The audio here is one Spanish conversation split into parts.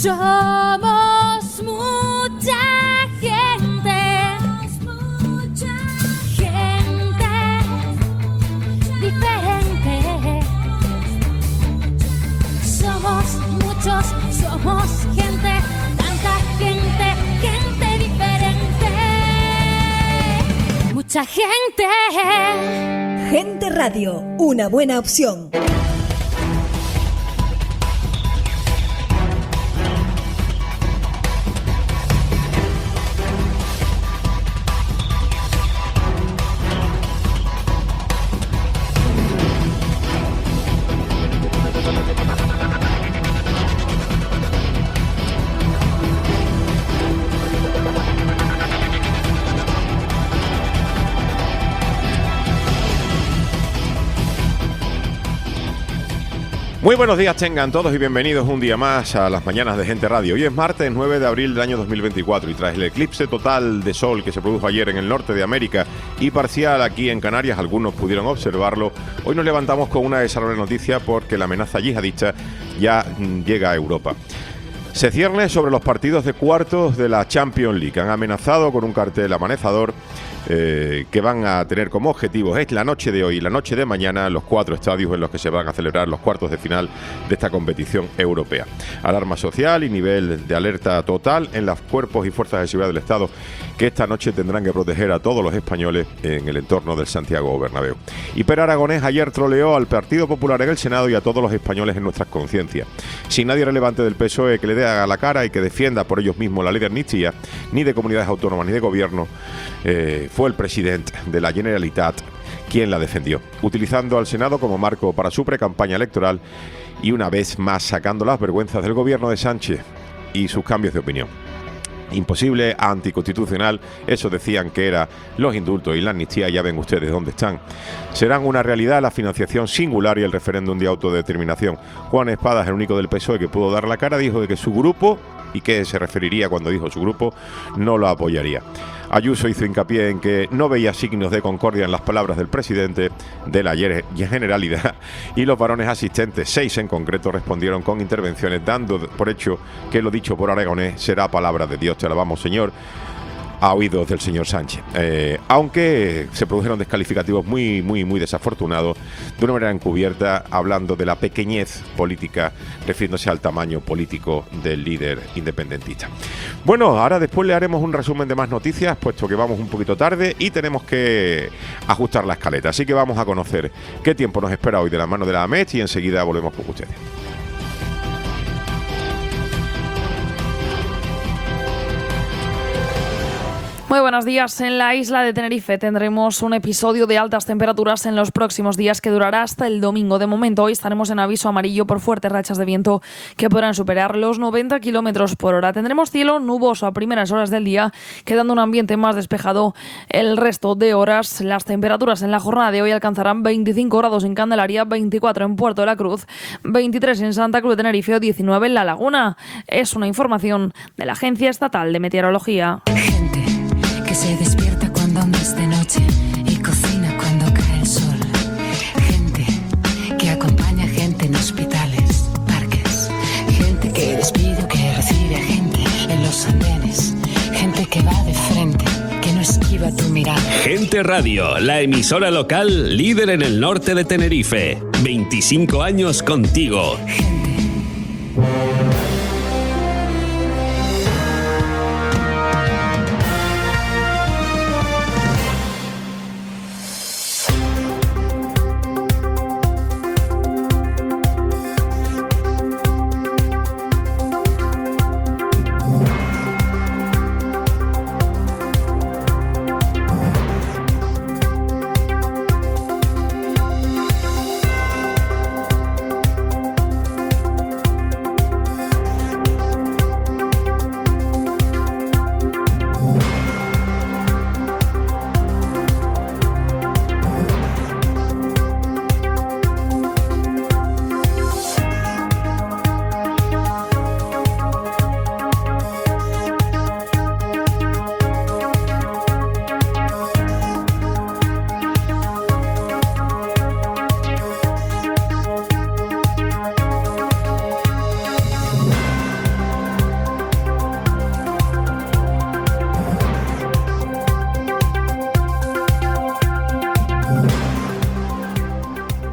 Somos mucha gente, gente diferente. Somos muchos, somos gente, tanta gente, gente diferente. Mucha gente. Gente Radio, una buena opción. Muy buenos días tengan todos y bienvenidos un día más a las mañanas de Gente Radio. Hoy es martes 9 de abril del año 2024 y tras el eclipse total de sol que se produjo ayer en el norte de América y parcial aquí en Canarias, algunos pudieron observarlo, hoy nos levantamos con una desagradable noticia porque la amenaza yihadista ya llega a Europa. Se cierne sobre los partidos de cuartos de la Champions League. Han amenazado con un cartel amenazador que van a tener como objetivos es la noche de hoy y la noche de mañana los 4 estadios en los que se van a celebrar los cuartos de final de esta competición europea. Alarma social y nivel de alerta total en los cuerpos y fuerzas de seguridad del Estado que esta noche tendrán que proteger a todos los españoles en el entorno del Santiago Bernabéu. Y Pere Aragonés ayer troleó al Partido Popular en el Senado y a todos los españoles en nuestras conciencias. Sin nadie relevante del PSOE que le dé a la cara y que defienda por ellos mismos la ley de amnistía, ni de comunidades autónomas ni de gobierno, fue el presidente de la Generalitat quien la defendió, utilizando al Senado como marco para su precampaña electoral y una vez más sacando las vergüenzas del gobierno de Sánchez y sus cambios de opinión. Imposible, anticonstitucional, eso decían que era los indultos y la amnistía, ya ven ustedes dónde están. Serán una realidad la financiación singular y el referéndum de autodeterminación. Juan Espadas, el único del PSOE que pudo dar la cara, dijo de que su grupo, y que se referiría cuando dijo su grupo, no lo apoyaría. Ayuso hizo hincapié en que no veía signos de concordia en las palabras del presidente de la Generalidad y los varones asistentes, 6 en concreto, respondieron con intervenciones dando por hecho que lo dicho por Aragonés será palabra de Dios. Te alabamos, Señor, a oídos del señor Sánchez. Aunque se produjeron descalificativos muy desafortunados, de una manera encubierta, hablando de la pequeñez política, refiriéndose al tamaño político del líder independentista. Bueno, ahora después le haremos un resumen de más noticias, puesto que vamos un poquito tarde y tenemos que ajustar la escaleta. Así que vamos a conocer qué tiempo nos espera hoy de la mano de la AMET y enseguida volvemos con ustedes. Muy buenos días. En la isla de Tenerife tendremos un episodio de altas temperaturas en los próximos días que durará hasta el domingo. De momento, hoy estaremos en aviso amarillo por fuertes rachas de viento que podrán superar los 90 kilómetros por hora. Tendremos cielo nuboso a primeras horas del día, quedando un ambiente más despejado el resto de horas. Las temperaturas en la jornada de hoy alcanzarán 25 grados en Candelaria, 24 en Puerto de la Cruz, 23 en Santa Cruz de Tenerife o 19 en La Laguna. Es una información de la Agencia Estatal de Meteorología. Que se despierta cuando aún es de noche y cocina cuando cae el sol. Gente que acompaña a gente en hospitales, parques. Gente que despide o que recibe a gente en los andenes. Gente que va de frente, que no esquiva tu mirada. Gente Radio, la emisora local líder en el norte de Tenerife. 25 años contigo.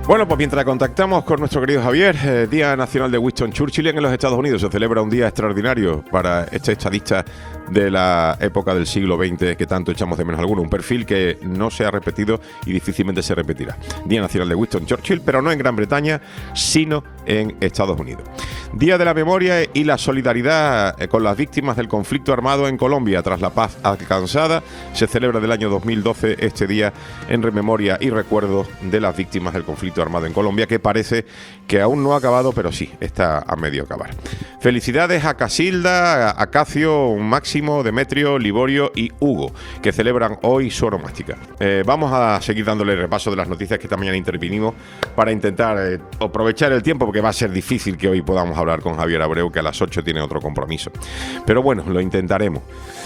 Bueno, pues mientras contactamos con nuestro querido Javier, Día Nacional de Winston Churchill en los Estados Unidos, se celebra un día extraordinario para este estadista de la época del siglo XX que tanto echamos de menos alguno, un perfil que no se ha repetido y difícilmente se repetirá. Día Nacional de Winston Churchill, pero no en Gran Bretaña, sino en Estados Unidos. Día de la memoria y la solidaridad con las víctimas del conflicto armado en Colombia. Tras la paz alcanzada, se celebra del año 2012 este día en memoria y recuerdo de las víctimas del conflicto armado en Colombia, que parece que aún no ha acabado, pero sí, está a medio acabar. Felicidades a Casilda, a Acacio, Máximo, Demetrio, Liborio y Hugo, que celebran hoy su onomástica. Vamos a seguir dándole repaso de las noticias que esta mañana intervinimos para intentar aprovechar el tiempo, porque va a ser difícil que hoy podamos hablar con Javier Abreu, que a las 8 tiene otro compromiso. Pero bueno, lo intentaremos.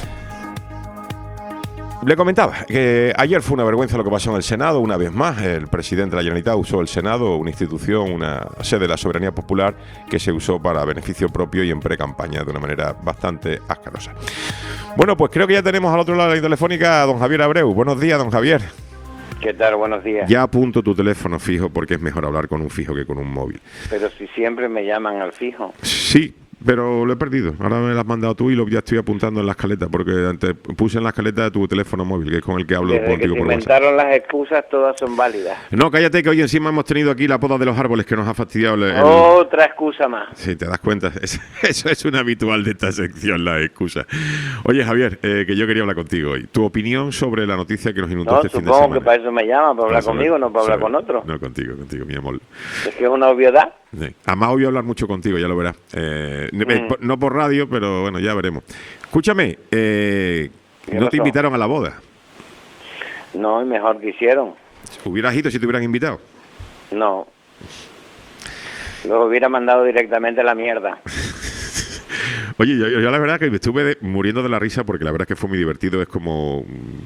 Le comentaba que ayer fue una vergüenza lo que pasó en el Senado. Una vez más, el presidente de la Generalitat usó el Senado, una institución, una sede de la soberanía popular, que se usó para beneficio propio y en pre-campaña de una manera bastante asquerosa. Bueno, pues creo que ya tenemos al otro lado de la telefónica a don Javier Abreu. Buenos días, don Javier. ¿Qué tal? Buenos días. Ya apunto tu teléfono fijo, porque es mejor hablar con un fijo que con un móvil. Pero si siempre me llaman al fijo. Sí, pero lo he perdido. Ahora me lo has mandado tú y ya estoy apuntando en la escaleta, porque antes puse en la escaleta tu teléfono móvil, que es con el que hablo Desde contigo que se por WhatsApp. inventaron las excusas, todas son válidas. No, cállate, que hoy encima hemos tenido aquí la poda de los árboles que nos ha fastidiado Otra excusa más. Sí, te das cuenta. Eso es un habitual de esta sección, la excusa. Oye, Javier, que yo quería hablar contigo hoy. Tu opinión sobre la noticia que nos inundó este fin de semana. Supongo que para eso me llaman, para hablar conmigo, no para hablar con otro. No, contigo, mi amor. Es que es una obviedad. Sí. Además, hoy voy a hablar mucho contigo, ya lo verás. No por radio, pero bueno, ya veremos. Escúchame, ¿no te invitaron a la boda? No, y mejor que hicieron. ¿Hubieras ido si te hubieran invitado? No. Los hubiera mandado directamente a la mierda. Oye, yo la verdad que me estuve muriendo de la risa, porque la verdad es que fue muy divertido. Es como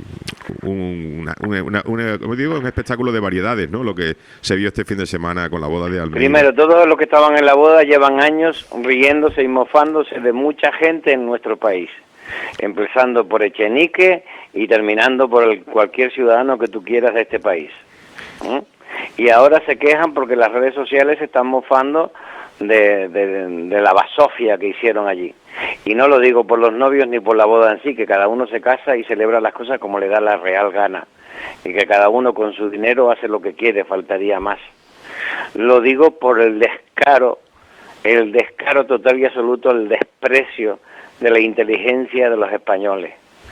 como digo, un espectáculo de variedades, ¿no? Lo que se vio este fin de semana con la boda de Almeida. Primero, todos los que estaban en la boda llevan años riéndose y mofándose de mucha gente en nuestro país. Empezando por Echenique y terminando por cualquier ciudadano que tú quieras de este país. Y ahora se quejan porque las redes sociales se están mofando de la basofia que hicieron allí. Y no lo digo por los novios ni por la boda en sí, que cada uno se casa y celebra las cosas como le da la real gana, y que cada uno con su dinero hace lo que quiere, faltaría más. Lo digo por el descaro total y absoluto, el desprecio de la inteligencia de los españoles.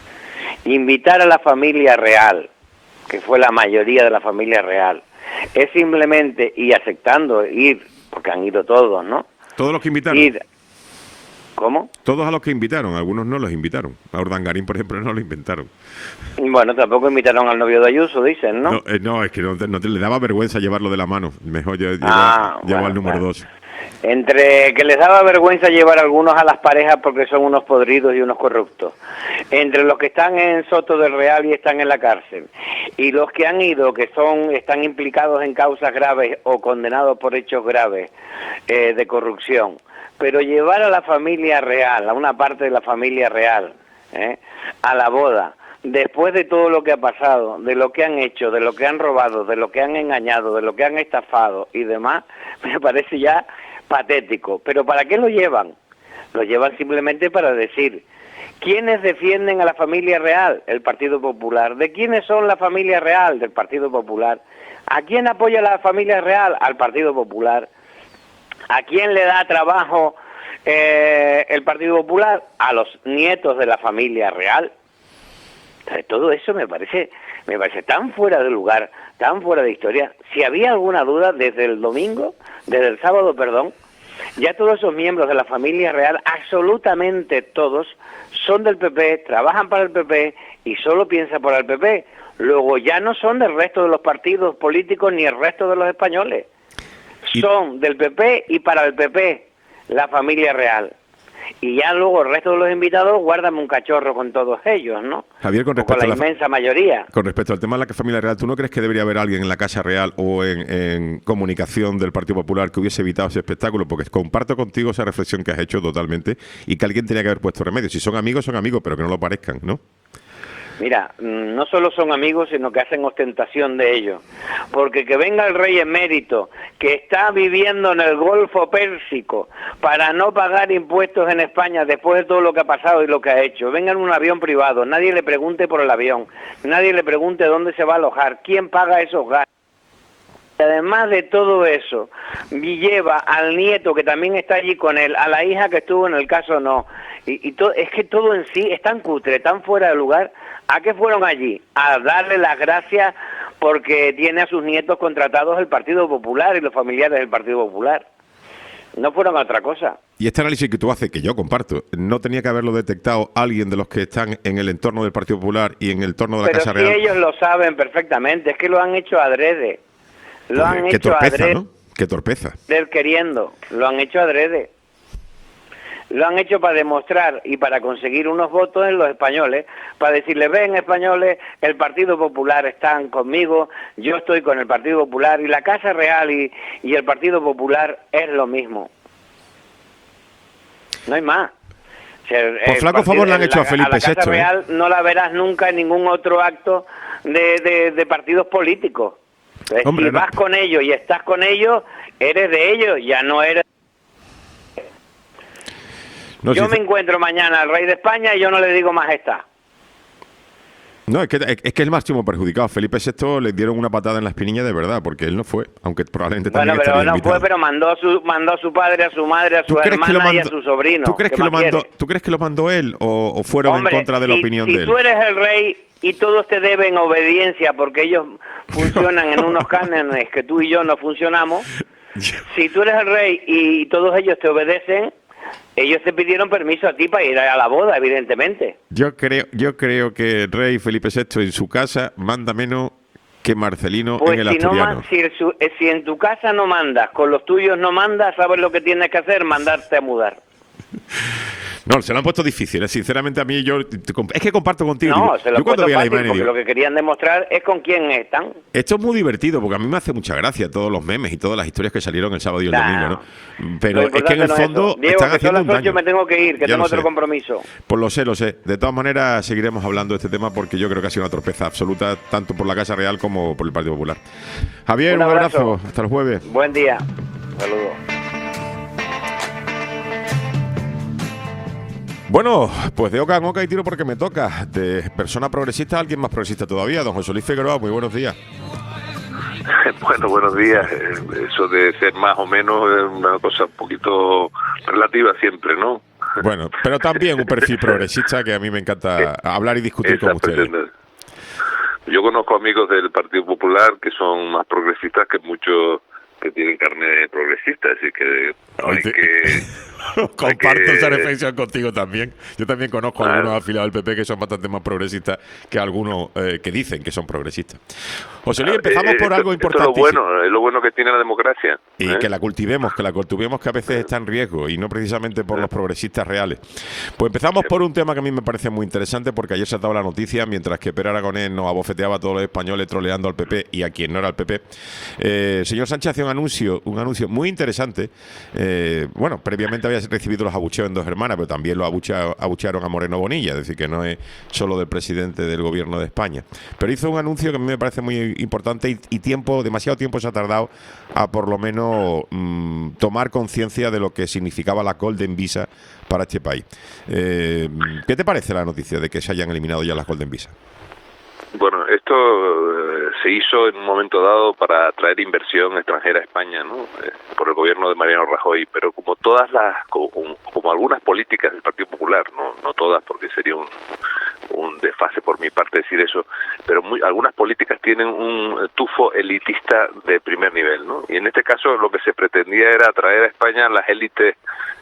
Invitar a la familia real, que fue la mayoría de la familia real, es simplemente, y aceptando ir, porque han ido todos, ¿no? Todos los que invitaron. ¿Cómo? Todos a los que invitaron, algunos no los invitaron. A Urdangarín, por ejemplo, no lo inventaron. Bueno, tampoco invitaron al novio de Ayuso, dicen, ¿no? No, es que no te le daba vergüenza llevarlo de la mano. Mejor llevar al número 2. Entre que les daba vergüenza llevar a algunos a las parejas porque son unos podridos y unos corruptos, entre los que están en Soto del Real y están en la cárcel, y los que han ido, que están implicados en causas graves o condenados por hechos graves de corrupción, pero llevar a la familia real, a una parte de la familia real, a la boda, después de todo lo que ha pasado, de lo que han hecho, de lo que han robado, de lo que han engañado, de lo que han estafado y demás, me parece ya patético. ¿Pero para qué lo llevan? Lo llevan simplemente para decir, ¿quiénes defienden a la familia real? El Partido Popular. ¿De quiénes son la familia real? Del Partido Popular. ¿A quién apoya la familia real? Al Partido Popular. ¿A quién le da trabajo el Partido Popular? A los nietos de la familia real. Entonces, todo eso me parece tan fuera de lugar, tan fuera de historia. Si había alguna duda desde el sábado, ya todos esos miembros de la familia real, absolutamente todos, son del PP, trabajan para el PP y solo piensan por el PP. Luego ya no son del resto de los partidos políticos ni el resto de los españoles. Son del PP y para el PP, la familia real. Y ya luego el resto de los invitados, guárdame un cachorro con todos ellos, ¿no? Javier, con respecto a la inmensa mayoría. Con respecto al tema de la familia real, ¿tú no crees que debería haber alguien en la Casa Real o en comunicación del Partido Popular que hubiese evitado ese espectáculo? Porque comparto contigo esa reflexión que has hecho totalmente, y que alguien tenía que haber puesto remedio. Si son amigos, pero que no lo parezcan, ¿no? Mira, no solo son amigos, sino que hacen ostentación de ellos. Porque que venga el rey emérito, que está viviendo en el Golfo Pérsico, para no pagar impuestos en España después de todo lo que ha pasado y lo que ha hecho. Venga en un avión privado, nadie le pregunte por el avión, nadie le pregunte dónde se va a alojar, quién paga esos gastos. Y además de todo eso, lleva al nieto, que también está allí con él, a la hija que estuvo en el caso no. Es que todo en sí es tan cutre, tan fuera de lugar. ¿A qué fueron allí? A darle las gracias porque tiene a sus nietos contratados el Partido Popular y los familiares del Partido Popular. No fueron a otra cosa. Y este análisis que tú haces, que yo comparto, ¿no tenía que haberlo detectado alguien de los que están en el entorno del Partido Popular y en el entorno de la Casa Real? Pero si ellos lo saben perfectamente, es que lo han hecho adrede. Lo han qué hecho torpeza, adrede. ¿no? Qué torpeza. Del queriendo, lo han hecho adrede. Lo han hecho para demostrar y para conseguir unos votos en los españoles, para decirles, ven españoles, el Partido Popular están conmigo, yo estoy con el Partido Popular, y la Casa Real y el Partido Popular es lo mismo. No hay más. O sea, Por flaco favor le han hecho a Felipe VI. La Casa Real no la verás nunca en ningún otro acto de partidos políticos. Entonces, Hombre, si vas con ellos y estás con ellos, eres de ellos, ya no eres... No, yo me encuentro mañana al rey de España y yo no le digo majestad. No, es que es el máximo perjudicado. Felipe VI le dieron una patada en la espinilla de verdad, porque él no fue, aunque probablemente también pero estaría no invitado. fue, pero mandó a su padre, a su madre, a su hermana y a su sobrino. ¿Tú crees que lo mandó él o fueron en contra de la opinión de él? Si tú eres el rey y todos te deben obediencia porque ellos funcionan en unos cánones que tú y yo no funcionamos, si tú eres el rey y todos ellos te obedecen, ellos te pidieron permiso a ti para ir a la boda, evidentemente. Yo creo que el rey Felipe VI en su casa manda menos que Marcelino pues en el Asturiano. Si en tu casa no mandas, con los tuyos no mandas, ¿sabes lo que tienes que hacer? Mandarte a mudar. No, se lo han puesto difícil. Sinceramente, a mí es que comparto contigo. No, se lo han puesto fácil, porque digo, lo que querían demostrar es con quién están. Esto es muy divertido, porque a mí me hace mucha gracia todos los memes y todas las historias que salieron el sábado y el domingo, ¿no? Pero es que en el fondo Diego, están que haciendo son las un 8 daño. me tengo que ir, que Ya tengo lo otro sé. compromiso. Pues lo sé. De todas maneras, seguiremos hablando de este tema porque yo creo que ha sido una torpeza absoluta, tanto por la Casa Real como por el Partido Popular. Javier, un abrazo. Hasta el jueves. Buen día. Saludos. Bueno, pues de oca en oca y tiro porque me toca. De persona progresista a alguien más progresista todavía. Don José Luis Figueroa, muy buenos días. Bueno, buenos días. Eso de ser más o menos es una cosa un poquito relativa siempre, ¿no? Bueno, pero también un perfil progresista que a mí me encanta hablar y discutir con ustedes. Yo conozco amigos del Partido Popular que son más progresistas que muchos que tienen carne progresista, así que hay que... Comparto esa reflexión contigo también. Yo también conozco a algunos afiliados del PP que son bastante más progresistas que algunos que dicen que son progresistas. José Luis, empezamos por algo importante. Es lo bueno que tiene la democracia. Y que la cultivemos, que a veces está en riesgo y no precisamente por los progresistas reales. Pues empezamos por un tema que a mí me parece muy interesante porque ayer se ha dado la noticia, mientras que Pere Aragonés nos abofeteaba a todos los españoles troleando al PP y a quien no era el PP. Señor Sánchez hace un anuncio muy interesante. Bueno, previamente había recibido los abucheos en Dos Hermanas, pero también lo abuchearon a Moreno Bonilla, es decir, que no es solo del presidente del gobierno de España. Pero hizo un anuncio que a mí me parece muy importante y demasiado tiempo se ha tardado a por lo menos tomar conciencia de lo que significaba la Golden Visa para este país. ¿Qué te parece la noticia de que se hayan eliminado ya las Golden Visa? Bueno, esto se hizo en un momento dado para atraer inversión extranjera a España, ¿no? Por el gobierno de Mariano Rajoy, pero como todas como algunas políticas del Partido Popular, no todas, porque sería un desfase por mi parte decir eso, pero algunas políticas tienen un tufo elitista de primer nivel, ¿no? Y en este caso lo que se pretendía era atraer a España las élites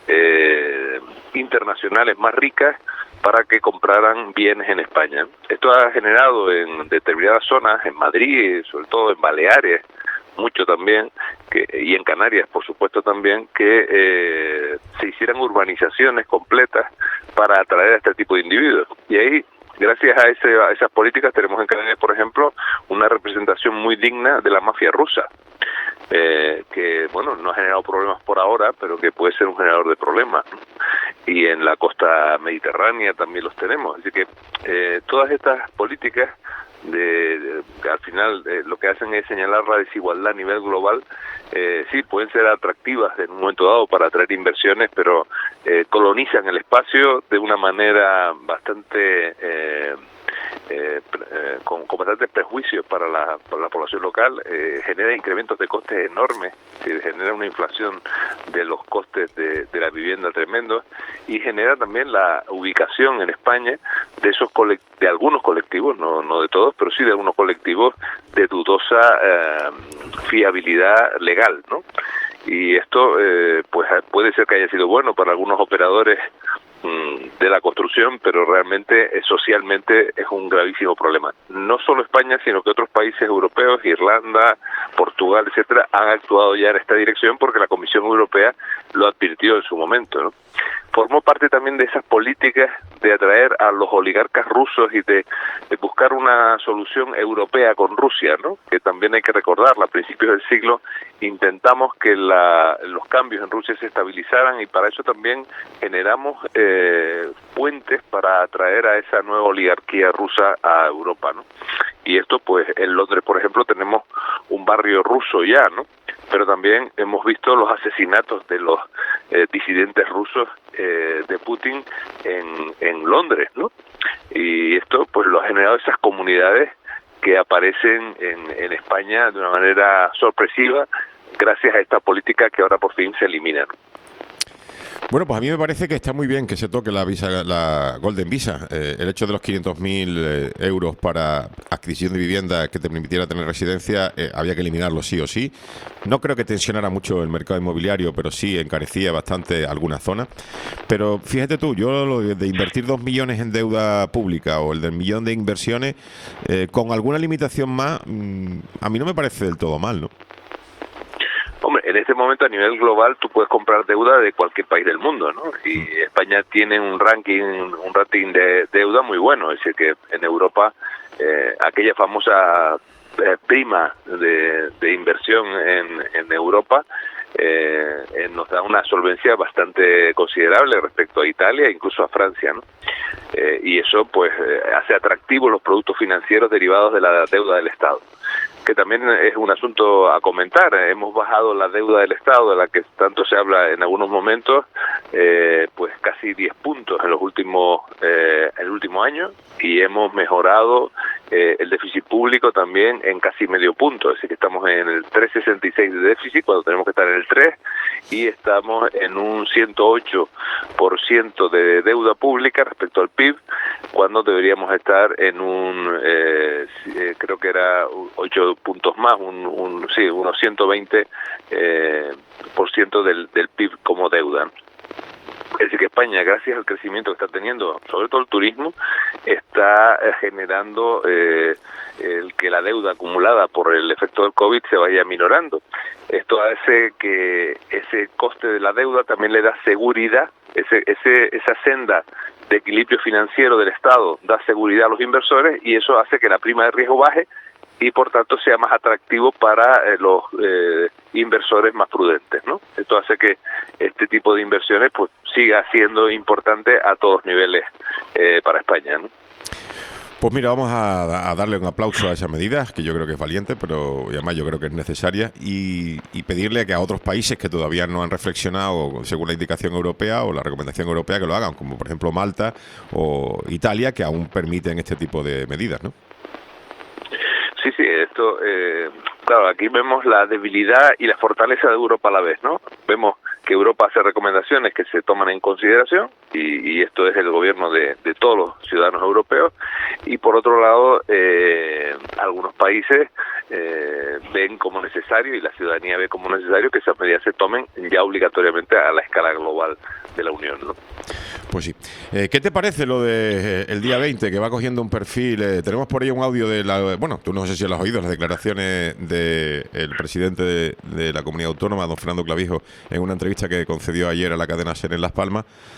internacionales más ricas para que compraran bienes en España. Esto ha generado en determinadas zonas, en Madrid, sobre todo en Baleares, mucho también, y en Canarias, por supuesto también, que se hicieran urbanizaciones completas para atraer a este tipo de individuos. Y ahí, gracias a esas políticas, tenemos en Canarias, por ejemplo, una representación muy digna de la mafia rusa. que bueno, no ha generado problemas por ahora, pero que puede ser un generador de problemas, ¿no? Y en la costa mediterránea también los tenemos. Así que todas estas políticas que al final lo que hacen es señalar la desigualdad a nivel global, sí, pueden ser atractivas en un momento dado para atraer inversiones, pero colonizan el espacio de una manera bastante con bastantes prejuicios para la población local, genera incrementos de costes enormes, genera una inflación de los costes de la vivienda tremendos, y genera también la ubicación en España de algunos colectivos, no de todos, pero sí de algunos colectivos de dudosa fiabilidad legal, ¿no? Y esto pues puede ser que haya sido bueno para algunos operadores de la construcción, pero realmente socialmente es un gravísimo problema. No solo España, sino que otros países europeos, Irlanda, Portugal, etcétera, han actuado ya en esta dirección porque la Comisión Europea lo advirtió en su momento, ¿no? Formó parte también de esas políticas de atraer a los oligarcas rusos y de buscar una solución europea con Rusia, ¿no? Que también hay que recordarla. A principios del siglo intentamos que los cambios en Rusia se estabilizaran, y para eso también generamos puentes para atraer a esa nueva oligarquía rusa a Europa, ¿no? Y esto, pues, en Londres, por ejemplo, tenemos un barrio ruso ya, ¿no? Pero también hemos visto los asesinatos de los disidentes rusos de Putin en Londres, ¿no? Y esto, pues, lo ha generado esas comunidades que aparecen en España de una manera sorpresiva gracias a esta política que ahora por fin se elimina, ¿no? Bueno, pues a mí me parece que está muy bien que se toque la Golden Visa. El hecho de los 500.000 euros para adquisición de vivienda que te permitiera tener residencia, había que eliminarlo sí o sí. No creo que tensionara mucho el mercado inmobiliario, pero sí encarecía bastante algunas zonas. Pero fíjate tú, yo lo de invertir 2 millones en deuda pública o el del millón de inversiones, con alguna limitación más, a mí no me parece del todo mal, ¿no? Hombre, en este momento a nivel global tú puedes comprar deuda de cualquier país del mundo, ¿no? Y España tiene un rating de deuda muy bueno, es decir, que en Europa aquella famosa prima de inversión en Europa nos da una solvencia bastante considerable respecto a Italia e incluso a Francia, ¿no? Y eso pues hace atractivos los productos financieros derivados de la deuda del Estado, que también es un asunto a comentar. Hemos bajado la deuda del Estado, de la que tanto se habla en algunos momentos, pues casi 10 puntos en el último año, y hemos mejorado el déficit público también en casi medio punto, es decir, que estamos en el 3,66 de déficit cuando tenemos que estar en el 3, y estamos en un 108% de deuda pública respecto al PIB, cuando deberíamos estar en creo que era 8 puntos más, unos 120% del PIB como deuda. Es decir, que España, gracias al crecimiento que está teniendo, sobre todo el turismo, está generando el que la deuda acumulada por el efecto del COVID se vaya minorando. Esto hace que ese coste de la deuda también le da seguridad, esa senda de equilibrio financiero del Estado da seguridad a los inversores, y eso hace que la prima de riesgo baje y por tanto sea más atractivo para los inversores más prudentes, ¿no? Esto hace que este tipo de inversiones pues siga siendo importante a todos niveles para España, ¿no? Pues mira, vamos a darle un aplauso a esa medida, que yo creo que es valiente, pero además yo creo que es necesaria, y pedirle que a otros países que todavía no han reflexionado según la indicación europea o la recomendación europea, que lo hagan, como por ejemplo Malta o Italia, que aún permiten este tipo de medidas, ¿no? Sí, esto, claro, aquí vemos la debilidad y la fortaleza de Europa a la vez, ¿no? Vemos que Europa hace recomendaciones que se toman en consideración, y esto es el gobierno de todos los ciudadanos europeos, y por otro lado, algunos países ven como necesario, y la ciudadanía ve como necesario, que esas medidas se tomen ya obligatoriamente a la escala global de la Unión, ¿no? Pues sí. ¿Qué te parece lo de el día 20, que va cogiendo un perfil? Tenemos por ahí un audio bueno, tú no sé si lo has oído, las declaraciones del presidente de la comunidad autónoma, don Fernando Clavijo, en una entrevista que concedió ayer a la cadena SER en Las Palmas, donde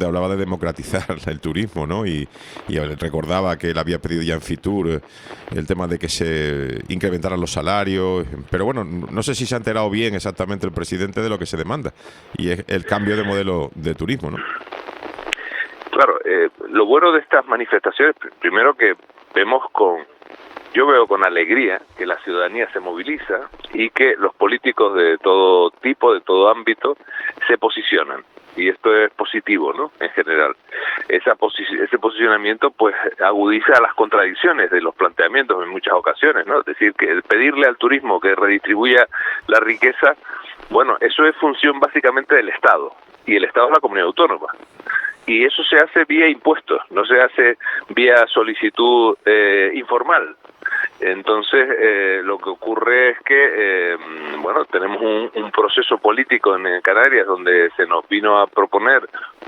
donde hablaba de democratizar el turismo, ¿no? Y recordaba que él había pedido ya en Fitur el tema de que se incrementaran los salarios, pero bueno, no sé si se ha enterado bien exactamente el presidente de lo que se demanda, y es el cambio de modelo de turismo, ¿no? Claro, lo bueno de estas manifestaciones, primero que yo veo con alegría que la ciudadanía se moviliza y que los políticos de todo tipo, de todo ámbito, se posicionan. Y esto es positivo, ¿no? En general. Ese posicionamiento, pues, agudiza las contradicciones de los planteamientos en muchas ocasiones, ¿no? Es decir, que pedirle al turismo que redistribuya la riqueza, bueno, eso es función básicamente del Estado. Y el Estado es la comunidad autónoma. Y eso se hace vía impuestos, no se hace vía solicitud informal. Entonces, lo que ocurre es que, tenemos un proceso político en Canarias donde se nos vino a proponer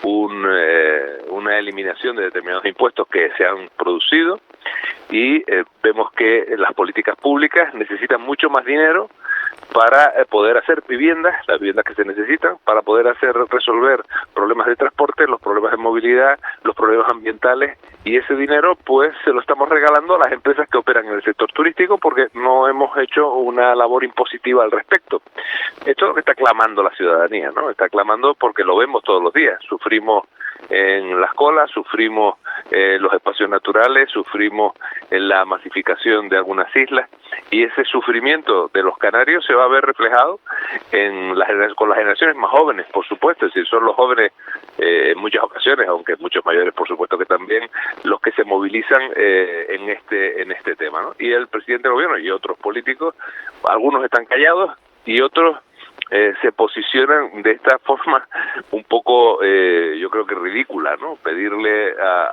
una eliminación de determinados impuestos que se han producido, y vemos que las políticas públicas necesitan mucho más dinero para poder hacer las viviendas que se necesitan, para poder resolver problemas de transporte, los problemas de movilidad, los problemas ambientales, y ese dinero pues se lo estamos regalando a las empresas que operan en el sector turístico porque no hemos hecho una labor impositiva al respecto. Esto es lo que está clamando la ciudadanía, ¿no? Está clamando porque lo vemos todos los días, sufrimos en las colas, sufrimos los espacios naturales, sufrimos en la masificación de algunas islas, y ese sufrimiento de los canarios se va a ver reflejado con las generaciones más jóvenes, por supuesto. Es decir, son los jóvenes en muchas ocasiones, aunque muchos mayores por supuesto que también, los que se movilizan en este tema, ¿no? Y el presidente del gobierno y otros políticos, algunos están callados y otros se posicionan de esta forma un poco, yo creo que ridícula, ¿no? Pedirle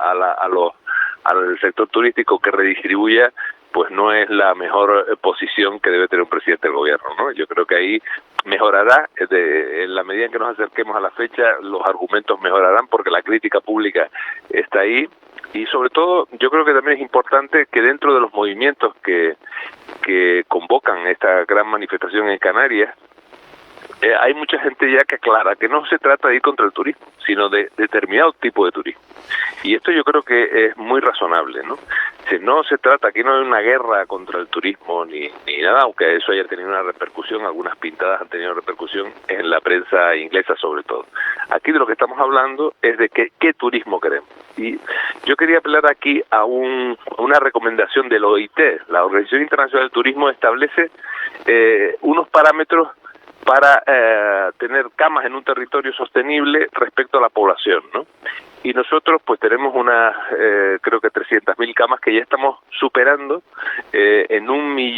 al sector turístico que redistribuya, pues no es la mejor posición que debe tener un presidente del gobierno, ¿no? Yo creo que ahí mejorará, en la medida en que nos acerquemos a la fecha, los argumentos mejorarán porque la crítica pública está ahí, y sobre todo yo creo que también es importante que dentro de los movimientos que convocan esta gran manifestación en Canarias, hay mucha gente ya que aclara que no se trata de ir contra el turismo, sino de determinado tipo de turismo. Y esto yo creo que es muy razonable, ¿no? Si no se trata, aquí no hay una guerra contra el turismo ni nada, aunque eso haya tenido una repercusión, algunas pintadas han tenido repercusión en la prensa inglesa sobre todo. Aquí de lo que estamos hablando es de qué turismo queremos. Y yo quería apelar aquí a una recomendación del OIT. La Organización Internacional del Turismo establece unos parámetros para tener camas en un territorio sostenible respecto a la población, ¿no? Y nosotros pues tenemos creo que 300.000 camas que ya estamos superando en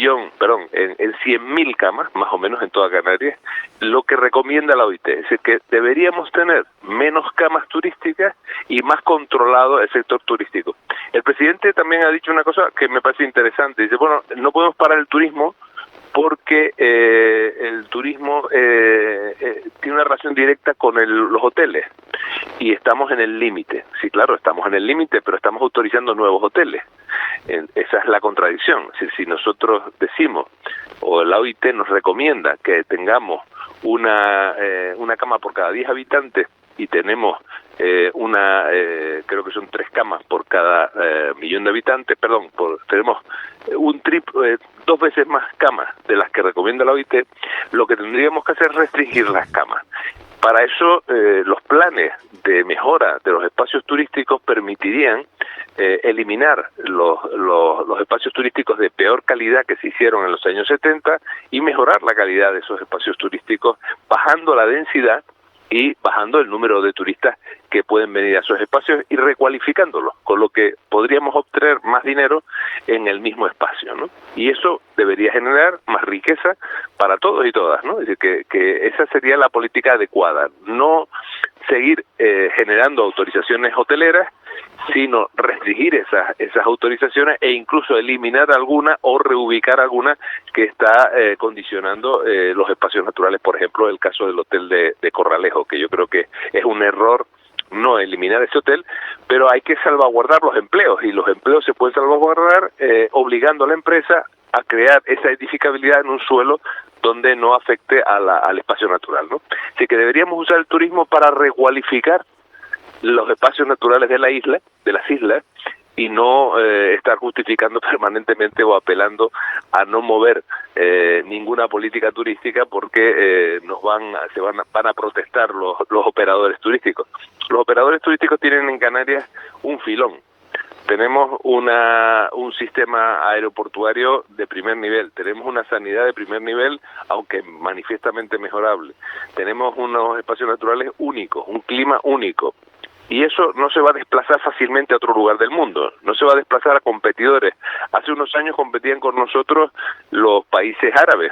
100.000 camas, más o menos en toda Canarias, lo que recomienda la OIT. Es decir, que deberíamos tener menos camas turísticas y más controlado el sector turístico. El presidente también ha dicho una cosa que me parece interesante. Dice, bueno, no podemos parar el turismo porque el turismo tiene una relación directa con los hoteles y estamos en el límite. Sí, claro, estamos en el límite, pero estamos autorizando nuevos hoteles. Esa es la contradicción. Si nosotros decimos, o la OIT nos recomienda que tengamos una cama por cada 10 habitantes y tenemos creo que son 3 camas por cada millón de habitantes, tenemos 2 veces más camas de las que recomienda la OIT, lo que tendríamos que hacer es restringir las camas. Para eso, los planes de mejora de los espacios turísticos permitirían eliminar los espacios turísticos de peor calidad que se hicieron en los años 70 y mejorar la calidad de esos espacios turísticos, bajando la densidad y bajando el número de turistas que pueden venir a esos espacios y recualificándolos, con lo que podríamos obtener más dinero en el mismo espacio, ¿no? Y eso debería generar más riqueza para todos y todas, ¿no? Es decir, que esa sería la política adecuada, no seguir generando autorizaciones hoteleras, sino restringir esas autorizaciones e incluso eliminar alguna o reubicar alguna que está condicionando los espacios naturales. Por ejemplo, el caso del hotel de Corralejo, que yo creo que es un error no eliminar ese hotel, pero hay que salvaguardar los empleos, y los empleos se pueden salvaguardar obligando a la empresa a crear esa edificabilidad en un suelo donde no afecte al espacio natural, ¿no? Así que deberíamos usar el turismo para recualificar los espacios naturales de las islas, y no estar justificando permanentemente o apelando a no mover ninguna política turística porque van a protestar los operadores turísticos. Los operadores turísticos tienen en Canarias un filón. Tenemos un sistema aeroportuario de primer nivel, tenemos una sanidad de primer nivel, aunque manifiestamente mejorable. Tenemos unos espacios naturales únicos, un clima único. Y eso no se va a desplazar fácilmente a otro lugar del mundo, no se va a desplazar a competidores. Hace unos años competían con nosotros los países árabes.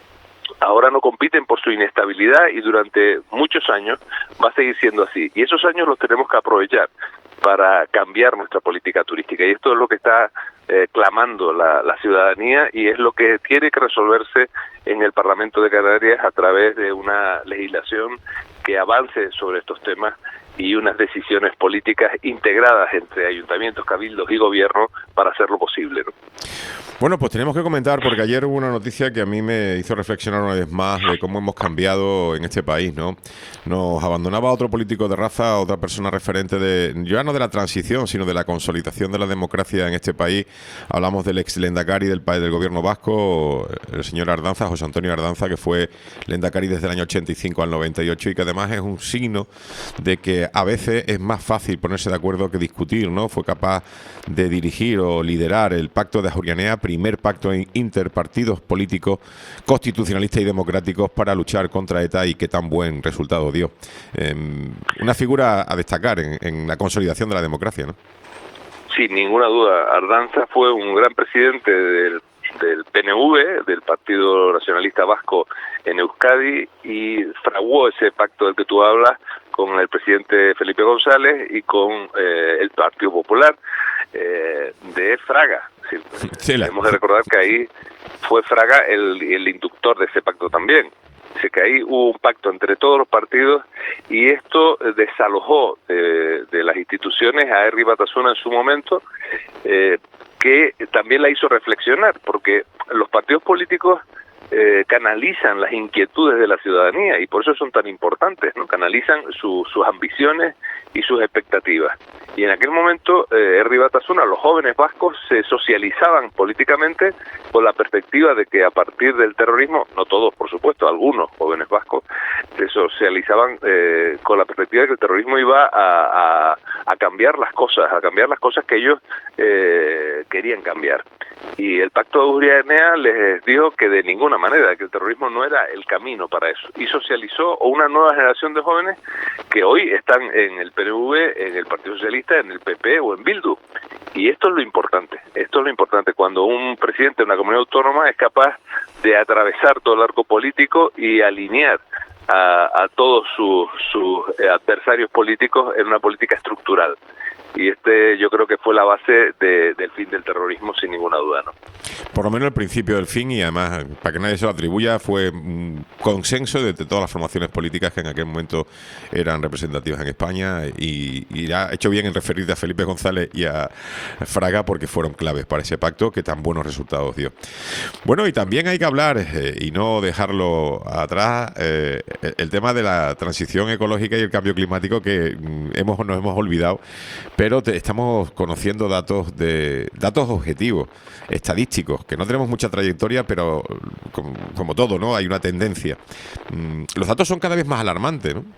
Ahora no compiten por su inestabilidad y durante muchos años va a seguir siendo así. Y esos años los tenemos que aprovechar para cambiar nuestra política turística. Y esto es lo que está clamando la ciudadanía y es lo que tiene que resolverse en el Parlamento de Canarias a través de una legislación que avance sobre estos temas y unas decisiones políticas integradas entre ayuntamientos, cabildos y gobierno para hacerlo posible, ¿no? Bueno, pues tenemos que comentar, porque ayer hubo una noticia que a mí me hizo reflexionar una vez más de cómo hemos cambiado en este país, ¿no? Nos abandonaba otro político de raza, otra persona referente ya no de la transición, sino de la consolidación de la democracia en este país. Hablamos del ex Lendakari del gobierno vasco, el señor Ardanza, José Antonio Ardanza, que fue Lendakari desde el año 85 al 98 y que además es un signo de que a veces es más fácil ponerse de acuerdo que discutir, ¿no? Fue capaz de dirigir o liderar el Pacto de Ajurianea, primer pacto interpartidos políticos, constitucionalistas y democráticos para luchar contra ETA, y qué tan buen resultado dio. Una figura a destacar en la consolidación de la democracia, ¿no? Sin ninguna duda, Ardanza fue un gran presidente del PNV, del Partido Nacionalista Vasco en Euskadi, y fraguó ese pacto del que tú hablas con el presidente Felipe González y con el Partido Popular de Fraga. Tenemos que recordar que ahí fue Fraga el inductor de ese pacto también. Dice que ahí hubo un pacto entre todos los partidos y esto desalojó de las instituciones a Herri Batasuna en su momento, que también la hizo reflexionar, porque los partidos políticos canalizan las inquietudes de la ciudadanía y por eso son tan importantes, ¿no? Canalizan sus ambiciones y sus expectativas. Y en aquel momento, Herri Batasuna, los jóvenes vascos se socializaban políticamente con la perspectiva de que a partir del terrorismo, no todos por supuesto, algunos jóvenes vascos, se socializaban con la perspectiva de que el terrorismo iba a cambiar las cosas que ellos querían cambiar. Y el Pacto de Ajurianea les dijo que de ninguna manera, que el terrorismo no era el camino para eso. Y socializó una nueva generación de jóvenes que hoy están en el PNV, en el Partido Socialista, en el PP o en Bildu. Y esto es lo importante, cuando un presidente de una comunidad autónoma es capaz de atravesar todo el arco político y alinear a todos sus adversarios políticos en una política estructural. Y yo creo que fue la base del fin del terrorismo, sin ninguna duda, ¿no? Por lo menos el principio del fin, y además, para que nadie se lo atribuya, fue un consenso de todas las formaciones políticas que en aquel momento eran representativas en España, y ha hecho bien en referirte a Felipe González y a Fraga, porque fueron claves para ese pacto que tan buenos resultados dio. Bueno, y también hay que hablar, y no dejarlo atrás, el tema de la transición ecológica y el cambio climático, que nos hemos olvidado, pero estamos conociendo datos objetivos, estadísticos, que no tenemos mucha trayectoria, pero como todo, ¿no? Hay una tendencia. Los datos son cada vez más alarmantes, ¿no?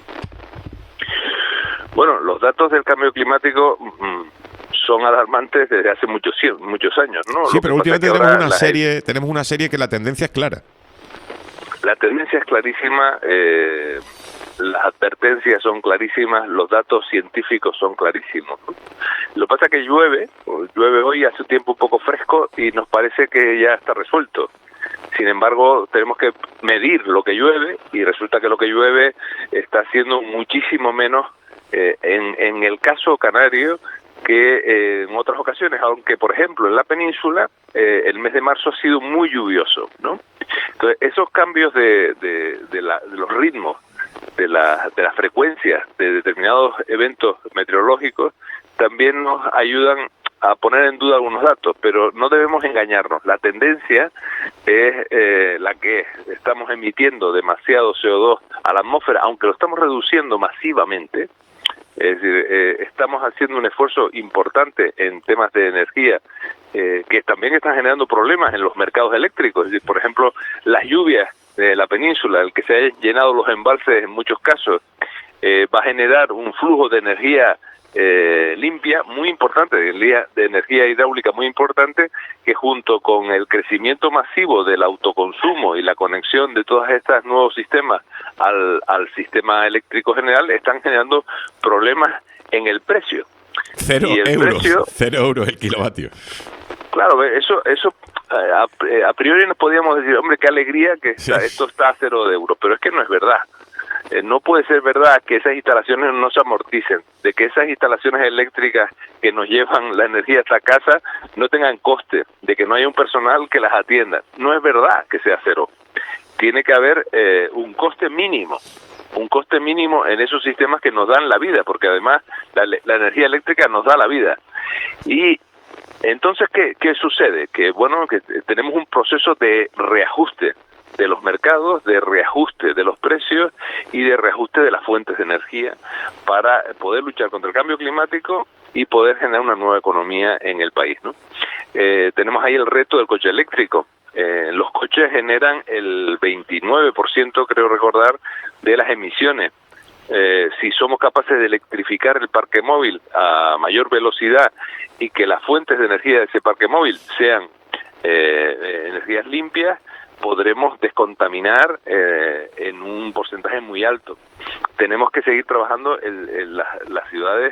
Bueno, los datos del cambio climático son alarmantes desde hace muchos años, ¿no? Sí, pero últimamente tenemos una serie que la tendencia es clara. La tendencia es clarísima, las advertencias son clarísimas, los datos científicos son clarísimos, ¿no? Lo que pasa es que llueve hoy, hace un tiempo un poco fresco y nos parece que ya está resuelto. Sin embargo, tenemos que medir lo que llueve y resulta que lo que llueve está siendo muchísimo menos en el caso canario que en otras ocasiones, aunque por ejemplo en la península el mes de marzo ha sido muy lluvioso, ¿no? Entonces esos cambios de los ritmos, de las frecuencias de determinados eventos meteorológicos también nos ayudan a poner en duda algunos datos, pero no debemos engañarnos. La tendencia es la que estamos emitiendo demasiado CO2 a la atmósfera, aunque lo estamos reduciendo masivamente, Es decir, estamos haciendo un esfuerzo importante en temas de energía que también están generando problemas en los mercados eléctricos. Es decir, por ejemplo, las lluvias de la península, el que se hayan llenado los embalses en muchos casos, va a generar un flujo de energía limpia muy importante, de energía hidráulica muy importante, que junto con el crecimiento masivo del autoconsumo y la conexión de todos estos nuevos sistemas al sistema eléctrico general están generando problemas en el precio. 0 euros el kilovatio. Claro, eso a priori nos podíamos decir, hombre, qué alegría que esto está a 0 euros, pero es que no es verdad. No puede ser verdad que esas instalaciones no se amorticen, de que esas instalaciones eléctricas que nos llevan la energía hasta casa no tengan coste, de que no haya un personal que las atienda. No es verdad que sea 0. Tiene que haber un coste mínimo en esos sistemas que nos dan la vida, porque además la energía eléctrica nos da la vida. Y entonces, ¿qué sucede? Que que tenemos un proceso de reajuste de los mercados, de reajuste de los precios y de reajuste de las fuentes de energía para poder luchar contra el cambio climático y poder generar una nueva economía en el país, ¿no? Tenemos ahí el reto del coche eléctrico. Los coches generan el 29%, creo recordar, de las emisiones. Si somos capaces de electrificar el parque móvil a mayor velocidad y que las fuentes de energía de ese parque móvil sean energías limpias, podremos descontaminar en un porcentaje muy alto. Tenemos que seguir trabajando en las ciudades,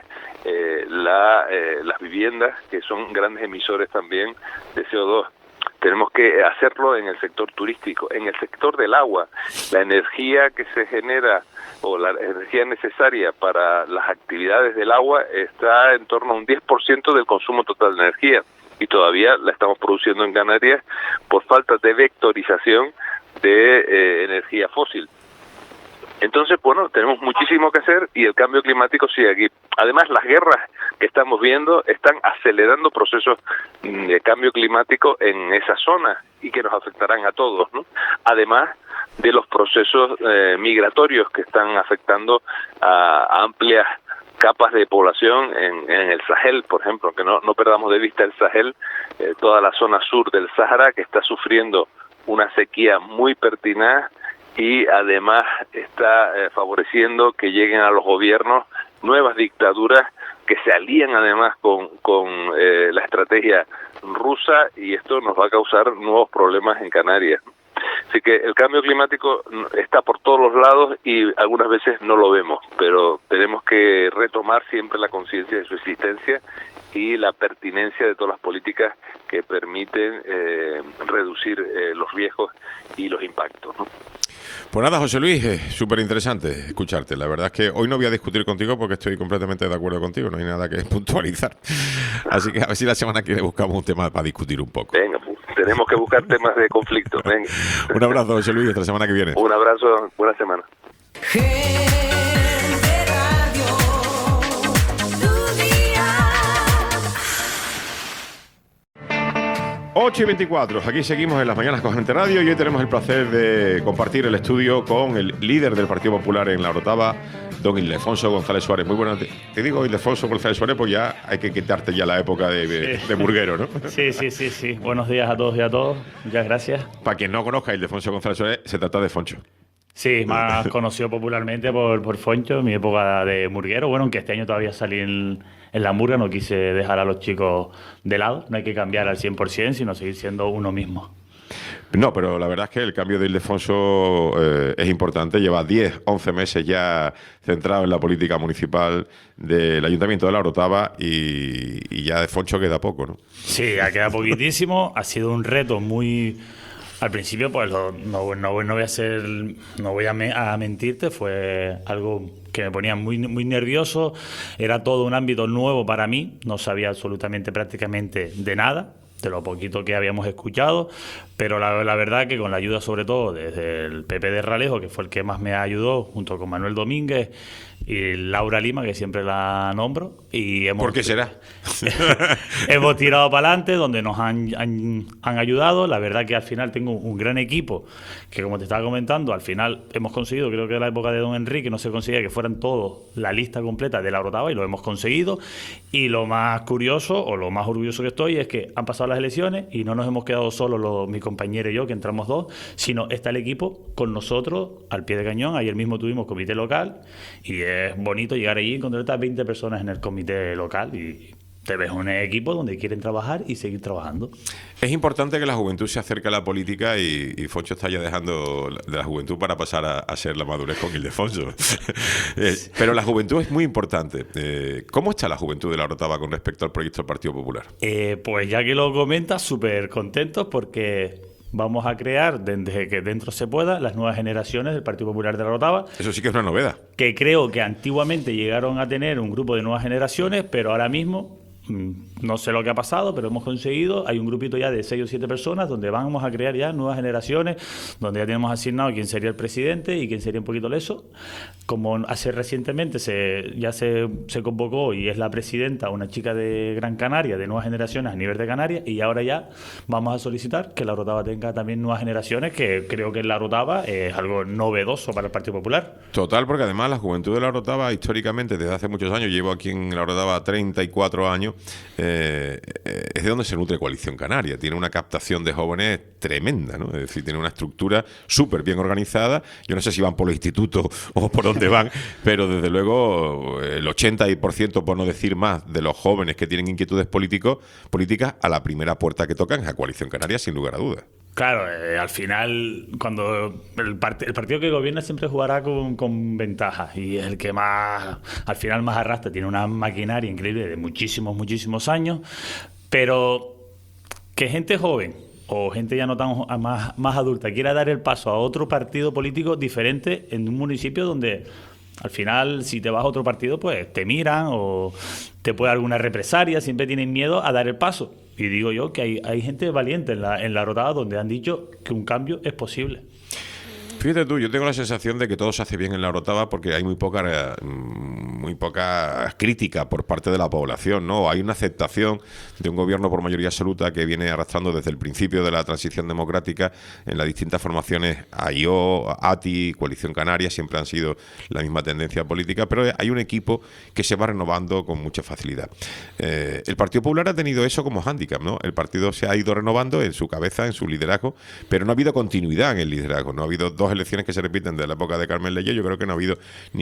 las viviendas, que son grandes emisores también de CO2. Tenemos que hacerlo en el sector turístico, en el sector del agua. La energía que se genera o la energía necesaria para las actividades del agua está en torno a un 10% del consumo total de energía. Y todavía la estamos produciendo en Canarias por falta de vectorización de energía fósil. Entonces, tenemos muchísimo que hacer y el cambio climático sigue aquí. Además, las guerras que estamos viendo están acelerando procesos de cambio climático en esa zona y que nos afectarán a todos, ¿no? Además de los procesos migratorios que están afectando a amplias capas de población en el Sahel, por ejemplo, que no perdamos de vista el Sahel, toda la zona sur del Sahara, que está sufriendo una sequía muy pertinaz y además está favoreciendo que lleguen a los gobiernos nuevas dictaduras que se alían además con la estrategia rusa, y esto nos va a causar nuevos problemas en Canarias. Así que el cambio climático está por todos los lados y algunas veces no lo vemos, pero tenemos que retomar siempre la conciencia de su existencia y la pertinencia de todas las políticas que permiten reducir los riesgos y los impactos, ¿no? Pues nada, José Luis, súper interesante escucharte. La verdad es que hoy no voy a discutir contigo porque estoy completamente de acuerdo contigo, no hay nada que puntualizar. Así que a ver si la semana que viene buscamos un tema para discutir un poco. Venga, pues, tenemos que buscar temas de conflicto. Venga. Un abrazo, José Luis, hasta la semana que viene. Un abrazo, buena semana. 8:24, aquí seguimos en las mañanas con Gente Radio y hoy tenemos el placer de compartir el estudio con el líder del Partido Popular en La Orotava, don Ildefonso González Suárez. Muy buenas, te digo Ildefonso González Suárez, pues ya hay que quitarte ya la época de burguero, ¿no? Sí. Buenos días a todos y a todos, muchas gracias. Para quien no conozca, Ildefonso González Suárez, se trata de Foncho. Sí, más conocido popularmente por Foncho, mi época de murguero. Bueno, aunque este año todavía salí en la murga, no quise dejar a los chicos de lado. No hay que cambiar al 100%, sino seguir siendo uno mismo. No, pero la verdad es que el cambio de Ildefonso es importante. Lleva 10, 11 meses ya centrado en la política municipal del Ayuntamiento de La Orotava y ya de Foncho queda poco, ¿no? Sí, ha quedado poquitísimo. Ha sido un reto muy... Al principio, pues no voy a mentirte, fue algo que me ponía muy, muy nervioso. Era todo un ámbito nuevo para mí, no sabía absolutamente prácticamente de nada, de lo poquito que habíamos escuchado, pero la verdad que con la ayuda sobre todo desde el PP de Ralejo, que fue el que más me ayudó, junto con Manuel Domínguez, y Laura Lima, que siempre la nombro. Y ¿Por qué será? Hemos tirado para adelante, donde nos han ayudado. La verdad que al final tengo un gran equipo, que como te estaba comentando, al final hemos conseguido, creo que en la época de Don Enrique no se conseguía que fueran todos la lista completa de la Orotava, y lo hemos conseguido. Y lo más curioso, o lo más orgulloso que estoy, es que han pasado las elecciones y no nos hemos quedado solo mi compañero y yo, que entramos 2, sino está el equipo con nosotros al pie de cañón. Ayer mismo tuvimos comité local y es bonito llegar allí y encontrarte a 20 personas en el comité local y te ves un equipo donde quieren trabajar y seguir trabajando. Es importante que la juventud se acerque a la política y Foncho está ya dejando de la juventud para pasar a ser la madurez con Ildefonso. Pero la juventud es muy importante. ¿Cómo está la juventud de la Orotava con respecto al proyecto del Partido Popular? Pues ya que lo comentas, súper contentos porque vamos a crear, desde que dentro se pueda, las nuevas generaciones del Partido Popular de la Orotava. Eso sí que es una novedad. Que creo que antiguamente llegaron a tener un grupo de nuevas generaciones, pero ahora mismo no sé lo que ha pasado, pero hemos conseguido, hay un grupito ya de 6 o 7 personas donde vamos a crear ya nuevas generaciones, donde ya tenemos asignado quién sería el presidente y quién sería un poquito leso. Como hace recientemente se convocó y es la presidenta una chica de Gran Canaria, de nuevas generaciones a nivel de Canarias, y ahora ya vamos a solicitar que la Orotava tenga también nuevas generaciones, que creo que la Orotava es algo novedoso para el Partido Popular. Total, porque además la juventud de la Orotava históricamente desde hace muchos años, llevo aquí en la Orotava 34 años, es de donde se nutre Coalición Canaria. Tiene una captación de jóvenes tremenda, ¿no? Es decir, tiene una estructura súper bien organizada. Yo no sé si van por los institutos o por dónde van, pero desde luego el 80%, por no decir más, de los jóvenes que tienen inquietudes políticas, a la primera puerta que tocan es a Coalición Canaria, sin lugar a dudas. Claro, al final, cuando el partido que gobierna siempre jugará con ventajas, y es el que más, al final, más arrastra. Tiene una maquinaria increíble de muchísimos años, pero que gente joven o gente ya no tan más adulta quiera dar el paso a otro partido político diferente en un municipio donde al final, si te vas a otro partido, pues te miran o te puede alguna represalia, siempre tienen miedo a dar el paso. Y digo yo que hay gente valiente en la Orotava donde han dicho que un cambio es posible. Fíjate tú, yo tengo la sensación de que todo se hace bien en la Orotava porque hay muy poca crítica por parte de la población, ¿no? Hay una aceptación de un gobierno por mayoría absoluta que viene arrastrando desde el principio de la transición democrática en las distintas formaciones. AIO, ATI, Coalición Canaria siempre han sido la misma tendencia política, pero hay un equipo que se va renovando con mucha facilidad. El Partido Popular ha tenido eso como hándicap, ¿no? El partido se ha ido renovando en su cabeza, en su liderazgo, pero no ha habido continuidad en el liderazgo. No ha habido dos elecciones que se repiten de la época de Carmen Leye. Yo creo que no ha habido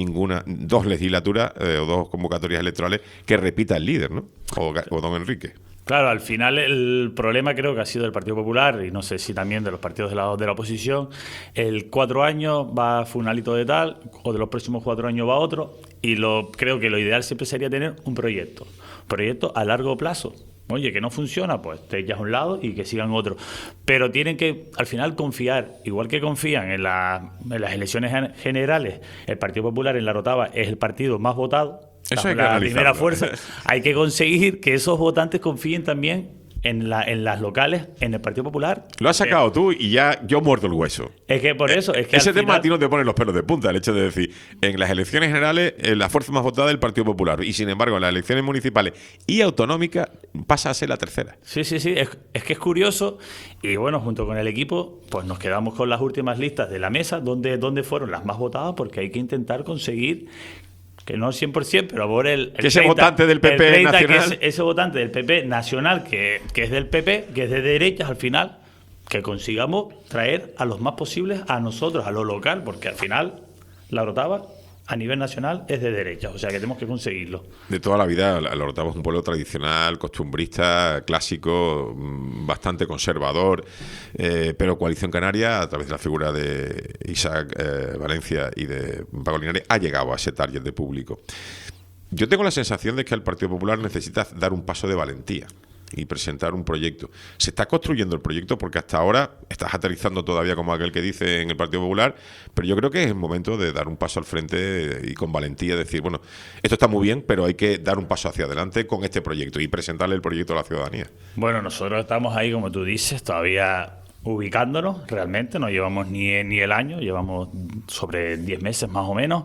dos legislaturas o dos convocatorias electorales que repita el líder, ¿no? O don Enrique. Claro, al final el problema creo que ha sido del Partido Popular, y no sé si también de los partidos de la oposición. El 4 años va Funalito de tal, o de los próximos 4 años va otro, y creo que lo ideal siempre sería tener un proyecto a largo plazo. Oye, que no funciona, pues te echas a un lado y que sigan otros. Pero tienen que, al final, confiar. Igual que confían en las elecciones generales, el Partido Popular en la Orotava es el partido más votado. Eso hay que la primera fuerza. Hay que conseguir que esos votantes confíen también en las locales, en el Partido Popular. Lo has sacado tú y ya yo muerto el hueso. Es que por eso... Es que ese tema a ti no te pone los pelos de punta, el hecho de decir, en las elecciones generales, la fuerza más votada es el Partido Popular, y sin embargo, en las elecciones municipales y autonómicas pasa a ser la tercera. Sí. Es que es curioso, y bueno, junto con el equipo, pues nos quedamos con las últimas listas de la mesa, donde fueron las más votadas, porque hay que intentar conseguir... que no 100%, pero por el que ese 30, votante del PP 30, nacional, que ese votante del PP nacional, que es del PP, que es de derechas al final, que consigamos traer a los más posibles a nosotros, a lo local, porque al final la Orotava a nivel nacional es de derechas, o sea que tenemos que conseguirlo. De toda la vida, la Orotava es un pueblo tradicional, costumbrista, clásico, bastante conservador, pero Coalición Canaria, a través de la figura de Isaac Valencia y de Paco Linares, ha llegado a ese target de público. Yo tengo la sensación de que el Partido Popular necesita dar un paso de valentía y presentar un proyecto. Se está construyendo el proyecto porque hasta ahora estás aterrizando todavía como aquel que dice en el Partido Popular, pero yo creo que es el momento de dar un paso al frente y con valentía decir, bueno, esto está muy bien, pero hay que dar un paso hacia adelante con este proyecto y presentarle el proyecto a la ciudadanía. Bueno, nosotros estamos ahí, como tú dices, todavía ubicándonos realmente, no llevamos ni el año, llevamos sobre 10 meses más o menos.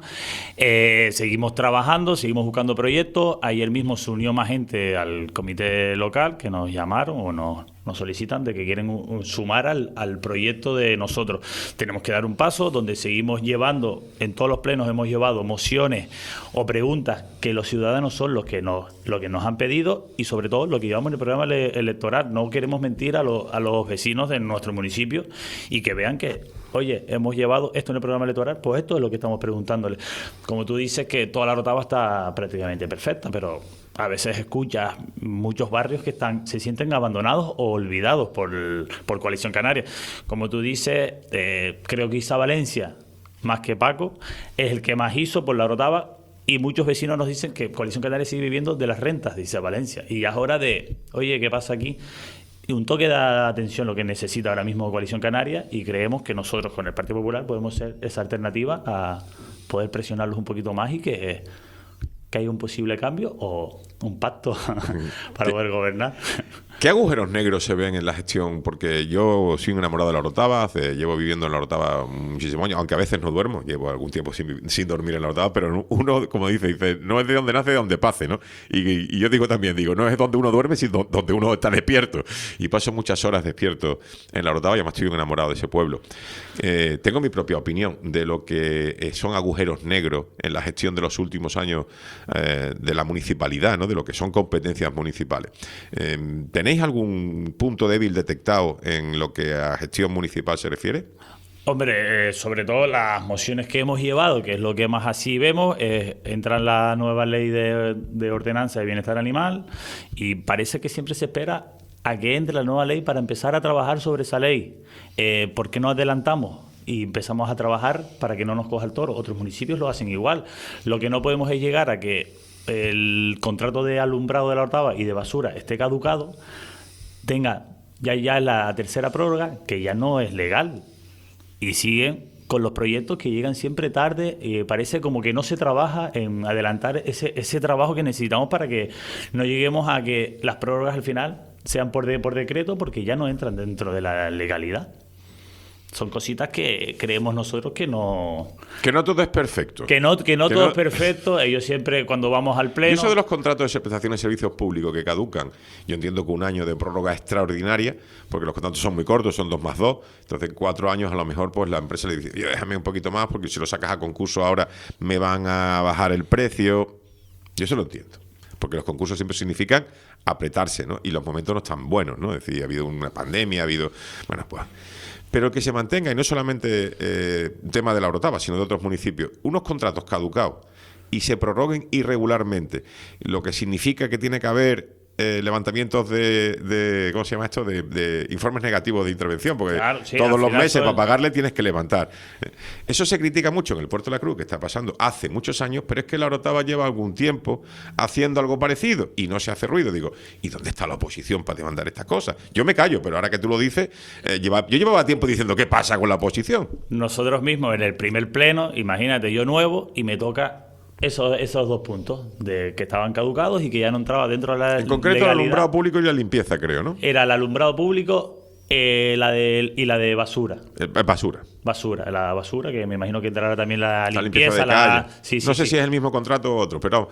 Seguimos trabajando, seguimos buscando proyectos. Ayer mismo se unió más gente al comité local que nos llamaron o nos solicitan de que quieren sumar al proyecto de nosotros. Tenemos que dar un paso donde seguimos llevando, en todos los plenos hemos llevado mociones o preguntas que los ciudadanos son lo que nos han pedido y sobre todo lo que llevamos en el programa electoral. No queremos mentir a los vecinos de nuestro municipio y que vean que, oye, hemos llevado esto en el programa electoral, pues esto es lo que estamos preguntándole. Como tú dices que toda la Orotava está prácticamente perfecta, pero a veces escuchas muchos barrios que se sienten abandonados o olvidados por Coalición Canaria. Como tú dices, creo que Isa Valencia, más que Paco, es el que más hizo por la Orotava y muchos vecinos nos dicen que Coalición Canaria sigue viviendo de las rentas de Isa Valencia. Y ya es hora de, oye, ¿qué pasa aquí? Y un toque de atención lo que necesita ahora mismo Coalición Canaria y creemos que nosotros con el Partido Popular podemos ser esa alternativa a poder presionarlos un poquito más y que haya un posible cambio o un pacto para poder gobernar. ¿Qué agujeros negros se ven en la gestión? Porque yo soy un enamorado de la Orotava, llevo viviendo en la Orotava muchísimos años, aunque a veces no duermo, llevo algún tiempo sin dormir en la Orotava, pero uno, como dice, no es de donde nace, de donde pase, ¿no? Y yo digo también, no es donde uno duerme, sino donde uno está despierto. Y paso muchas horas despierto en la Orotava y además estoy un enamorado de ese pueblo. Tengo mi propia opinión de lo que son agujeros negros en la gestión de los últimos años de la municipalidad, ¿no? De lo que son competencias municipales. ¿Tenéis algún punto débil detectado en lo que a gestión municipal se refiere? Hombre, sobre todo las mociones que hemos llevado, que es lo que más así vemos, entra en la nueva ley de ordenanza de bienestar animal y parece que siempre se espera a que entre la nueva ley para empezar a trabajar sobre esa ley. ¿Por qué no adelantamos? Y empezamos a trabajar para que no nos coja el toro. Otros municipios lo hacen igual. Lo que no podemos es llegar a que el contrato de alumbrado de la Orotava y de basura esté caducado, tenga ya la tercera prórroga, que ya no es legal, y siguen con los proyectos que llegan siempre tarde. Parece como que no se trabaja en adelantar ese trabajo que necesitamos para que no lleguemos a que las prórrogas al final sean por decreto, porque ya no entran dentro de la legalidad. Son cositas que creemos nosotros que no... Que no todo es perfecto. Que no todo es perfecto. Ellos siempre, cuando vamos al pleno... Y eso de los contratos de prestación de servicios públicos que caducan, yo entiendo que un año de prórroga extraordinaria, porque los contratos son muy cortos, son 2+2, entonces 4 años a lo mejor pues la empresa le dice, déjame un poquito más, porque si lo sacas a concurso ahora me van a bajar el precio. Yo eso lo entiendo. Porque los concursos siempre significan apretarse, ¿no? Y los momentos no están buenos, ¿no? Es decir, ha habido una pandemia, ha habido... Bueno, pues... Pero que se mantenga, y no solamente tema de la Orotava, sino de otros municipios, unos contratos caducados y se prorroguen irregularmente, lo que significa que tiene que haber levantamientos de ¿cómo se llama esto? De informes negativos de intervención, porque claro, sí, todos los meses para pagarle tienes que levantar. Eso se critica mucho en el Puerto de la Cruz, que está pasando hace muchos años, pero es que la Orotava lleva algún tiempo haciendo algo parecido y no se hace ruido. Digo, ¿y dónde está la oposición para demandar estas cosas? Yo me callo, pero ahora que tú lo dices, yo llevaba tiempo diciendo, ¿qué pasa con la oposición? Nosotros mismos en el primer pleno, imagínate, yo nuevo, y me toca... Esos 2 puntos de que estaban caducados y que ya no entraba dentro de la en concreto legalidad. El alumbrado público y la limpieza, creo, ¿no? Era el alumbrado público y la de basura. Basura, la basura, que me imagino que entrará también la limpieza de calle. Sí, no sé si es el mismo contrato o otro, pero...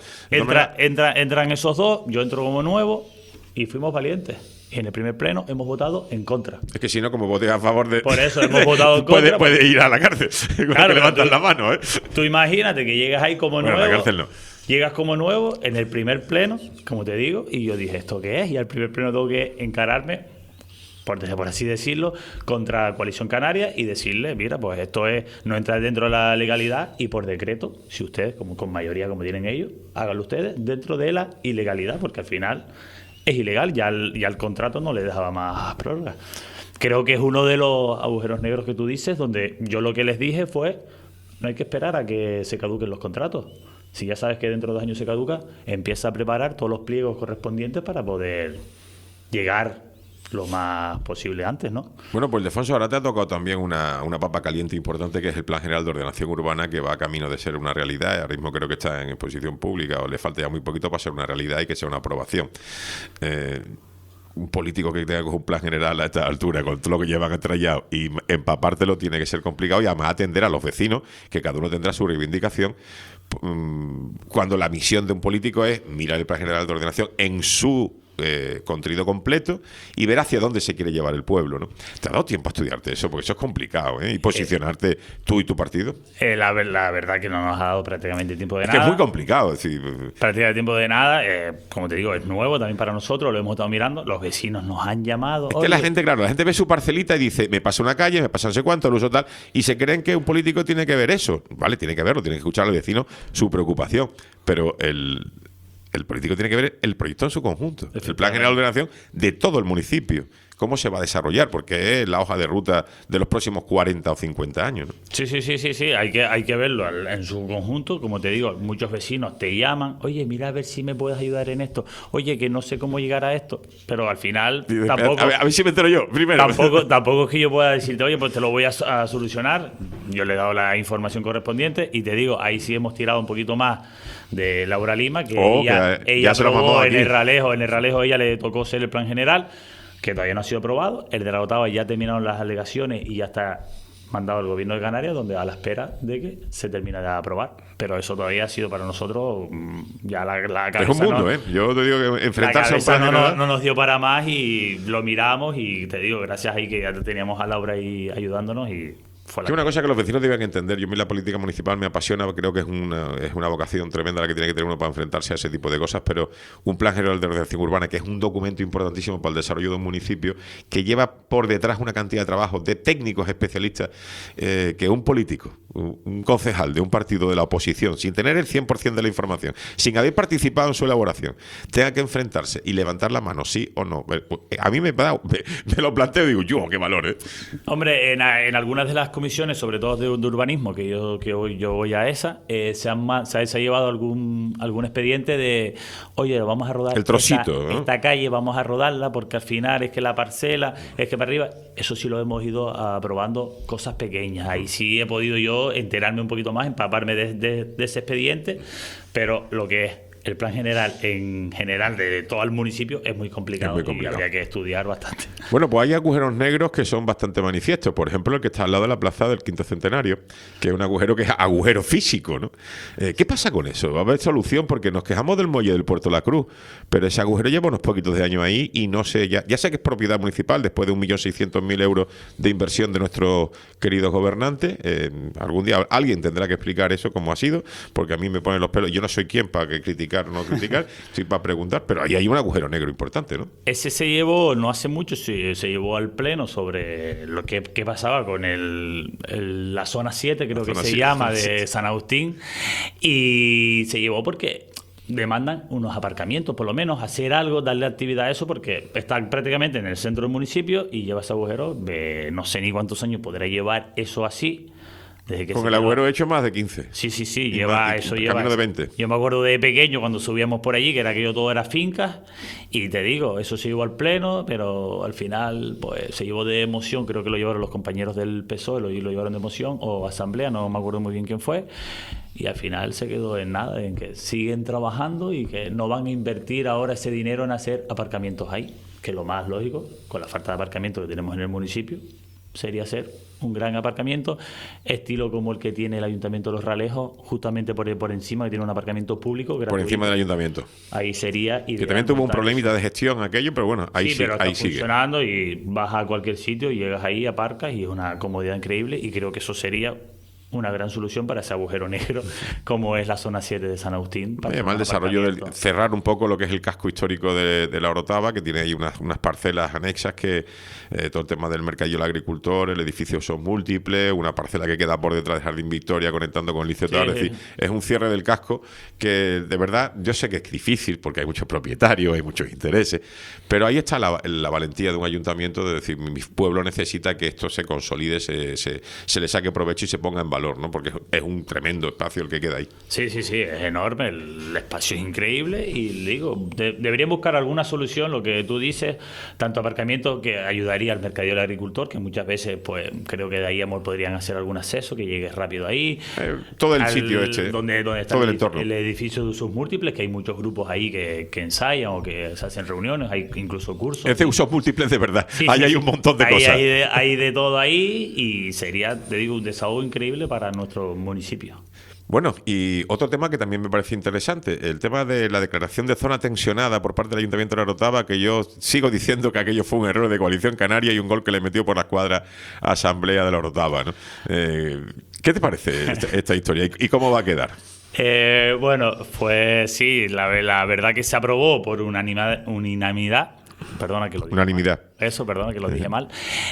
Entran esos 2, yo entro como nuevo y fuimos valientes. Y en el primer pleno hemos votado en contra. Es que si no, como votes a favor de... Por eso hemos votado en contra. Puede ir a la cárcel. Claro, que levantas la mano, ¿eh? Tú imagínate que llegas ahí como nuevo. A la cárcel no. Llegas como nuevo en el primer pleno, como te digo, y yo dije, ¿esto qué es? Y al primer pleno tengo que encararme, por así decirlo, contra Coalición Canaria y decirle, mira, pues esto no entra dentro de la legalidad y por decreto, si ustedes, como con mayoría como tienen ellos, háganlo ustedes dentro de la ilegalidad, porque al final... es ilegal, ya el contrato no le dejaba más prórroga. Creo que es uno de los agujeros negros que tú dices, donde yo lo que les dije fue, no hay que esperar a que se caduquen los contratos. Si ya sabes que dentro de 2 años se caduca, empieza a preparar todos los pliegos correspondientes para poder llegar lo más posible antes, ¿no? Bueno, pues Ildefonso, ahora te ha tocado también una papa caliente importante, que es el Plan General de Ordenación Urbana, que va a camino de ser una realidad. Ahora mismo creo que está en exposición pública, o le falta ya muy poquito para ser una realidad y que sea una aprobación. un político que tenga un plan general a esta altura, con todo lo que llevan estrellado, y empapártelo tiene que ser complicado, y además atender a los vecinos, que cada uno tendrá su reivindicación, cuando la misión de un político es mirar el plan general de ordenación en su contenido completo y ver hacia dónde se quiere llevar el pueblo, ¿no? ¿Te ha dado tiempo a estudiarte eso? Porque eso es complicado, ¿eh? Y posicionarte tú y tu partido. La verdad que no nos ha dado prácticamente tiempo de Es nada. que es muy complicado. Es decir, Prácticamente tiempo de nada. Como te digo, es nuevo también para nosotros, lo hemos estado mirando. Los vecinos nos han llamado. es que la gente, claro, la gente ve su parcelita y dice, me pasa una calle, me pasa no sé cuánto, lo uso tal, y se creen que un político tiene que ver eso. Vale, tiene que verlo, tiene que escuchar al vecino su preocupación, pero el político tiene que ver el proyecto en su conjunto, el plan general de ordenación de todo el municipio, cómo se va a desarrollar, porque es la hoja de ruta de los próximos 40 o 50 años, ¿no? Sí, hay que verlo en su conjunto. Como te digo, muchos vecinos te llaman, oye, mira a ver si me puedes ayudar en esto, oye, que no sé cómo llegar a esto, pero al final tampoco... A ver si me entero yo, primero. Tampoco es que yo pueda decirte, oye, pues te lo voy a solucionar. Yo le he dado la información correspondiente y te digo, ahí sí hemos tirado un poquito más de Laura Lima, que ella se lo aprobó mamó en aquí. el Ralejo ella le tocó ser el plan general, que todavía no ha sido aprobado. El de la Otava ya terminaron las alegaciones y ya está mandado al gobierno de Canarias, donde a la espera de que se termine de aprobar. Pero eso todavía ha sido para nosotros ya la cabeza. Es un mundo, ¿no? Yo te digo que enfrentarse a un plan general... no nos dio para más y lo miramos y te digo, gracias ahí que ya teníamos a Laura ahí ayudándonos y... Es una cosa que los vecinos deben entender. Yo, a mí la política municipal me apasiona, creo que es una vocación tremenda la que tiene que tener uno para enfrentarse a ese tipo de cosas, pero un plan general de ordenación urbana, que es un documento importantísimo para el desarrollo de un municipio, que lleva por detrás una cantidad de trabajo de técnicos especialistas, que un político, un concejal de un partido de la oposición, sin tener el 100% de la información, sin haber participado en su elaboración, tenga que enfrentarse y levantar la mano, sí o no. A mí me lo planteo y digo, yo, qué valor, ¿eh? Hombre, en algunas de las comisiones, sobre todo de urbanismo, que yo voy a esa, se ha llevado algún expediente de, oye, vamos a rodar el trocito, ¿no? esta calle, vamos a rodarla porque al final es que la parcela, es que para arriba. Eso sí lo hemos ido aprobando, cosas pequeñas. Ahí sí he podido yo enterarme un poquito más, empaparme de ese expediente, pero lo que es el plan general en general de todo el municipio es muy complicado, y habría que estudiar bastante. Bueno, pues hay agujeros negros que son bastante manifiestos. Por ejemplo, el que está al lado de la plaza del Quinto Centenario, que es un agujero que es agujero físico, ¿no? ¿Qué pasa con eso? Va a haber solución, porque nos quejamos del muelle del Puerto de la Cruz, pero ese agujero lleva unos poquitos de años ahí y no sé, ya sé que es propiedad municipal después de 1.600.000 euros de inversión de nuestros queridos gobernantes. Algún día alguien tendrá que explicar eso, cómo ha sido, porque a mí me ponen los pelos. Yo no soy quien para criticar o no criticar, estoy para preguntar, pero ahí hay un agujero negro importante, ¿no? Ese se llevó no hace mucho, se llevó al pleno sobre lo que pasaba con la zona 7, creo que se llama, de San Agustín, y se llevó porque demandan unos aparcamientos, por lo menos hacer algo, darle actividad a eso, porque está prácticamente en el centro del municipio y lleva ese agujero de no sé ni cuántos años podrá llevar eso así. Desde que con el agujero hecho más de 15. Sí, lleva eso. Camino de 20. Yo me acuerdo de pequeño cuando subíamos por allí, que era aquello todo era fincas, y te digo, eso se llevó al pleno, pero al final pues se llevó de emoción, creo que lo llevaron los compañeros del PSOE, lo llevaron de emoción, o asamblea, no me acuerdo muy bien quién fue, y al final se quedó en nada, en que siguen trabajando y que no van a invertir ahora ese dinero en hacer aparcamientos ahí, que lo más lógico, con la falta de aparcamiento que tenemos en el municipio, sería hacer un gran aparcamiento, estilo como el que tiene el Ayuntamiento de Los Ralejos, justamente por encima, que tiene un aparcamiento público gratuito. Por encima del ayuntamiento. Ahí sería ideal. Que también tuvo un problemita de gestión aquello, pero bueno, ahí sí, pero ahí está sigue funcionando y vas a cualquier sitio, llegas ahí, aparcas y es una comodidad increíble, y creo que eso sería una gran solución para ese agujero negro como es la zona 7 de San Agustín. Además, el desarrollo cerrar un poco lo que es el casco histórico de la Orotava, que tiene ahí unas parcelas anexas que todo el tema del mercadillo del agricultor, el edificio son múltiples, una parcela que queda por detrás de Jardín Victoria conectando con el Liceo Tobar. Es decir, es un cierre del casco que de verdad yo sé que es difícil porque hay muchos propietarios, hay muchos intereses, pero ahí está la valentía de un ayuntamiento de decir, mi pueblo necesita que esto se consolide, se le saque provecho y se ponga en valor. valor, ¿no? Porque es un tremendo espacio el que queda ahí. Sí, es enorme, el espacio es increíble y digo, deberían buscar alguna solución, lo que tú dices, tanto aparcamiento que ayudaría al mercadillo del agricultor, que muchas veces pues creo que de ahí podrían hacer algún acceso, que llegue rápido ahí. Todo el sitio donde está todo el entorno. El edificio de usos múltiples, que hay muchos grupos ahí que ensayan o que se hacen reuniones, hay incluso cursos. Es de usos múltiples de verdad, hay un montón de cosas. Hay de todo ahí y sería, te digo, un desahogo increíble para nuestro municipio. Bueno, y otro tema que también me parece interesante, el tema de la declaración de zona tensionada por parte del Ayuntamiento de La Orotava, que yo sigo diciendo que aquello fue un error de Coalición Canaria y un gol que le metió por la escuadra Asamblea de La Orotava, ¿no? ¿Qué te parece esta historia y cómo va a quedar? Bueno, pues sí, la verdad que se aprobó por unanimidad. Perdona que lo dije Unanimidad. mal. Eso, perdona que lo dije mal.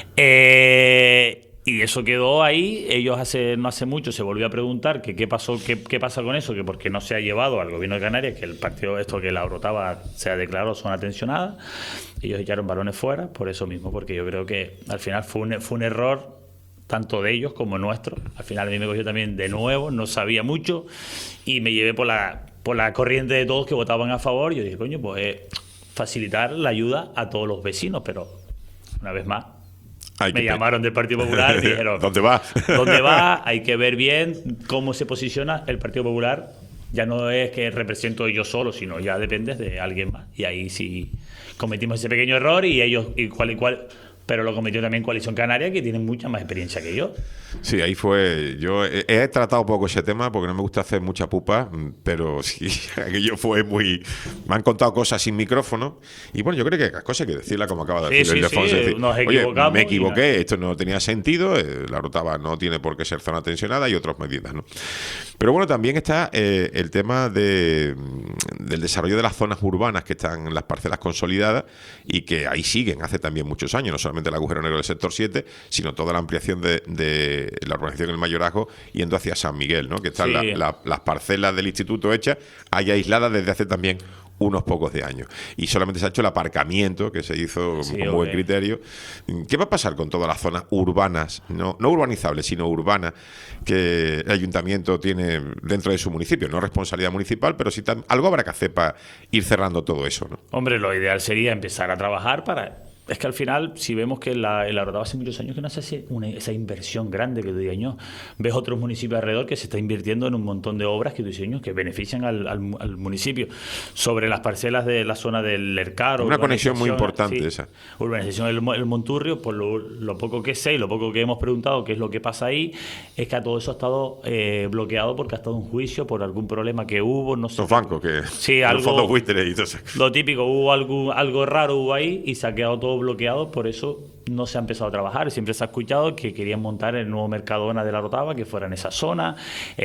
Y eso quedó ahí. Ellos no hace mucho se volvió a preguntar que qué pasó, qué pasa con eso, que porque no se ha llevado al gobierno de Canarias, que el partido que La Orotava se ha declarado zona tensionada. Ellos echaron balones fuera por eso mismo, porque yo creo que al final fue un error tanto de ellos como nuestro. Al final a mí me cogió también de nuevo, no sabía mucho y me llevé por la corriente de todos que votaban a favor. Y yo dije, coño, pues facilitar la ayuda a todos los vecinos, pero una vez más me llamaron del Partido Popular y dijeron ¿dónde va? ¿Dónde va? Hay que ver bien cómo se posiciona el Partido Popular. Ya no es que represento yo solo, sino ya dependes de alguien más. Y ahí sí cometimos ese pequeño error y ellos igual, pero lo cometió también Coalición Canaria, que tiene mucha más experiencia que yo. Sí, ahí fue. Yo he tratado poco ese tema porque no me gusta hacer mucha pupa, pero sí, aquello fue muy. Me han contado cosas sin micrófono y bueno, yo creo que las cosas hay que decirlas como acaba de decir Ildefonso. Sí, nos equivocamos. Oye, me equivoqué, esto no tenía sentido, La Orotava no tiene por qué ser zona tensionada y otras medidas, ¿no? Pero bueno, también está el tema del desarrollo de las zonas urbanas que están en las parcelas consolidadas y que ahí siguen hace también muchos años, no solamente el agujero negro del sector 7, sino toda la ampliación de la urbanización del Mayorazgo yendo hacia San Miguel, ¿no? Que están las parcelas del instituto hechas ahí aisladas desde hace también unos pocos de años. Y solamente se ha hecho el aparcamiento, que se hizo con buen criterio. ¿Qué va a pasar con todas las zonas urbanas, no urbanizables, sino urbanas, que el ayuntamiento tiene dentro de su municipio? No responsabilidad municipal, pero sí algo habrá que hacer para ir cerrando todo eso, ¿no? Hombre, lo ideal sería empezar a trabajar para... Es que al final, si vemos que La Orotava hace muchos años que no se hace esa inversión grande que tú digas, ¿no? Ves otros municipios alrededor que se está invirtiendo en un montón de obras que tú dices, que benefician al municipio. Sobre las parcelas de la zona del Lercaro. Una conexión muy importante esa. Urbanización del Monturrio, por lo poco que sé y lo poco que hemos preguntado qué es lo que pasa ahí, es que todo eso ha estado bloqueado porque ha estado en juicio por algún problema que hubo, no sé. Los bancos, algo, los fondos buitres y todo eso. Lo típico, hubo algo raro hubo ahí y se ha quedado todo bloqueado, por eso no se ha empezado a trabajar. Siempre se ha escuchado que querían montar el nuevo Mercadona de La Orotava, que fuera en esa zona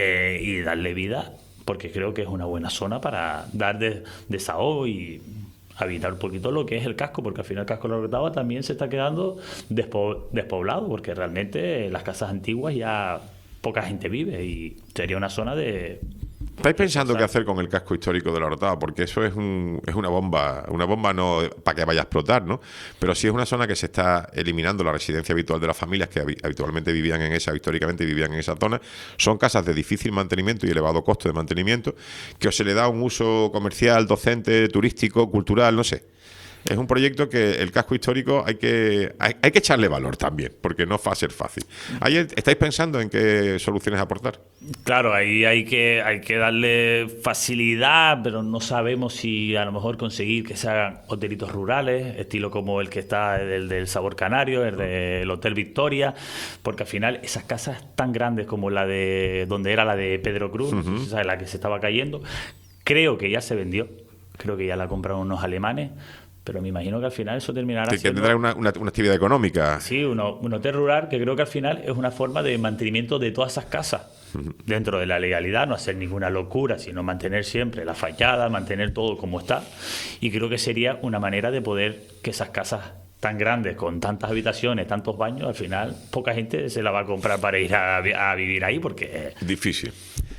y darle vida, porque creo que es una buena zona para dar desahogo y habitar un poquito lo que es el casco, porque al final el casco de La Orotava también se está quedando despoblado, porque realmente las casas antiguas ya poca gente vive y sería una zona de... ¿Estáis pensando qué hacer con el casco histórico de La Orotava? Porque eso es una bomba no para que vaya a explotar, ¿no? Pero sí es una zona que se está eliminando la residencia habitual de las familias que habitualmente vivían históricamente vivían en esa zona. Son casas de difícil mantenimiento y elevado costo de mantenimiento, que o se le da un uso comercial, docente, turístico, cultural, no sé. Es un proyecto que el casco histórico hay que echarle valor también, porque no va a ser fácil. ¿Ahí estáis pensando en qué soluciones aportar? Claro, ahí hay que darle facilidad, pero no sabemos si a lo mejor conseguir que se hagan hotelitos rurales, estilo como el que está del Sabor Canario, el del Hotel Victoria, porque al final esas casas tan grandes como la de donde era la de Pedro Cruz, ¿sabes? La que se estaba cayendo, creo que ya se vendió, creo que ya la compraron unos alemanes. Pero me imagino que al final eso terminará siendo... Que tendrá una actividad económica. Sí, un hotel rural que creo que al final es una forma de mantenimiento de todas esas casas. Dentro de la legalidad, no hacer ninguna locura, sino mantener siempre la fachada, mantener todo como está. Y creo que sería una manera de poder que esas casas tan grandes, con tantas habitaciones, tantos baños, al final poca gente se la va a comprar para ir a vivir ahí porque... Difícil.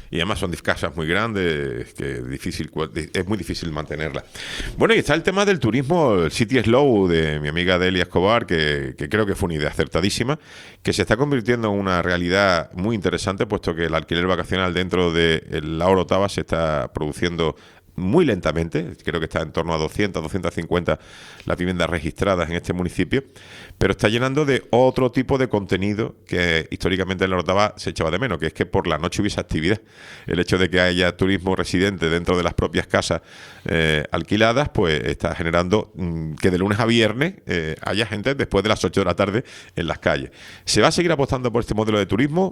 y además son casas muy grandes, que es muy difícil mantenerlas. Bueno, y está el tema del turismo, el City Slow de mi amiga Delia Escobar, que creo que fue una idea acertadísima, que se está convirtiendo en una realidad muy interesante, puesto que el alquiler vacacional dentro de la Orotava se está produciendo muy lentamente. Creo que está en torno a 200, 250 las viviendas registradas en este municipio, pero está llenando de otro tipo de contenido que históricamente en la Orotava se echaba de menos, que es que por la noche hubiese actividad. El hecho de que haya turismo residente dentro de las propias casas alquiladas, pues está generando que de lunes a viernes haya gente después de las 8 de la tarde en las calles. ¿Se va a seguir apostando por este modelo de turismo?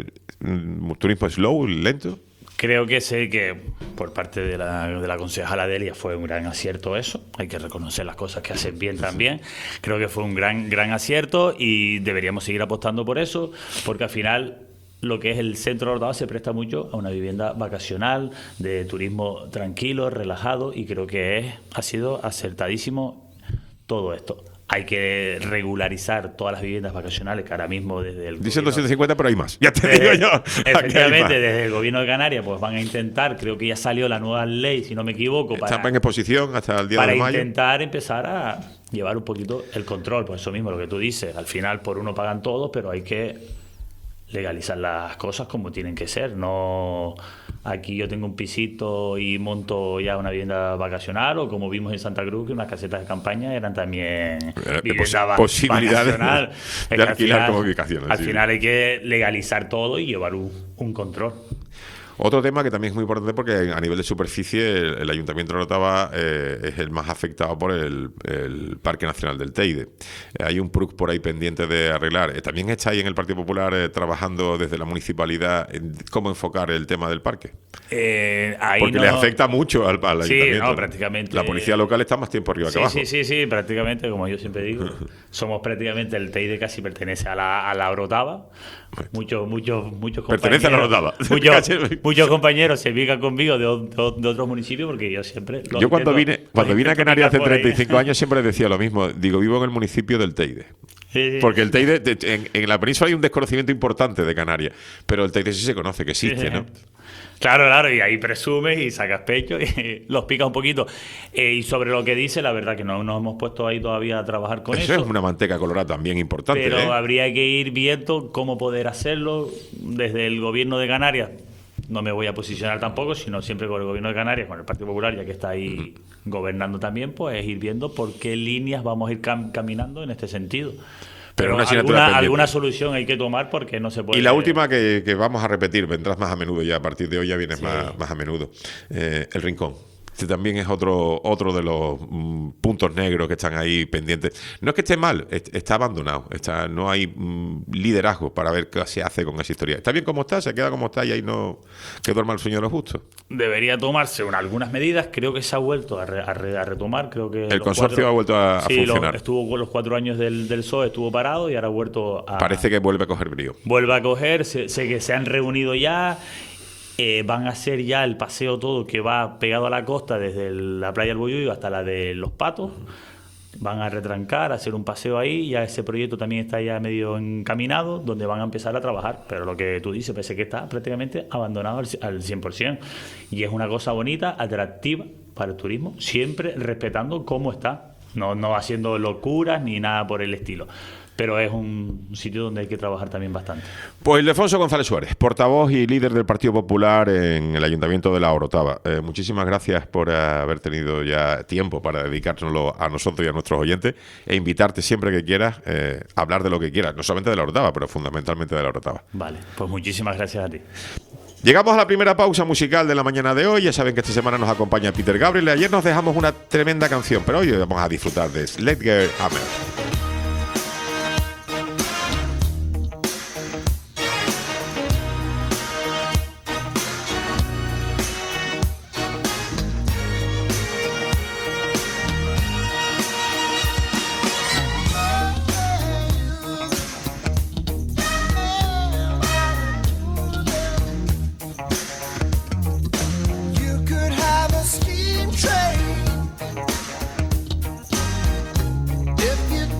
¿Turismo slow, lento? Creo que sé que por parte de la concejala Delia fue un gran acierto eso. Hay que reconocer las cosas que hacen bien también. Creo que fue un gran acierto y deberíamos seguir apostando por eso, porque al final lo que es el centro de Orotava se presta mucho a una vivienda vacacional, de turismo tranquilo, relajado, y creo que ha sido acertadísimo todo esto. Hay que regularizar todas las viviendas vacacionales que ahora mismo desde el Dicen gobierno, 250, pero hay más. Ya te digo yo. Efectivamente, desde el gobierno de Canarias pues van a intentar, creo que ya salió la nueva ley, si no me equivoco, Está en exposición hasta el día de mayo. Para intentar empezar a llevar un poquito el control. Por eso mismo, lo que tú dices, al final por uno pagan todos, pero hay que legalizar las cosas como tienen que ser. No, aquí yo tengo un pisito y monto ya una vivienda vacacional, o como vimos en Santa Cruz, que unas casetas de campaña eran también posibilidades vacacional. de alquilar como ubicaciones. Al final hay que legalizar todo y llevar un control. Otro tema que también es muy importante, porque a nivel de superficie el Ayuntamiento de Orotava es el más afectado por el Parque Nacional del Teide. Hay un PRUC por ahí pendiente de arreglar. También está ahí en el Partido Popular trabajando desde la municipalidad en cómo enfocar el tema del parque. Ahí porque le afecta mucho al Ayuntamiento. Sí, no, prácticamente. La policía local está más tiempo arriba que abajo. Sí, prácticamente, como yo siempre digo. Somos prácticamente, el Teide casi pertenece a la Orotava. Muchos compañeros. Pertenece a la Orotava. Muchos compañeros se ubican conmigo de otros municipios, porque yo siempre... Yo cuando vine a Canarias hace 35 años siempre decía lo mismo. Digo, vivo en el municipio del Teide. Sí. Porque el Teide, en la península hay un desconocimiento importante de Canarias, pero el Teide sí se conoce que existe, ¿no? Claro, y ahí presumes y sacas pecho y los picas un poquito. Y sobre lo que dice, la verdad que no nos hemos puesto ahí todavía a trabajar con eso. Eso es una manteca colorada también importante. Pero habría que ir viendo cómo poder hacerlo desde el gobierno de Canarias. No me voy a posicionar tampoco, sino siempre con el gobierno de Canarias, con el Partido Popular, ya que está ahí gobernando también, pues ir viendo por qué líneas vamos a ir caminando en este sentido. Pero alguna solución hay que tomar, porque no se puede... Y la última que vamos a repetir, vendrás más a menudo ya, a partir de hoy ya vienes más a menudo. El Rincón. Este también es otro de los puntos negros que están ahí pendientes. No es que esté mal, está abandonado. No hay liderazgo para ver qué se hace con esa historia. Está bien como está, se queda como está, y ahí no que duerma el sueño de los justos. Debería tomarse algunas medidas. Creo que se ha vuelto a retomar. Creo que el consorcio ha vuelto a funcionar. Estuvo con los 4 años del PSOE, estuvo parado y ahora ha vuelto a... Parece que vuelve a coger brío. Vuelve a coger, sé que se han reunido ya. Van a hacer ya el paseo todo que va pegado a la costa, desde la playa del Bollullo hasta la de Los Patos. Van a retrancar, hacer un paseo ahí. Ya ese proyecto también está ya medio encaminado, donde van a empezar a trabajar. Pero lo que tú dices, parece que está prácticamente abandonado al 100%. Y es una cosa bonita, atractiva para el turismo, siempre respetando cómo está. No haciendo locuras ni nada por el estilo. Pero es un sitio donde hay que trabajar también bastante. Pues Ildefonso González Suárez, portavoz y líder del Partido Popular en el Ayuntamiento de la Orotava. Muchísimas gracias por haber tenido ya tiempo para dedicárnoslo a nosotros y a nuestros oyentes, e invitarte siempre que quieras a hablar de lo que quieras, no solamente de la Orotava, pero fundamentalmente de la Orotava. Vale, pues muchísimas gracias a ti. Llegamos a la primera pausa musical de la mañana de hoy. Ya saben que esta semana nos acompaña Peter Gabriel. Ayer nos dejamos una tremenda canción, pero hoy vamos a disfrutar de Sledgehammer. If you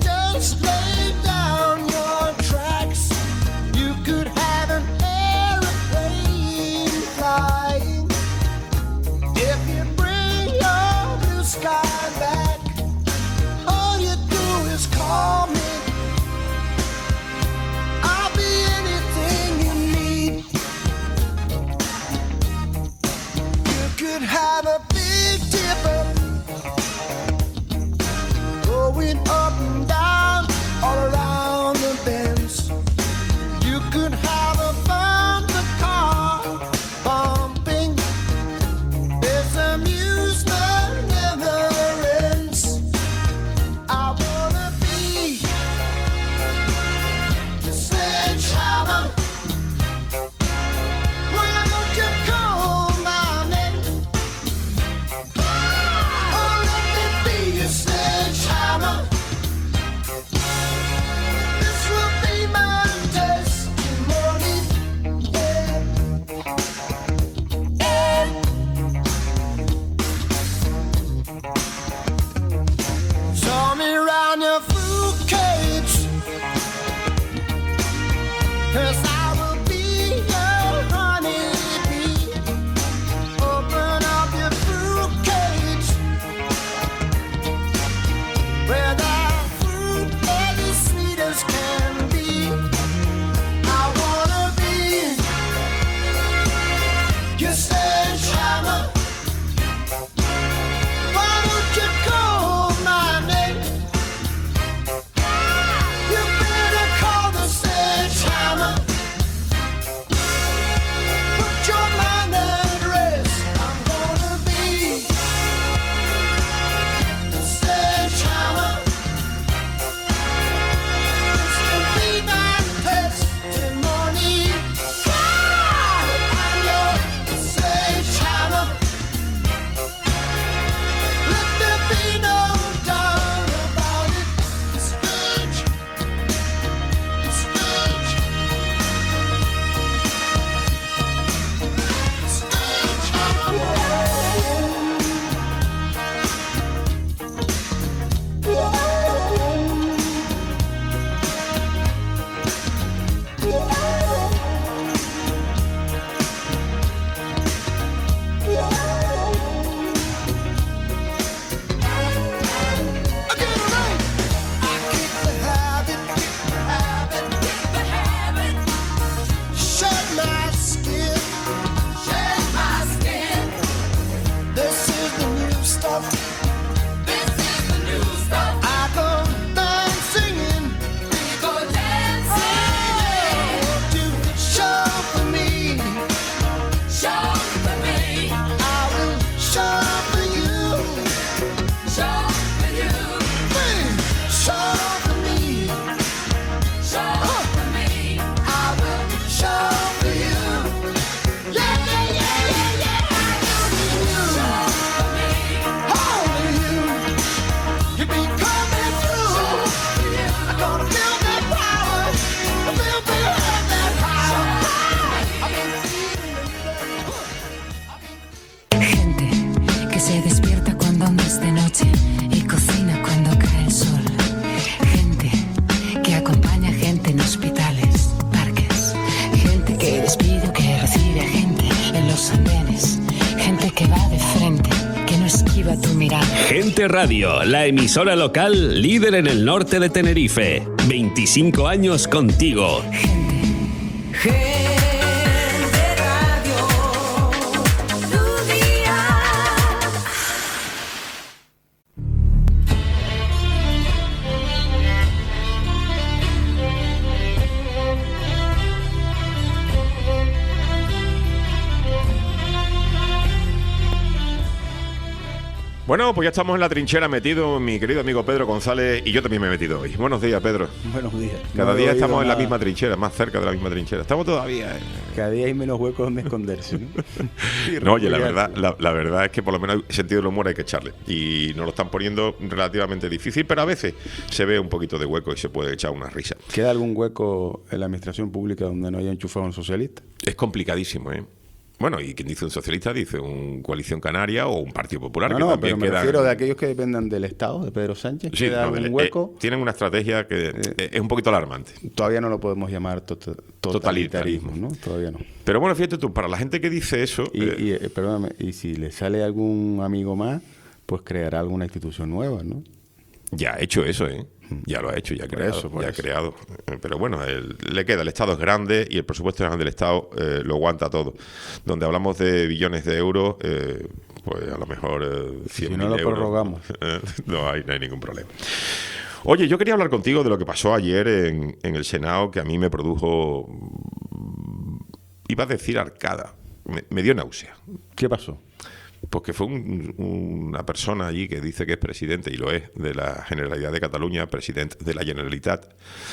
Gente Radio, la emisora local líder en el norte de Tenerife. 25 años contigo. Tu día. Bueno, pues ya estamos en la trinchera metido, mi querido amigo Pedro González, y yo también me he metido hoy. Buenos días, Pedro. Buenos días. Cada No he día oído estamos en la nada. misma trinchera, más cerca de la misma trinchera. Estamos todavía. Cada día hay menos huecos donde esconderse, ¿no? No, oye, la verdad es que por lo menos sentido del humor hay que echarle. Y nos lo están poniendo relativamente difícil, pero a veces se ve un poquito de hueco y se puede echar una risa. ¿Queda algún hueco en la administración pública donde no haya enchufado un socialista? Es complicadísimo, ¿eh? Bueno, y quien dice un socialista dice un Coalición Canaria o un Partido Popular. No, que no, también pero me quedan... refiero de aquellos que dependan del Estado, de Pedro Sánchez. Sí, ¿Queda no, algún hueco? tienen una estrategia que es un poquito alarmante. Todavía no lo podemos llamar totalitarismo, ¿no? Todavía no. Pero bueno, fíjate tú, para la gente que dice eso... Perdóname, y si le sale algún amigo más, pues creará alguna institución nueva, ¿no? Ya ha hecho eso, ¿eh? Ya lo ha hecho, ya ha creado. Por eso. Creado. Pero bueno, le queda. El Estado es grande y el presupuesto del Estado lo aguanta todo. Donde hablamos de billones de euros, pues a lo mejor 100.000 Si no lo euros. prorrogamos. No hay ningún problema. Oye, yo quería hablar contigo de lo que pasó ayer en el Senado, que a mí me produjo, iba a decir arcada, me dio náusea. ¿Qué pasó? Porque fue una persona allí que dice que es presidente, y lo es, de la Generalidad de Cataluña, presidente de la Generalitat.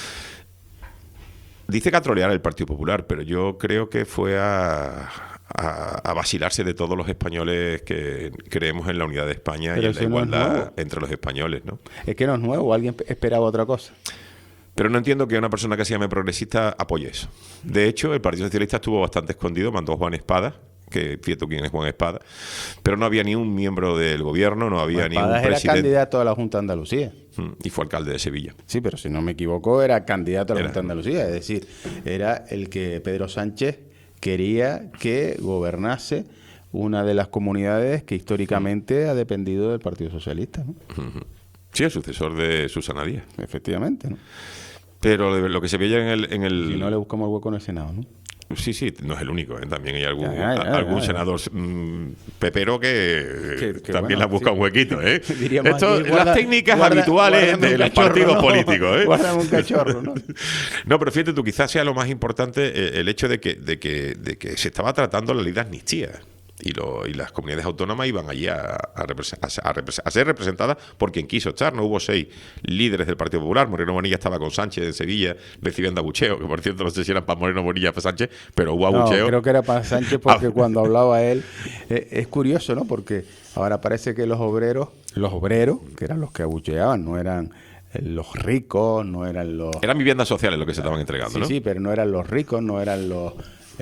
Dice que a trolear el Partido Popular, pero yo creo que fue a vacilarse de todos los españoles que creemos en la unidad de España Pero y en la eso no es igualdad nuevo. entre los españoles, ¿no? Es que no es nuevo, alguien esperaba otra cosa. Pero no entiendo que una persona que se llame progresista apoye eso. De hecho, el Partido Socialista estuvo bastante escondido, mandó a Juan Espada, que fíjate quién es Juan Espada, pero no había ni un miembro del gobierno, no había ni un Espadas era presidente. candidato a la Junta de Andalucía. Y fue alcalde de Sevilla. Sí, pero si no me equivoco, era candidato a la Era. Junta de Andalucía. Es decir, era el que Pedro Sánchez quería que gobernase una de las comunidades que históricamente ha dependido del Partido Socialista, ¿no? Sí, el sucesor de Susana Díaz. Efectivamente, ¿no? Pero lo que se veía en el... Si no le buscamos el hueco en el Senado, ¿no? Sí, no es el único, ¿eh? También hay algún Ya. senador pepero que Que también bueno, le busca sí. un huequito, ¿eh? Diríamos Esto, aquí, guarda- las técnicas guarda- habituales guárdame de un los cachorro, partidos ¿no? políticos, ¿eh? Guárdame un cachorro, ¿no? No, pero fíjate tú, quizás sea lo más importante el hecho de que se estaba tratando la ley de amnistía. Y las comunidades autónomas iban allí a ser representadas por quien quiso estar. No hubo 6 líderes del Partido Popular. Moreno Bonilla estaba con Sánchez en Sevilla recibiendo abucheo, que por cierto no sé si eran para Moreno Bonilla o para Sánchez, pero hubo abucheo. No, creo que era para Sánchez porque cuando hablaba él, es curioso, ¿no? Porque ahora parece que los obreros, que eran los que abucheaban, no eran los ricos, no eran los... Eran viviendas sociales lo que se estaban entregando, Sí, ¿no? sí, pero no eran los ricos, no eran los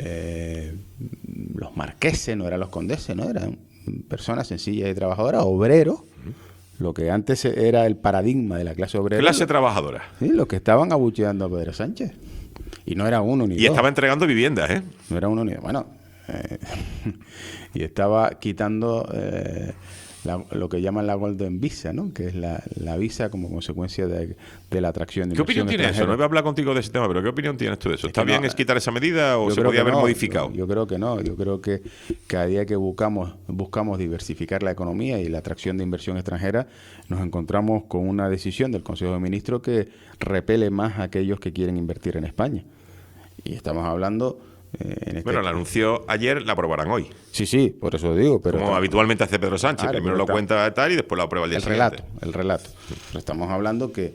marqueses, no eran los condeses, no eran personas sencillas y trabajadoras, obreros, lo que antes era el paradigma de la clase obrera. Clase trabajadora. Sí, los que estaban abucheando a Pedro Sánchez. Y no era uno ni Y dos. estaba entregando viviendas, ¿eh? No era uno ni dos. Bueno, y estaba quitando lo que llaman la Golden Visa, ¿no? Que es la visa como consecuencia de la atracción de ¿Qué opinión inversión tiene eso? No extranjera. voy a hablar contigo de ese tema, pero ¿qué opinión tienes tú de eso? Es ¿Está que bien no, es quitar esa medida o Yo se creo podía que haber no, modificado? Yo creo que no. Yo creo que cada día que buscamos diversificar la economía y la atracción de inversión extranjera, nos encontramos con una decisión del Consejo de Ministros que repele más a aquellos que quieren invertir en España. Y estamos hablando... Bueno, la anunció ayer, la aprobarán hoy. Sí, por eso digo. Pero Como habitualmente hace Pedro Sánchez. Claro, Primero pero lo cuenta tal y después lo aprueba el día siguiente. El relato. Pero estamos hablando que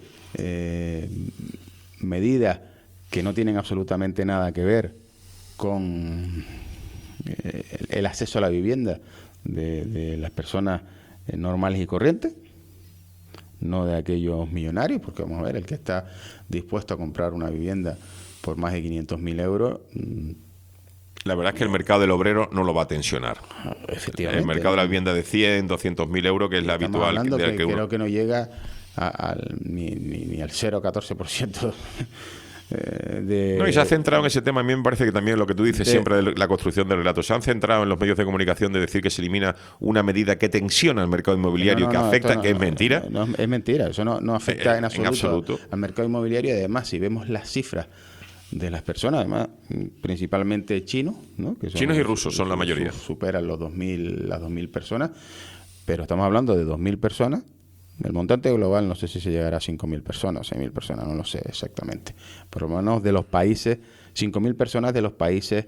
medidas que no tienen absolutamente nada que ver con el acceso a la vivienda de las personas normales y corrientes, no de aquellos millonarios, porque vamos a ver, el que está dispuesto a comprar una vivienda por más de 500.000 euros... La verdad es que el mercado del obrero no lo va a tensionar. Efectivamente. El mercado de la vivienda de 100, 200.000 euros, que es la Estamos habitual. hablando de que uno... creo que no llega ni al 0,14% No, y se ha centrado en ese tema. A mí me parece que también lo que tú dices siempre de la construcción del relato. Se han centrado en los medios de comunicación de decir que se elimina una medida que tensiona al mercado inmobiliario, que afecta, que es mentira. No, es mentira. Eso no afecta en absoluto al mercado inmobiliario. Y además, si vemos las cifras de las personas, además, principalmente chinos, ¿no? Que son, chinos y rusos son la mayoría. Superan las 2.000 personas, pero estamos hablando de 2.000 personas. El montante global no sé si se llegará a 5.000 personas, 6.000 personas, no lo sé exactamente. Por lo menos de los países, 5.000 personas de los países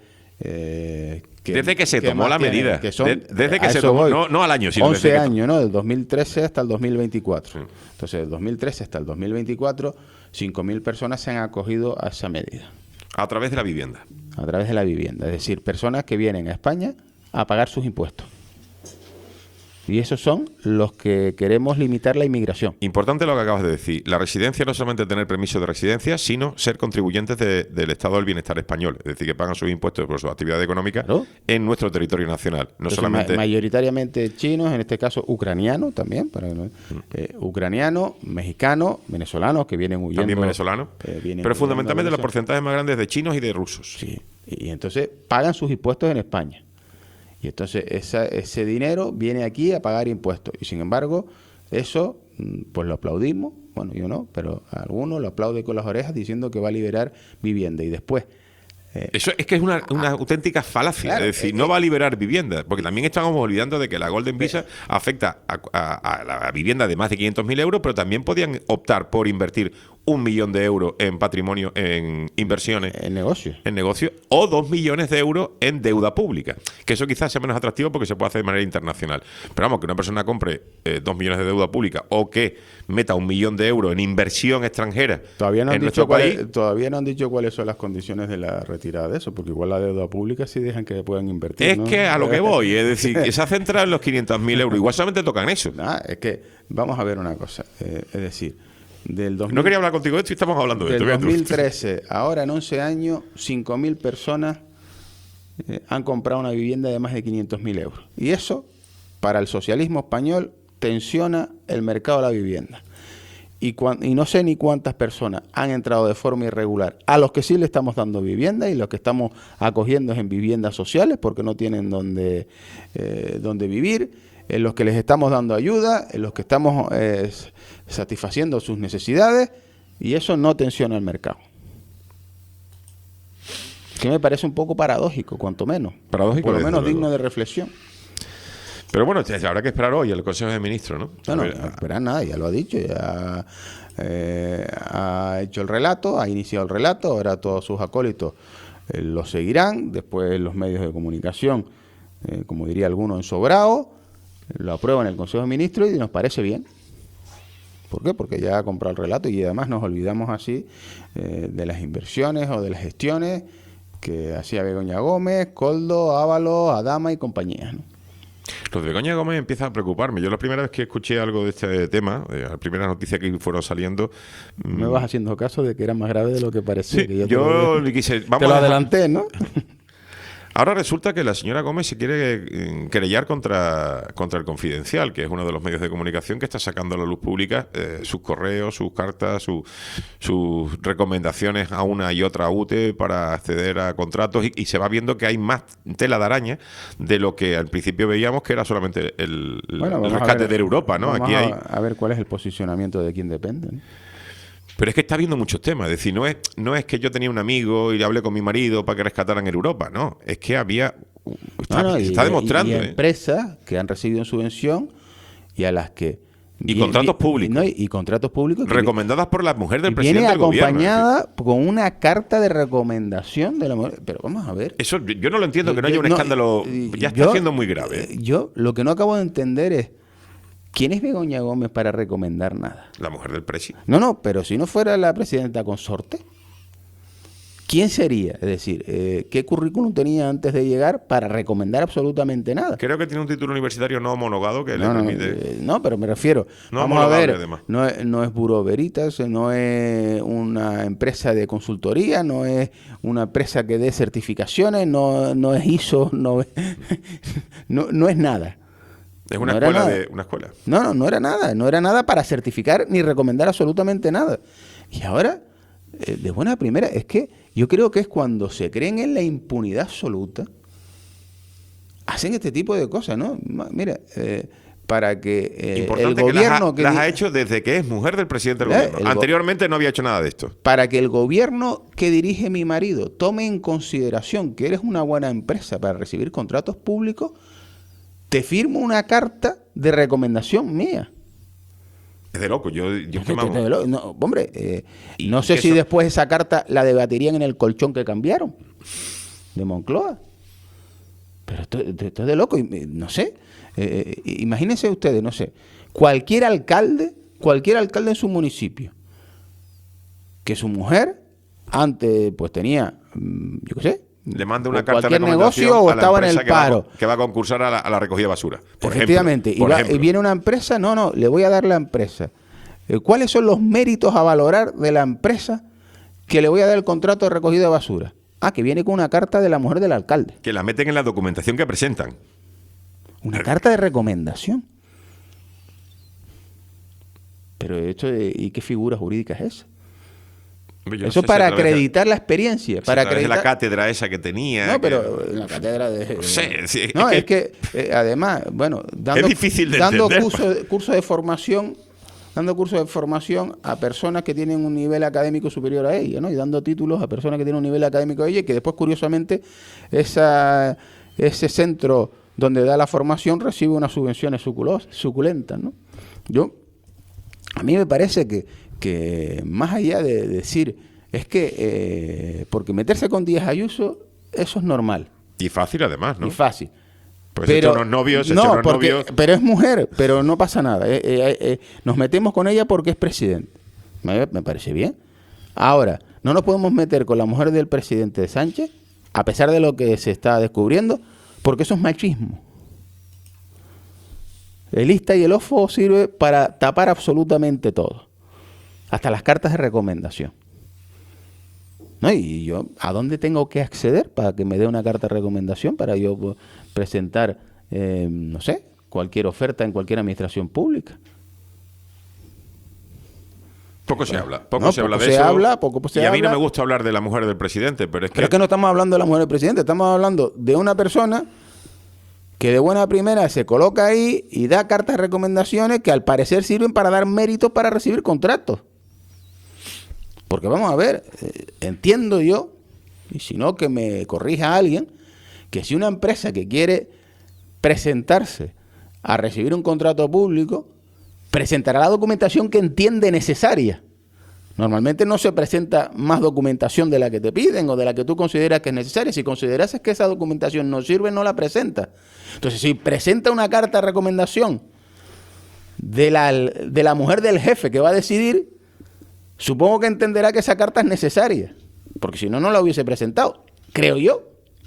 desde que se tomó la medida, que son, desde que se tomó, no al año, sino 11 desde años, ¿no? Del 2013 hasta el 2024. Sí. Entonces, del 2013 hasta el 2024, 5.000 personas se han acogido a esa medida. A través de la vivienda. A través de la vivienda. Es decir, personas que vienen a España a pagar sus impuestos. Y esos son los que queremos limitar la inmigración. Importante lo que acabas de decir. La residencia no es solamente tener permiso de residencia, sino ser contribuyentes del Estado del Bienestar español. Es decir, que pagan sus impuestos por su actividad económica en nuestro territorio nacional. No entonces, solamente mayoritariamente chinos, en este caso ucranianos también, ucranianos, mexicanos, venezolanos que vienen huyendo. También venezolanos. Pero fundamentalmente los porcentajes más grandes de chinos y de rusos. Sí. Y entonces pagan sus impuestos en España. Y entonces ese dinero viene aquí a pagar impuestos. Y sin embargo, eso pues lo aplaudimos. Bueno, yo no, pero algunos lo aplauden con las orejas diciendo que va a liberar vivienda. Y después... eso es que es una auténtica falacia. Claro, es decir, no va a liberar vivienda. Porque también estamos olvidando de que la Golden Visa afecta a la vivienda de más de 500.000 euros, pero también podían optar por invertir 1 millón de euros en patrimonio, en inversiones. En negocios. O 2 millones de euros en deuda pública. Que eso quizás sea menos atractivo porque se puede hacer de manera internacional. Pero vamos, que una persona compre 2 millones de deuda pública o que meta 1 millón de euros en inversión extranjera todavía no en nuestro país. Todavía no han dicho cuáles son las condiciones de la retirada de eso, porque igual la deuda pública sí dejan que puedan invertir. Es, ¿no?, que a lo que voy, es decir, que se ha centrado en los 500.000 euros. Igual solamente tocan eso. Es que vamos a ver una cosa. Es decir, no quería hablar contigo de esto y estamos hablando de esto. Del 2013, ahora en 11 años, 5.000 personas han comprado una vivienda de más de 500.000 euros. Y eso, para el socialismo español, tensiona el mercado de la vivienda. Y no sé ni cuántas personas han entrado de forma irregular, a los que sí le estamos dando vivienda y los que estamos acogiendo en viviendas sociales porque no tienen donde vivir, en los que les estamos dando ayuda, en los que estamos satisfaciendo sus necesidades, y eso no tensiona el mercado. Que me parece un poco paradójico, cuanto menos. Paradójico, por lo menos digno de reflexión. Pero bueno, habrá que esperar hoy el Consejo de Ministros, ¿no? No esperar nada, ya lo ha dicho, ya ha hecho el relato, ha iniciado el relato, ahora todos sus acólitos lo seguirán, después los medios de comunicación, como diría alguno, ensobrado, lo aprueban en el Consejo de Ministros y nos parece bien. ¿Por qué? Porque ya ha comprado el relato y además nos olvidamos así de las inversiones o de las gestiones que hacía Begoña Gómez, Koldo, Ábalos, Adama y compañía, ¿no? Lo de Begoña Gómez empieza a preocuparme. Yo la primera vez que escuché algo de este tema, las primeras noticias que fueron saliendo... Me vas haciendo caso de que era más grave de lo que parecía. Sí, que yo quise... Te lo adelanté, ¿no? Ahora resulta que la señora Gómez se quiere querellar contra el Confidencial, que es uno de los medios de comunicación que está sacando a la luz pública sus correos, sus cartas, sus recomendaciones a una y otra UTE para acceder a contratos y se va viendo que hay más tela de araña de lo que al principio veíamos que era solamente el rescate de Europa, ¿no? Aquí hay... a ver cuál es el posicionamiento de quién depende, ¿no? Pero es que está habiendo muchos temas. Es decir, no es que yo tenía un amigo y le hablé con mi marido para que rescataran en Europa. No, es que había... Está demostrando. Y empresas que han recibido subvención y a las que... Y contratos públicos. Y contratos públicos. Recomendadas por la mujer del presidente del gobierno. Viene acompañada con una carta de recomendación de la mujer. Pero vamos a ver. Eso yo no lo entiendo, que no haya un escándalo... Ya está siendo muy grave. Yo lo que no acabo de entender es... ¿Quién es Begoña Gómez para recomendar nada? La mujer del presidente. No, pero si no fuera la presidenta consorte, ¿quién sería? Es decir, ¿qué currículum tenía antes de llegar para recomendar absolutamente nada? Creo que tiene un título universitario no homologado que le permite... No, pero me refiero... No vamos a ver, no es Bureau Veritas, no es una empresa de consultoría, no es una empresa que dé certificaciones, no es ISO, no es nada. Es una escuela una escuela. No era nada para certificar ni recomendar absolutamente nada. Y ahora de buena primera, es que yo creo que es cuando se creen en la impunidad absoluta, hacen este tipo de cosas, ¿no? Mira, para que el gobierno... que las ha hecho desde que es mujer del presidente del gobierno. Anteriormente no había hecho nada de esto. Para que el gobierno que dirige mi marido tome en consideración que eres una buena empresa para recibir contratos públicos, te firmo una carta de recomendación mía. Es de loco. No, hombre, no sé si después esa carta la debatirían en el colchón que cambiaron de Moncloa. Pero esto es de loco. No sé. Imagínense ustedes, no sé, cualquier alcalde en su municipio, que su mujer antes pues tenía, yo qué sé, le manda una carta de cualquier negocio o estaba en el paro, que va a concursar a la recogida de basura. Efectivamente, y viene una empresa, no, le voy a dar la empresa. ¿Cuáles son los méritos a valorar de la empresa que le voy a dar el contrato de recogida de basura? Que viene con una carta de la mujer del alcalde. Que la meten en la documentación que presentan. Una carta de recomendación. Pero esto, ¿y qué figura jurídica es esa? Eso para acreditar la experiencia. Para acreditar la cátedra esa que tenía. No, pero la cátedra de... No sé. Sí, no, es que además, bueno, es difícil de dando entender. cursos de formación a personas que tienen un nivel académico superior a ella, ¿no? Y dando títulos a personas que tienen un nivel académico a ella, y que después, curiosamente, ese centro donde da la formación recibe unas subvenciones suculentas, ¿no? A mí me parece que más allá de decir, es que porque meterse con Díaz Ayuso, eso es normal. Y fácil además, ¿no? Y fácil. Pues pero unos novios, pero es mujer, pero no pasa nada. Nos metemos con ella porque es presidente. Me parece bien. Ahora, no nos podemos meter con la mujer del presidente Sánchez, a pesar de lo que se está descubriendo, porque eso es machismo. El ista y el ofo sirve para tapar absolutamente todo, hasta las cartas de recomendación. ¿No? Y yo, ¿a dónde tengo que acceder para que me dé una carta de recomendación para yo presentar, no sé, cualquier oferta en cualquier administración pública? Poco se habla de eso. Y a mí no me gusta hablar de la mujer del presidente, pero es que... no estamos hablando de la mujer del presidente, estamos hablando de una persona que de buena primera se coloca ahí y da cartas de recomendaciones que al parecer sirven para dar méritos para recibir contratos. Porque vamos a ver, entiendo yo, y si no que me corrija alguien, que si una empresa que quiere presentarse a recibir un contrato público, presentará la documentación que entiende necesaria. Normalmente no se presenta más documentación de la que te piden o de la que tú consideras que es necesaria. Si consideras que esa documentación no sirve, no la presenta. Entonces, si presenta una carta de recomendación de la mujer del jefe que va a decidir, supongo que entenderá que esa carta es necesaria, porque si no, no la hubiese presentado, creo yo.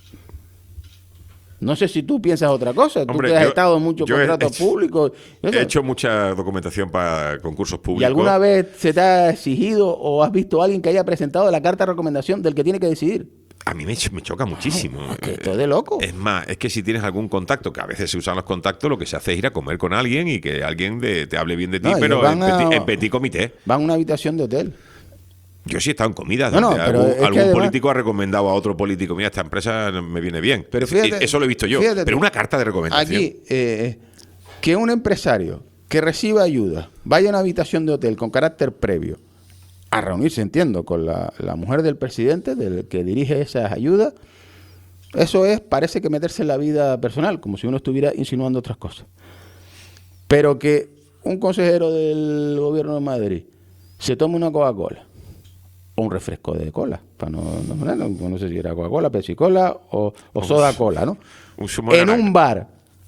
No sé si tú piensas otra cosa. Hombre, tú que has estado en muchos contratos públicos. He hecho mucha documentación para concursos públicos. ¿Y alguna vez se te ha exigido o has visto a alguien que haya presentado la carta de recomendación del que tiene que decidir? A mí me choca muchísimo. Es que esto es de loco. Es más, es que si tienes algún contacto, que a veces se usan los contactos, lo que se hace es ir a comer con alguien y que alguien te hable bien de ti, pero en petit comité. Van a una habitación de hotel. Yo sí he estado en comidas donde algún político ha recomendado a otro político, mira, esta empresa me viene bien. Pero fíjate, eso lo he visto yo. Pero una carta de recomendación. Aquí, que un empresario que reciba ayuda vaya a una habitación de hotel con carácter previo a reunirse, entiendo, con la mujer del presidente, del que dirige esas ayudas, eso parece que meterse en la vida personal, como si uno estuviera insinuando otras cosas. Pero que un consejero del gobierno de Madrid se tome una Coca-Cola o un refresco de cola, para no sé si era Coca-Cola, Pepsi-Cola o Soda-Cola, ¿no? En un bar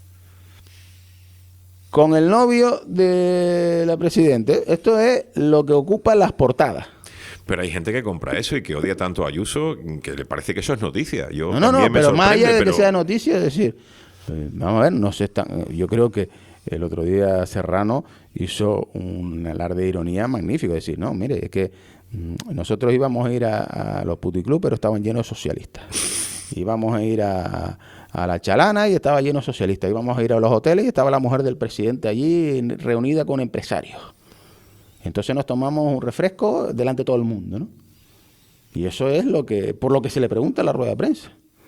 con el novio de la presidente. Esto es lo que ocupa las portadas. Pero hay gente que compra eso y que odia tanto a Ayuso que le parece que eso es noticia. Pero más allá de que sea noticia, es decir, vamos a ver, yo creo que el otro día Serrano hizo un alarde de ironía magnífico, es decir, no, mire, es que nosotros íbamos a ir a los puticlubs, pero estaban llenos de socialistas. Íbamos a ir a la Chalana y estaba lleno de socialistas. Íbamos a ir a los hoteles y estaba la mujer del presidente allí reunida con empresarios. Entonces nos tomamos un refresco delante de todo el mundo, ¿no? Y eso es por lo que se le pregunta a la rueda de prensa.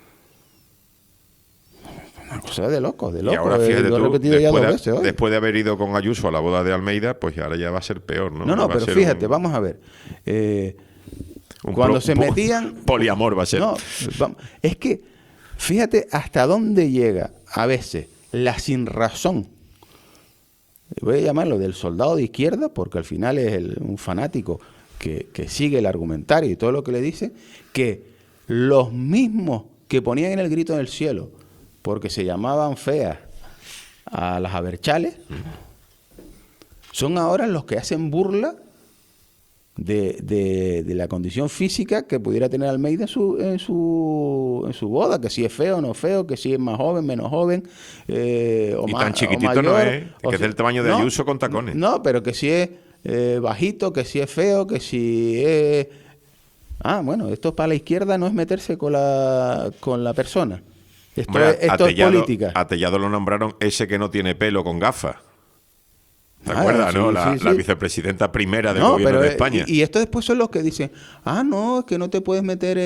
Una cosa de loco, de loco. Y ahora fíjate Lo he tú, repetido ya 2 veces hoy. después de haber ido con Ayuso a la boda de Almeida, pues ahora ya va a ser peor, ¿no? No, Va a pero ser fíjate, vamos a ver. Cuando se metían... Poliamor va a ser. No, es que fíjate hasta dónde llega a veces la sinrazón. Voy a llamarlo del soldado de izquierda, porque al final es un fanático que sigue el argumentario y todo lo que le dice, que los mismos que ponían en el grito en el cielo porque se llamaban feas a las Aberchales, son ahora los que hacen burla de la condición física que pudiera tener Almeida en su boda, que si es feo o no feo, que si es más joven, menos joven, o y más, tan chiquitito o mayor, no es, que es del tamaño de Ayuso con tacones. No, pero que si es bajito, que si es feo, que si es... bueno, esto para la izquierda no es meterse con la persona. Esto es política. A Tellado lo nombraron ese que no tiene pelo con gafas. ¿Te Ah, acuerdas, sí, no? sí, La sí. vicepresidenta primera del gobierno de España. Y esto después son los que dicen, no, es que no te puedes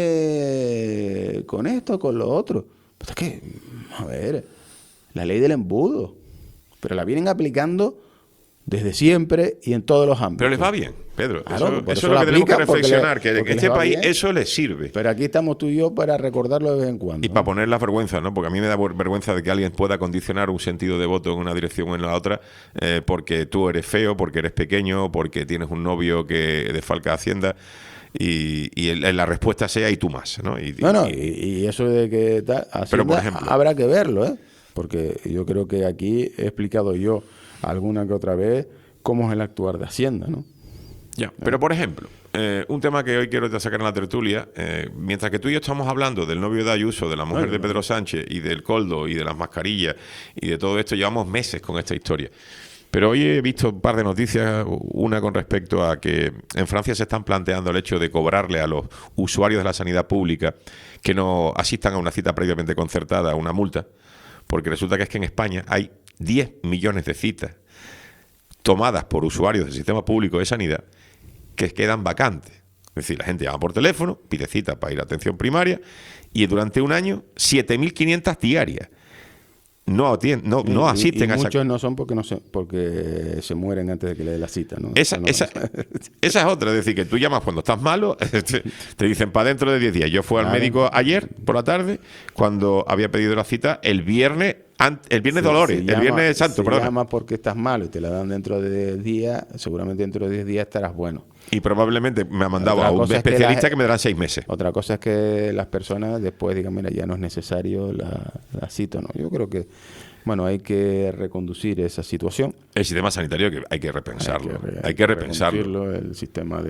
meter con esto, con lo otro. Pues es que, a ver, la ley del embudo. Pero la vienen aplicando desde siempre y en todos los ámbitos. Pero les va bien, Pedro. Claro, eso es lo que tenemos que reflexionar, que porque este les va país bien. eso les sirve. Pero aquí estamos tú y yo para recordarlo de vez en cuando. Y para poner las vergüenzas, ¿no? Porque a mí me da vergüenza de que alguien pueda condicionar un sentido de voto en una dirección o en la otra, porque tú eres feo, porque eres pequeño, porque tienes un novio que desfalca Hacienda, y la respuesta sea y tú más, ¿no? Y eso de que Hacienda, pero por ejemplo, habrá que verlo, ¿eh? Porque yo creo que aquí he explicado yo alguna que otra vez cómo es el actuar de Hacienda, ¿no? Ya, pero por ejemplo, un tema que hoy quiero sacar en la tertulia, mientras que tú y yo estamos hablando del novio de Ayuso, de la mujer de Pedro Sánchez y del coldo y de las mascarillas y de todo esto, llevamos meses con esta historia. Pero hoy he visto un par de noticias, una con respecto a que en Francia se están planteando el hecho de cobrarle a los usuarios de la sanidad pública que no asistan a una cita previamente concertada una multa, porque resulta que es que en España hay 10 millones de citas tomadas por usuarios del sistema público de sanidad que quedan vacantes. Es decir, la gente llama por teléfono, pide cita para ir a atención primaria y durante un año 7.500 diarias. No asisten a esa... Muchos no son porque se mueren antes de que le dé la cita, ¿no? Esa es otra, es decir, que tú llamas cuando estás malo, te dicen para dentro de 10 días. Yo fui al médico ayer por la tarde, cuando había pedido la cita el viernes Dolores, el Viernes Santo, perdón. Si llamas porque estás malo y te la dan dentro de 10 días, seguramente dentro de 10 días estarás bueno. Y probablemente me ha mandado a un especialista que me dará 6 meses. Otra cosa es que las personas después digan, mira, ya no es necesario la cita, ¿no? Yo creo que, bueno, hay que reconducir esa situación. El sistema sanitario que hay que repensarlo. Hay que repensarlo. El sistema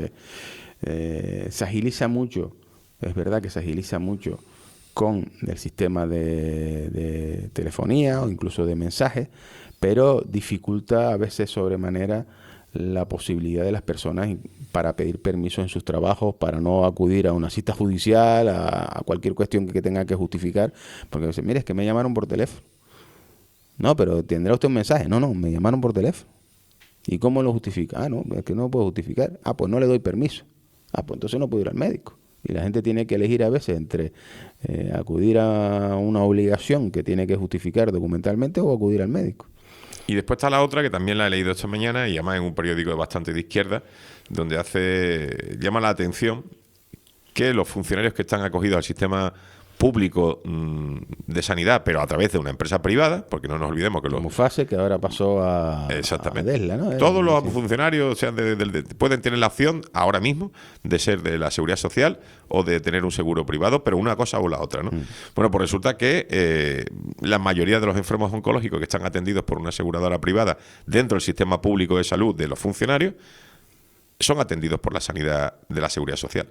se agiliza mucho, es verdad que se agiliza mucho con el sistema de telefonía o incluso de mensajes, pero dificulta a veces sobremanera la posibilidad de las personas para pedir permiso en sus trabajos, para no acudir a una cita judicial, a cualquier cuestión que tenga que justificar, porque dicen, mire, es que me llamaron por teléfono. No, pero ¿tendrá usted un mensaje? No, me llamaron por teléfono. ¿Y cómo lo justifica? No, es que no lo puedo justificar. Pues no le doy permiso. Pues entonces no puedo ir al médico. Y la gente tiene que elegir a veces entre acudir a una obligación que tiene que justificar documentalmente o acudir al médico. Y después está la otra, que también la he leído esta mañana, y además en un periódico bastante de izquierda, donde llama la atención que los funcionarios que están acogidos al sistema público de sanidad, pero a través de una empresa privada, porque no nos olvidemos que Como Fase, que ahora pasó a Desla, ¿no? Todos los funcionarios pueden tener la opción ahora mismo de ser de la Seguridad Social o de tener un seguro privado, pero una cosa o la otra, ¿no? Bueno, pues resulta que la mayoría de los enfermos oncológicos que están atendidos por una aseguradora privada dentro del sistema público de salud de los funcionarios son atendidos por la sanidad de la Seguridad Social.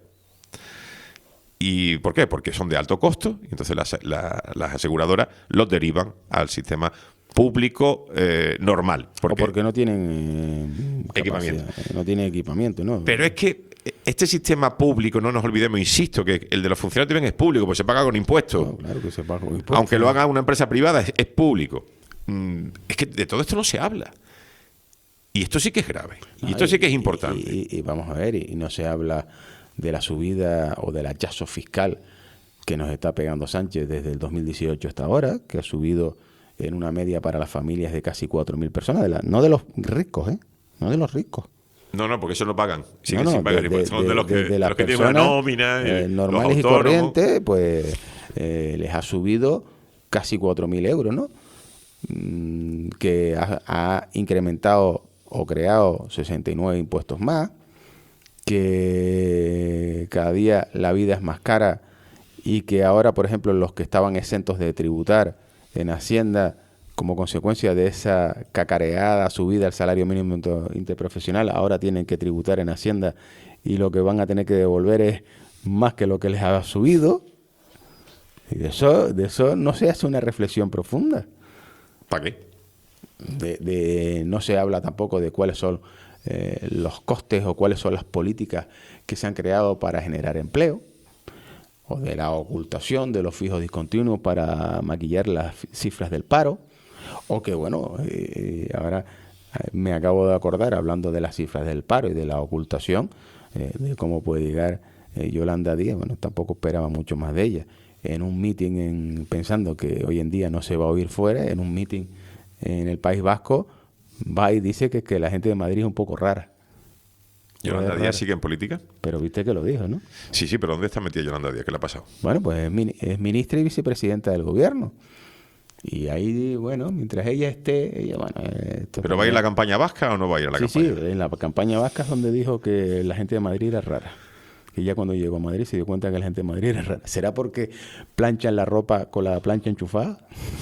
¿Y por qué? Porque son de alto costo y entonces las aseguradoras los derivan al sistema público normal. O porque no tienen equipamiento. No tienen equipamiento, ¿no? Pero es que este sistema público, no nos olvidemos, insisto, que el de los funcionarios también es público, pues se paga con impuestos. No, claro que se paga con impuestos. Aunque lo haga una empresa privada, es público. Es que de todo esto no se habla. Y esto sí que es grave. Y esto sí que es importante. Y vamos a ver, y no se habla de la subida o del hachazo fiscal que nos está pegando Sánchez desde el 2018 hasta ahora, que ha subido en una media para las familias de casi 4.000 personas, no de los ricos, no de los ricos. No, porque eso lo pagan. Siguen No, sin pagar impuestos. Son de los que las tienen una personas nómina, normales y los autónomos. corrientes, pues les ha subido casi 4.000 euros, ¿no? Que ha incrementado o creado 69 impuestos más, que cada día la vida es más cara y que ahora, por ejemplo, los que estaban exentos de tributar en Hacienda como consecuencia de esa cacareada subida al salario mínimo interprofesional, ahora tienen que tributar en Hacienda y lo que van a tener que devolver es más que lo que les ha subido. Y de eso no se hace una reflexión profunda. ¿Para qué? No se habla tampoco de cuáles son los costes o cuáles son las políticas que se han creado para generar empleo, o de la ocultación de los fijos discontinuos para maquillar las cifras del paro, o que, bueno, ahora me acabo de acordar, hablando de las cifras del paro y de la ocultación, de cómo puede llegar Yolanda Díaz, bueno, tampoco esperaba mucho más de ella, en un meeting, pensando que hoy en día no se va a oír fuera, en un meeting en el País Vasco, va y dice que la gente de Madrid es un poco rara. ¿Yolanda Díaz sigue en política? Pero viste que lo dijo, ¿no? Sí, pero ¿dónde está metida Yolanda Díaz? ¿Qué le ha pasado? Bueno, pues es ministra y vicepresidenta del gobierno. Y ahí, bueno, mientras ella esté, ¿Pero va a ir a la campaña vasca o no va a ir a la campaña? Sí, en la campaña vasca es donde dijo que la gente de Madrid era rara. Que ya cuando llegó a Madrid se dio cuenta que la gente de Madrid era rara. ¿Será porque planchan la ropa con la plancha enchufada?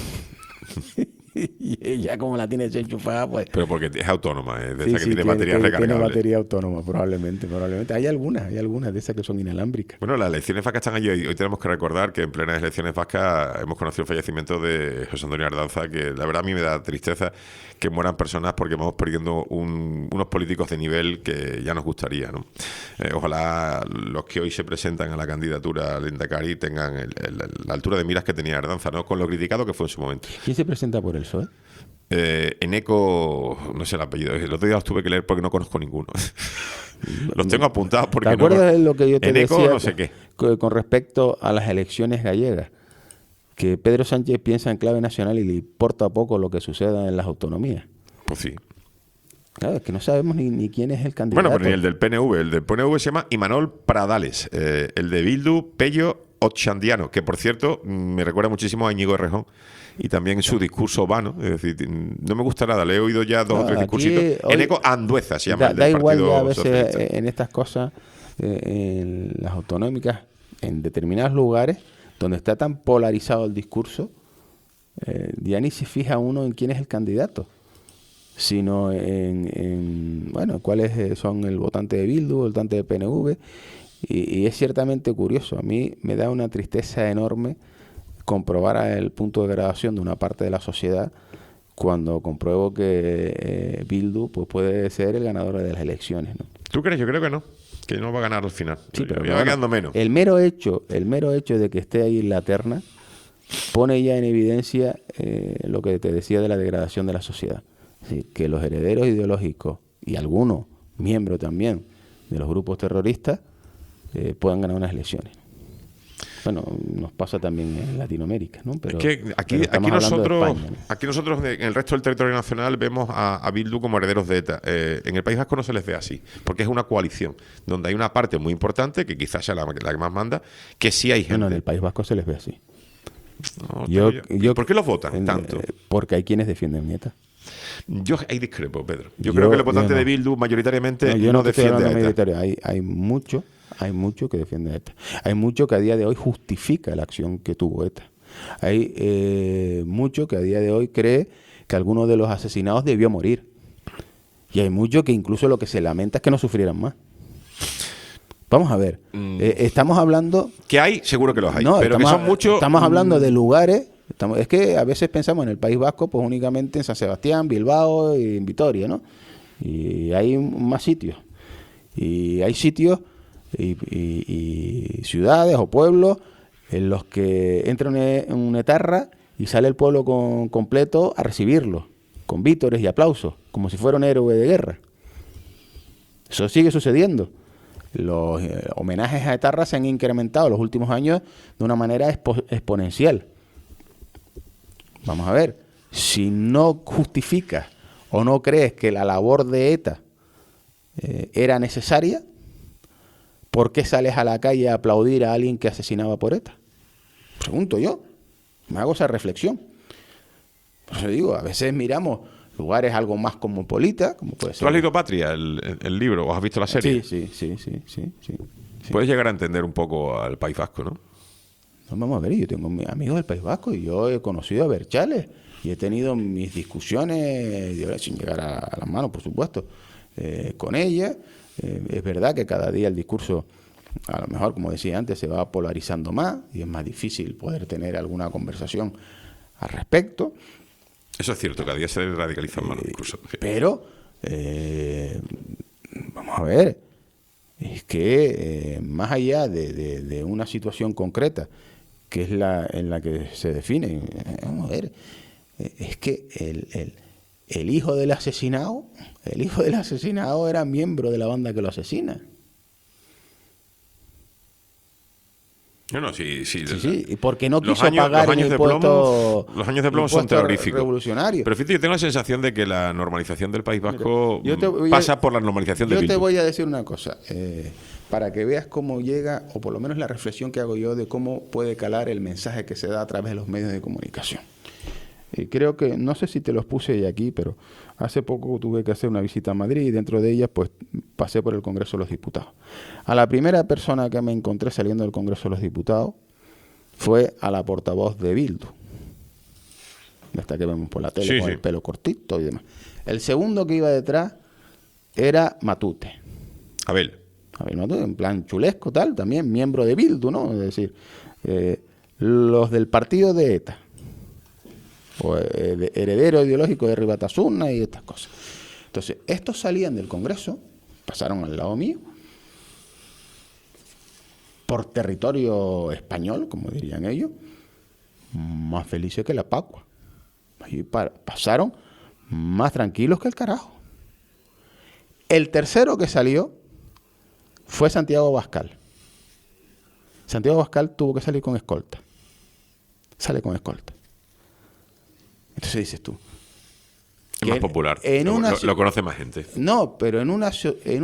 Y ya como la tiene enchufada, pues... Pero porque es autónoma, de esa que tiene batería recargable. Tiene batería autónoma, probablemente. Hay algunas de esas que son inalámbricas. Bueno, las elecciones vascas están allí. Hoy tenemos que recordar que en plenas elecciones vascas hemos conocido el fallecimiento de José Antonio Ardanza, que la verdad a mí me da tristeza que mueran personas porque vamos perdiendo unos políticos de nivel que ya nos gustaría, ¿no? Ojalá los que hoy se presentan a la candidatura al Endacari tengan la altura de miras que tenía Ardanza, ¿no? Con lo criticado que fue en su momento. ¿Quién se presenta por el PSOE? Eneco, no sé el apellido, el otro día los tuve que leer porque no conozco ninguno. Los tengo apuntados porque ¿te acuerdas de lo que yo te Eneco, decía no sé qué. Con respecto a las elecciones gallegas? Que Pedro Sánchez piensa en clave nacional y le importa poco lo que suceda en las autonomías. Pues sí. Claro, es que no sabemos ni quién es el candidato. Bueno, pero ni el del PNV. El del PNV se llama Imanol Pradales. El de Bildu, Pello Otxandiano, que por cierto me recuerda muchísimo a Íñigo Errejón. Y también su discurso vano, es decir, no me gusta nada, le he oído ya dos o tres discursitos. Eneco Andueza se llama. Da igual ya a veces Socialista. En estas cosas, en las autonómicas, en determinados lugares donde está tan polarizado el discurso, ya ni se fija uno en quién es el candidato, sino en cuáles son el votante de Bildu, el votante de PNV, y es ciertamente curioso. A mí me da una tristeza enorme comprobar el punto de degradación de una parte de la sociedad cuando compruebo que Bildu pues puede ser el ganador de las elecciones, ¿no? ¿Tú crees? Yo creo que no va a ganar al final. Sí, pero ya va quedando menos. El mero hecho de que esté ahí en la terna pone ya en evidencia lo que te decía de la degradación de la sociedad. Es decir, que los herederos ideológicos y algunos miembros también de los grupos terroristas puedan ganar unas elecciones. Bueno, nos pasa también en Latinoamérica, ¿no? Pero, es que aquí nosotros en el resto del territorio nacional vemos a Bildu como herederos de ETA. En el País Vasco no se les ve así, porque es una coalición donde hay una parte muy importante, que quizás sea la que más manda, que sí hay gente. No, en el País Vasco se les ve así. ¿Por qué los votan tanto? Porque hay quienes defienden ETA. Yo ahí discrepo, Pedro. Yo creo que el votante de Bildu mayoritariamente no defiende a ETA. Hay mucho que defiende a ETA. Hay mucho que a día de hoy justifica la acción que tuvo ETA. Hay mucho que a día de hoy cree que alguno de los asesinados debió morir. Y hay mucho que incluso lo que se lamenta es que no sufrieran más. Vamos a ver. Estamos hablando... ¿Que hay? Seguro que los hay. No, pero que son muchos... Estamos hablando de lugares... Es que a veces pensamos en el País Vasco pues únicamente en San Sebastián, Bilbao y en Vitoria, ¿no? Y hay más sitios. Y hay sitios y ciudades o pueblos en los que entra una etarra y sale el pueblo completo a recibirlo, con vítores y aplausos, como si fuera un héroe de guerra. Eso sigue sucediendo. Los homenajes a etarras se han incrementado en los últimos años de una manera exponencial. Vamos a ver, si no justificas o no crees que la labor de ETA era necesaria, ¿por qué sales a la calle a aplaudir a alguien que asesinaba por ETA? Pregunto yo, me hago esa reflexión. Por eso digo, a veces miramos lugares algo más cosmopolitas, como puede ser. ¿Tú has leído Patria, el libro, o has visto la serie? Sí. Puedes llegar a entender un poco al País Vasco, ¿no? No, vamos a ver, yo tengo amigos del País Vasco y yo he conocido a Berchales y he tenido mis discusiones, sin llegar a las manos, por supuesto, con ella. Es verdad que cada día el discurso, a lo mejor, como decía antes, se va polarizando más y es más difícil poder tener alguna conversación al respecto. Eso es cierto, cada día se radicalizan más los discursos. Pero, vamos a ver, es que más allá de una situación concreta, que es en la que se define, vamos a ver, es que el hijo del asesinado era miembro de la banda que lo asesina. No, sí. Sí, y porque no quiso pagar un impuesto. Los años de plomo son terroríficos. Revolucionarios. Pero fíjate, yo tengo la sensación de que la normalización del País Vasco pasa por la normalización de Bildu. Yo te voy a decir una cosa, para que veas cómo llega, o por lo menos la reflexión que hago yo de cómo puede calar el mensaje que se da a través de los medios de comunicación. Creo que, no sé si te los puse aquí, pero hace poco tuve que hacer una visita a Madrid y dentro de ella pues pasé por el Congreso de los Diputados. A la primera persona que me encontré saliendo del Congreso de los Diputados fue a la portavoz de Bildu, esta que vemos por la tele, con el pelo cortito y demás. El segundo que iba detrás era Matute. Abel Matute, en plan chulesco, tal, también miembro de Bildu, ¿no? Es decir, los del partido de ETA, o heredero ideológico de Herri Batasuna y estas cosas. Entonces, estos salían del Congreso, pasaron al lado mío, por territorio español, como dirían ellos, más felices que la Pascua. Y pasaron más tranquilos que el carajo. El tercero que salió fue Santiago Abascal. Santiago Abascal tuvo que salir con escolta. Sale con escolta. Entonces dices tú. Es más popular. Lo conoce más gente. No, pero en una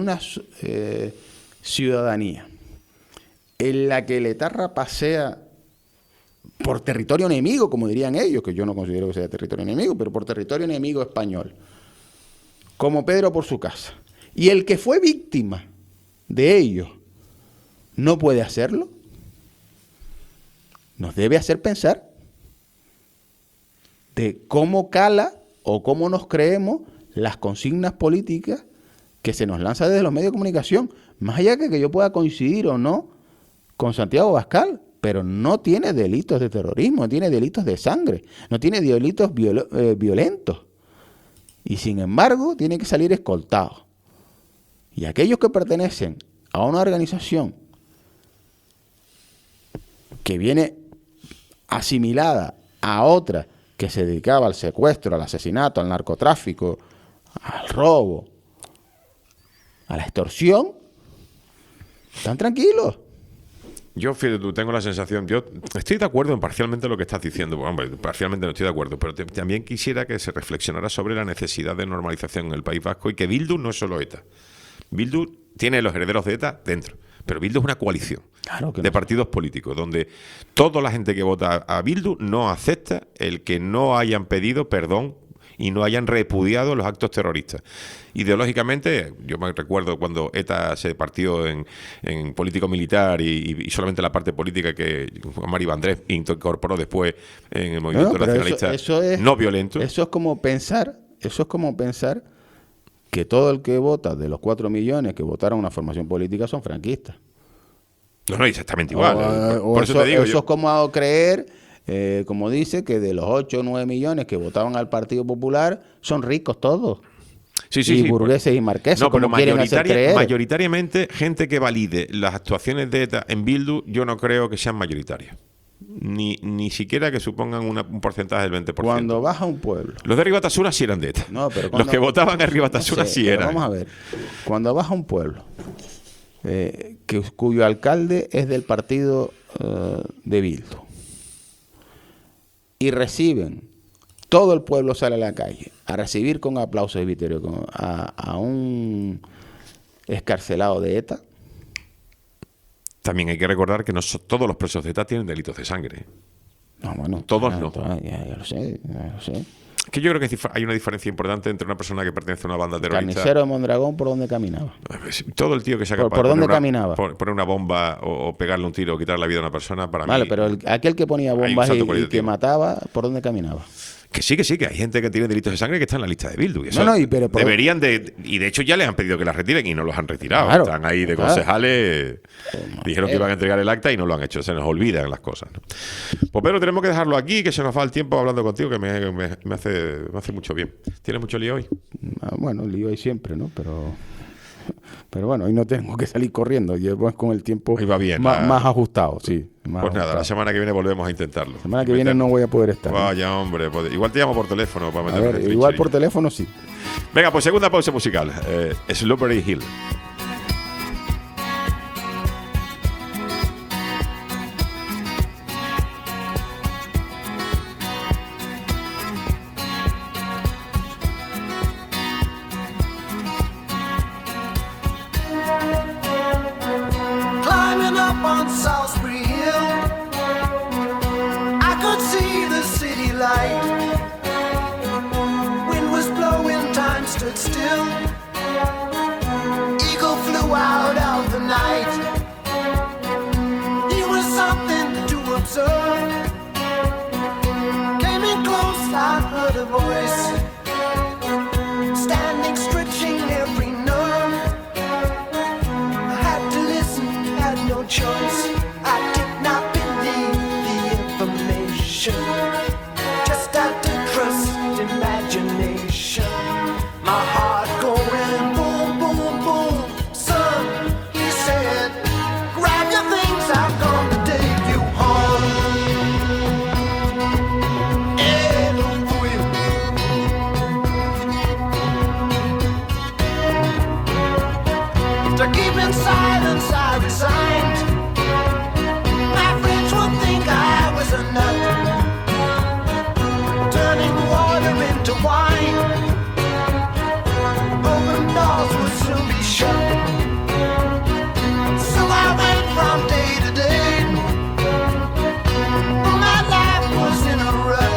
ciudadanía en la que el etarra pasea por territorio enemigo, como dirían ellos, que yo no considero que sea territorio enemigo, pero por territorio enemigo español, como Pedro por su casa, y el que fue víctima de ellos no puede hacerlo, nos debe hacer pensar de cómo cala o cómo nos creemos las consignas políticas que se nos lanza desde los medios de comunicación, más allá que yo pueda coincidir o no con Santiago Abascal, pero no tiene delitos de terrorismo, no tiene delitos de sangre, no tiene delitos violentos, y sin embargo tiene que salir escoltado. Y aquellos que pertenecen a una organización que viene asimilada a otra que se dedicaba al secuestro, al asesinato, al narcotráfico, al robo, a la extorsión, están tranquilos. Yo, fíjate, tú, tengo la sensación, yo estoy de acuerdo en parcialmente lo que estás diciendo, bueno, hombre, parcialmente no estoy de acuerdo, pero también quisiera que se reflexionara sobre la necesidad de normalización en el País Vasco y que Bildu no es solo ETA. Bildu tiene los herederos de ETA dentro, pero Bildu es una coalición de partidos políticos, donde toda la gente que vota a Bildu no acepta el que no hayan pedido perdón y no hayan repudiado los actos terroristas. Ideológicamente, yo me recuerdo cuando ETA se partió en político-militar y solamente la parte política que Juan Mari Vandrés incorporó después en el movimiento nacionalista no violento. Eso es como pensar que todo el que vota de los 4 millones que votaron una formación política son franquistas. No, exactamente igual. Por eso te digo, eso es como creer, como dice, que de los 8 o 9 millones que votaban al Partido Popular son ricos todos. Sí, burgueses y marqueses, no, como quieren hacer creer. Mayoritariamente, gente que valide las actuaciones de ETA en Bildu, yo no creo que sean mayoritarias. Ni siquiera que supongan un porcentaje del 20%. Cuando baja un pueblo. Los de Herri Batasuna sí eran de ETA. No, pero los que votaban a Herri Batasuna sí eran. Vamos a ver. Cuando baja un pueblo cuyo alcalde es del partido de Bildu. Y reciben, todo el pueblo sale a la calle a recibir con aplausos y vitorio a un excarcelado de ETA. También hay que recordar que no todos los presos de ETA tienen delitos de sangre. No, bueno, todos no. Ya lo sé, ya lo sé. Que yo creo que hay una diferencia importante entre una persona que pertenece a una banda terrorista. Carnicero de Mondragón, ¿por dónde caminaba? Todo el tío que sea capaz ¿Por dónde de caminaba? poner una bomba o pegarle un tiro o quitarle la vida a una persona, para vale, mí... pero aquel que ponía bombas y que mataba, ¿por dónde caminaba? Que sí, que hay gente que tiene delitos de sangre que está en la lista de Bildu. Y eso deberían de... Y de hecho ya les han pedido que las retiren y no los han retirado. Claro, están ahí de concejales. Dijeron que iban a entregar el acta y no lo han hecho. Se nos olvidan las cosas, ¿no? Pues Pedro, tenemos que dejarlo aquí, que se nos va el tiempo hablando contigo, que me hace mucho bien. ¿Tienes mucho lío hoy? Bueno, lío hay siempre, ¿no? Pero bueno, hoy no tengo que salir corriendo. Llevo con el tiempo más ajustado, sí. Pues nada, la semana que viene volvemos a intentarlo. La semana que viene no voy a poder estar. Vaya, ¿no? Hombre. Igual te llamo por teléfono para meterme. Igual por teléfono, sí. Venga, pues segunda pausa musical. Slippery Hill. Climbing up on Salisbury Hill, I could see the city light. Wind was blowing, time stood still. Eagle flew out of the night. He was something to observe. Came in close, I heard a voice, standing, stretching every nerve. I had to listen, had no choice. I did not believe the information. Just had to trust imagination. My heart going boom, boom, boom. Son, he said, grab your things, I'm gonna take you home. To keep in silence, I resigned. My friends would think I was a nut, turning water into wine. Open doors would soon be shut. So I went from day to day. My life was in a rut,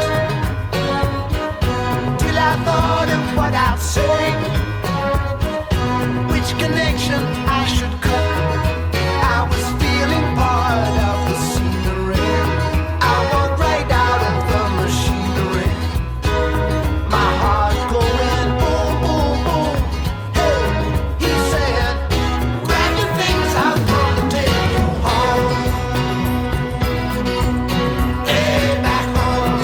till I thought of what I'd say, which connection I should cut. I was feeling part of the scenery. I walked right out of the machinery. My heart going boom, boom, boom. Hey, he said, grab your things, I'm gonna take you home. Hey, back home.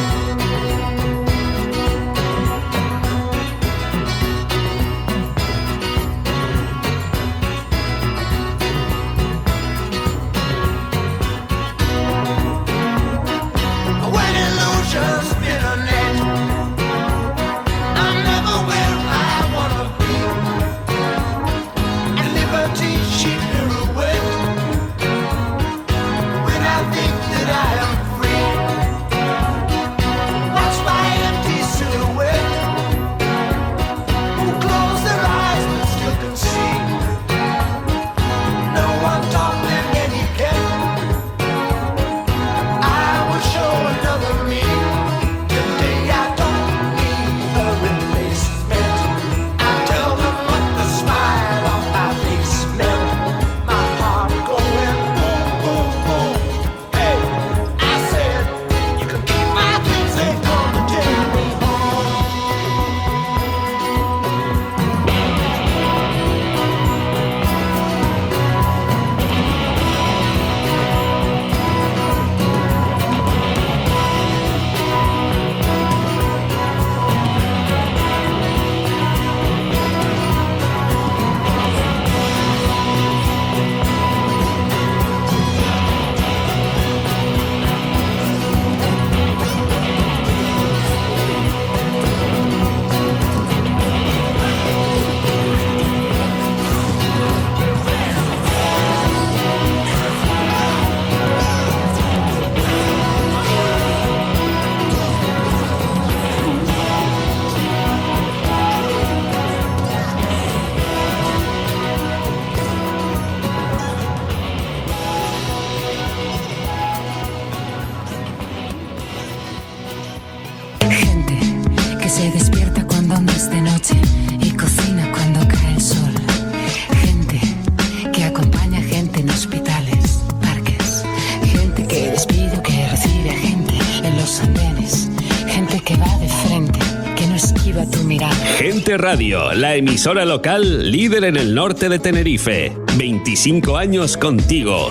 Gente Radio, la emisora local líder en el norte de Tenerife. 25 años contigo.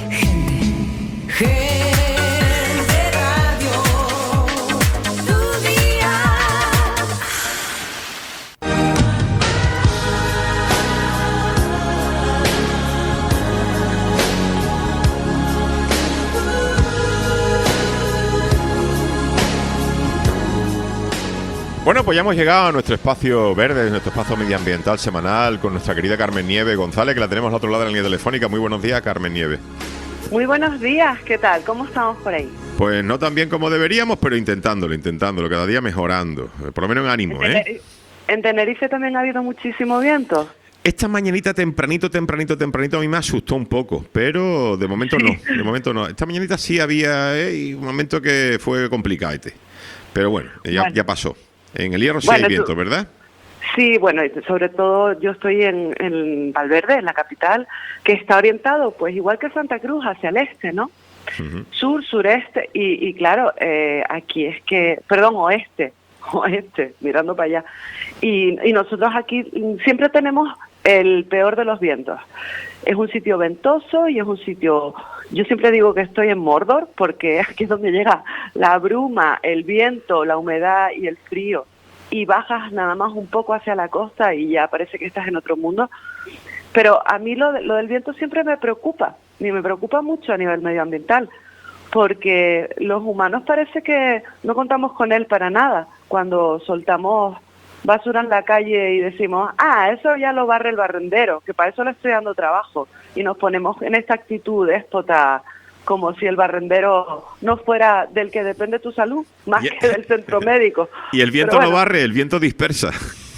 Bueno, pues ya hemos llegado a nuestro espacio verde, nuestro espacio medioambiental semanal con nuestra querida Carmen Nieves González, que la tenemos al otro lado de la línea telefónica. Muy buenos días, Carmen Nieves. Muy buenos días, ¿qué tal? ¿Cómo estamos por ahí? Pues no tan bien como deberíamos, pero intentándolo, cada día mejorando, por lo menos en ánimo, En Tenerife también ha habido muchísimo viento. Esta mañanita tempranito a mí me asustó un poco, pero de momento no, Esta mañanita sí había un momento que fue complicadete, pero bueno, ya pasó. En el Hierro sí hay viento, ¿verdad? Sí, bueno, sobre todo yo estoy en Valverde, en la capital, que está orientado, pues igual que Santa Cruz, hacia el este, ¿no? Uh-huh. Sur, sureste, y claro, aquí es que, perdón, oeste, mirando para allá. Y nosotros aquí siempre tenemos el peor de los vientos. Es un sitio ventoso y es un sitio... Yo siempre digo que estoy en Mordor porque aquí es donde llega la bruma, el viento, la humedad y el frío. Y bajas nada más un poco hacia la costa y ya parece que estás en otro mundo. Pero a mí lo del viento siempre me preocupa, y me preocupa mucho a nivel medioambiental, porque los humanos parece que no contamos con él para nada. Cuando soltamos basura en la calle y decimos, eso ya lo barre el barrendero, que para eso le estoy dando trabajo, y nos ponemos en esta actitud déspota, como si el barrendero no fuera del que depende tu salud, más que del centro médico. Y el viento no barre, el viento dispersa.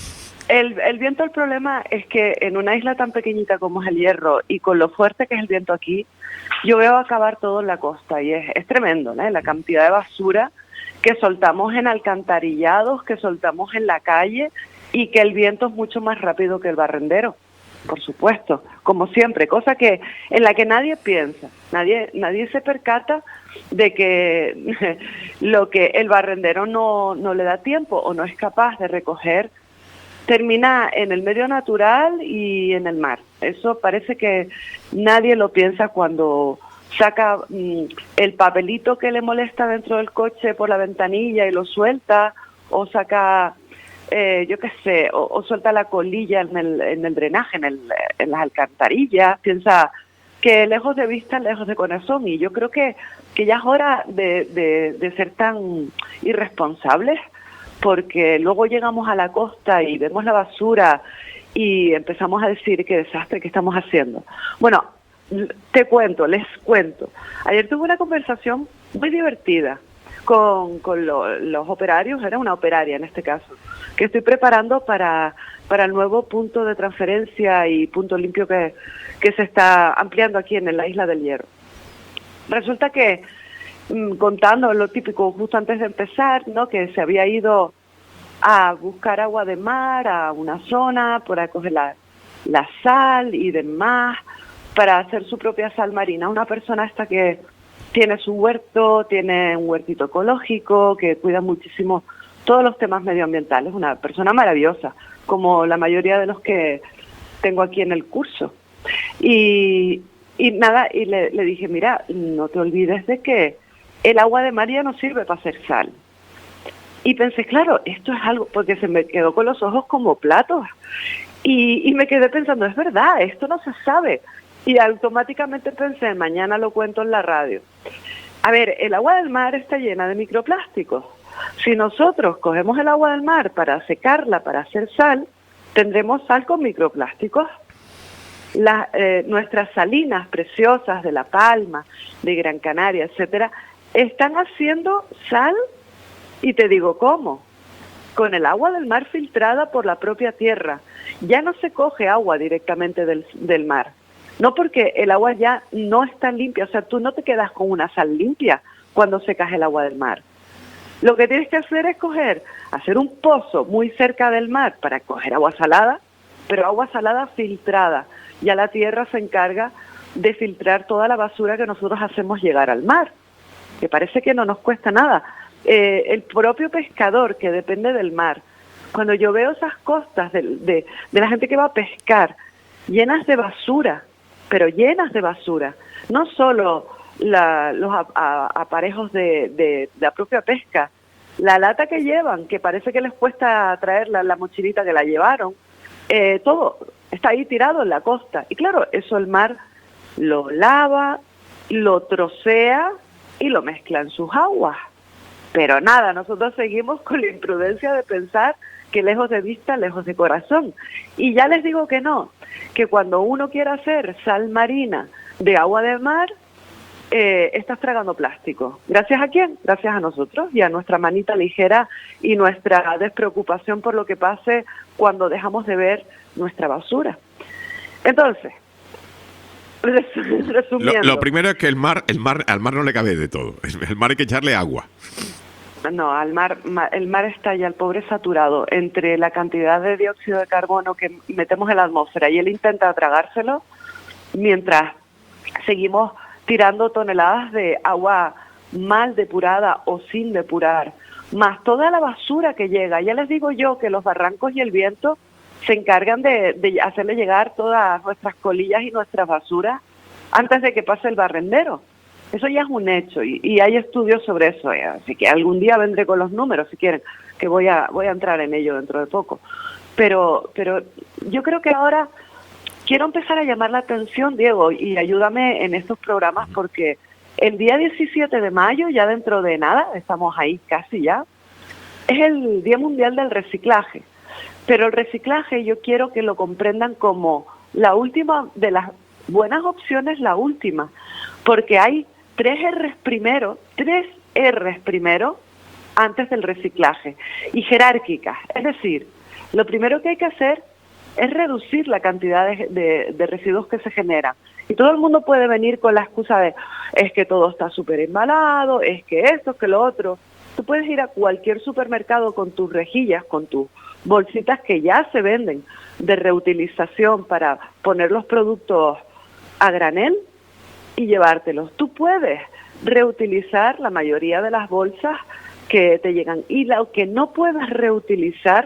El viento, el problema es que en una isla tan pequeñita como es el Hierro, y con lo fuerte que es el viento aquí, yo veo acabar todo en la costa, y es tremendo, ¿no? La cantidad de basura que soltamos en alcantarillados, que soltamos en la calle, y que el viento es mucho más rápido que el barrendero, por supuesto, como siempre, cosa que en la que nadie piensa, nadie se percata de que lo que el barrendero no le da tiempo o no es capaz de recoger termina en el medio natural y en el mar. Eso parece que nadie lo piensa cuando saca el papelito que le molesta dentro del coche por la ventanilla y lo suelta, o saca, yo qué sé, o suelta la colilla en el drenaje, en las alcantarillas. Piensa que lejos de vista, lejos de corazón, y yo creo que ya es hora de ser tan irresponsables, porque luego llegamos a la costa y vemos la basura y empezamos a decir qué desastre que estamos haciendo. Bueno, les cuento. Ayer tuve una conversación muy divertida con los operarios, era una operaria en este caso, que estoy preparando para el nuevo punto de transferencia y punto limpio que se está ampliando aquí en la isla del Hierro. Resulta que, contando lo típico justo antes de empezar, ¿no?, que se había ido a buscar agua de mar a una zona para coger la sal y demás, para hacer su propia sal marina. Una persona esta que tiene su huerto, tiene un huertito ecológico, que cuida muchísimo todos los temas medioambientales. Una persona maravillosa, como la mayoría de los que tengo aquí en el curso. Y le dije, mira, no te olvides de que el agua de mar ya no sirve para hacer sal. Y pensé, claro, esto es algo, porque se me quedó con los ojos como platos. Y me quedé pensando, es verdad, esto no se sabe. Y automáticamente pensé, mañana lo cuento en la radio. A ver, el agua del mar está llena de microplásticos. Si nosotros cogemos el agua del mar para secarla, para hacer sal, tendremos sal con microplásticos. Nuestras salinas preciosas de La Palma, de Gran Canaria, etcétera, están haciendo sal, y te digo cómo, con el agua del mar filtrada por la propia tierra. Ya no se coge agua directamente del mar. No, porque el agua ya no está limpia, o sea, tú no te quedas con una sal limpia cuando secas el agua del mar. Lo que tienes que hacer es hacer un pozo muy cerca del mar para coger agua salada, pero agua salada filtrada. Ya la tierra se encarga de filtrar toda la basura que nosotros hacemos llegar al mar, que parece que no nos cuesta nada. El propio pescador, que depende del mar, Cuando yo veo esas costas de la gente que va a pescar llenas de basura, pero llenas de basura, no solo los aparejos de la propia pesca, la lata que llevan, que parece que les cuesta traer la mochilita que la llevaron, todo está ahí tirado en la costa. Y claro, eso el mar lo lava, lo trocea y lo mezcla en sus aguas. Pero nada, nosotros seguimos con la imprudencia de pensar que lejos de vista, lejos de corazón. Y ya les digo que no, que cuando uno quiere hacer sal marina de agua de mar, estás tragando plástico. ¿Gracias a quién? Gracias a nosotros y a nuestra manita ligera y nuestra despreocupación por lo que pase cuando dejamos de ver nuestra basura. Entonces, resumiendo. Lo primero es que al mar no le cabe de todo. El mar hay que echarle agua. No, el mar está ya el pobre saturado entre la cantidad de dióxido de carbono que metemos en la atmósfera y él intenta tragárselo mientras seguimos tirando toneladas de agua mal depurada o sin depurar, más toda la basura que llega. Ya les digo yo que los barrancos y el viento se encargan de hacerle llegar todas nuestras colillas y nuestras basuras antes de que pase el barrendero. Eso ya es un hecho y hay estudios sobre eso, así que algún día vendré con los números si quieren, que voy a entrar en ello dentro de poco. Pero yo creo que ahora quiero empezar a llamar la atención, Diego, y ayúdame en estos programas porque el día 17 de mayo, ya dentro de nada, estamos ahí casi ya, es el Día Mundial del Reciclaje. Pero el reciclaje yo quiero que lo comprendan como la última de las buenas opciones, la última, porque hay 3 R's primero antes del reciclaje y jerárquicas. Es decir, lo primero que hay que hacer es reducir la cantidad de residuos que se generan. Y todo el mundo puede venir con la excusa de es que todo está súper embalado, es que esto, es que lo otro. Tú puedes ir a cualquier supermercado con tus rejillas, con tus bolsitas que ya se venden de reutilización para poner los productos a granel y llevártelos. Tú puedes reutilizar la mayoría de las bolsas que te llegan y lo que no puedas reutilizar,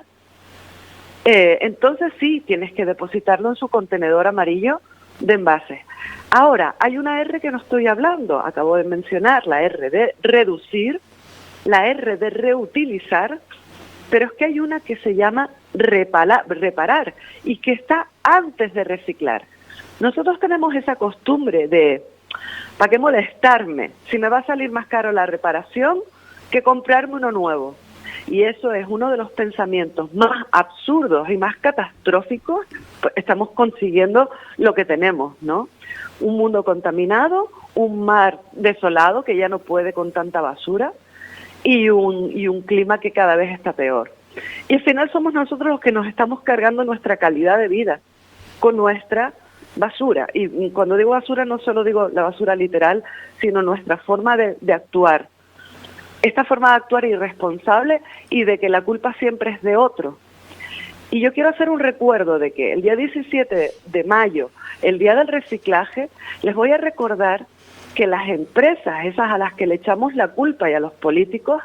entonces sí tienes que depositarlo en su contenedor amarillo de envases. Ahora, hay una R que no estoy hablando, acabo de mencionar, la R de reducir, la R de reutilizar, pero es que hay una que se llama reparar y que está antes de reciclar. Nosotros tenemos esa costumbre de, ¿para qué molestarme? Si me va a salir más caro la reparación que comprarme uno nuevo. Y eso es uno de los pensamientos más absurdos y más catastróficos. Estamos consiguiendo lo que tenemos, ¿no? Un mundo contaminado, un mar desolado que ya no puede con tanta basura y un clima que cada vez está peor. Y al final somos nosotros los que nos estamos cargando nuestra calidad de vida con nuestra basura. Y cuando digo basura no solo digo la basura literal, sino nuestra forma de actuar. Esta forma de actuar irresponsable y de que la culpa siempre es de otro. Y yo quiero hacer un recuerdo de que el día 17 de mayo, el día del reciclaje, les voy a recordar que las empresas, esas a las que le echamos la culpa y a los políticos,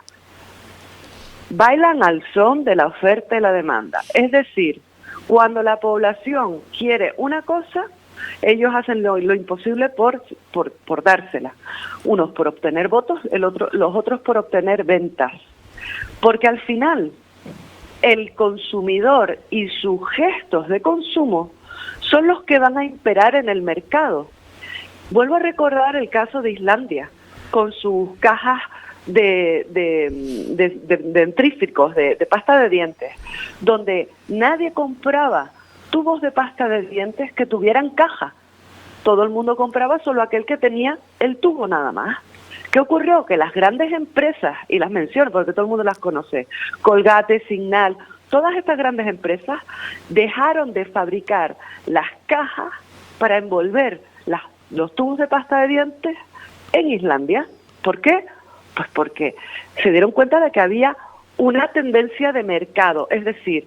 bailan al son de la oferta y la demanda. Es decir, cuando la población quiere una cosa, ellos hacen lo imposible por dársela. Unos por obtener votos, los otros por obtener ventas. Porque al final, el consumidor y sus gestos de consumo son los que van a imperar en el mercado. Vuelvo a recordar el caso de Islandia, con sus cajas de dentríficos, de pasta de dientes, donde nadie compraba tubos de pasta de dientes que tuvieran caja. Todo el mundo compraba solo aquel que tenía el tubo nada más. ¿Qué ocurrió? Que las grandes empresas, y las menciono porque todo el mundo las conoce, Colgate, Signal, todas estas grandes empresas dejaron de fabricar las cajas para envolver los tubos de pasta de dientes en Islandia. ¿Por qué? Pues porque se dieron cuenta de que había una tendencia de mercado, es decir,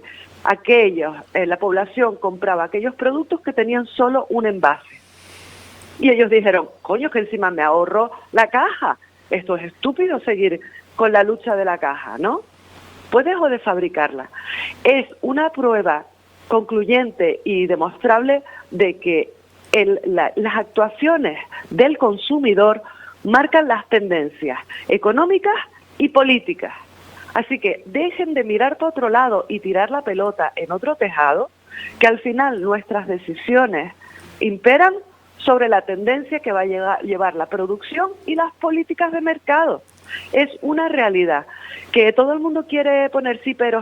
la población compraba aquellos productos que tenían solo un envase. Y ellos dijeron, coño, que encima me ahorro la caja. Esto es estúpido seguir con la lucha de la caja, ¿no? Pues dejo de fabricarla. es una prueba concluyente y demostrable de que las actuaciones del consumidor marcan las tendencias económicas y políticas. Así que dejen de mirar para otro lado y tirar la pelota en otro tejado, que al final nuestras decisiones imperan sobre la tendencia que va a llevar la producción y las políticas de mercado. Es una realidad que todo el mundo quiere poner sí, pero.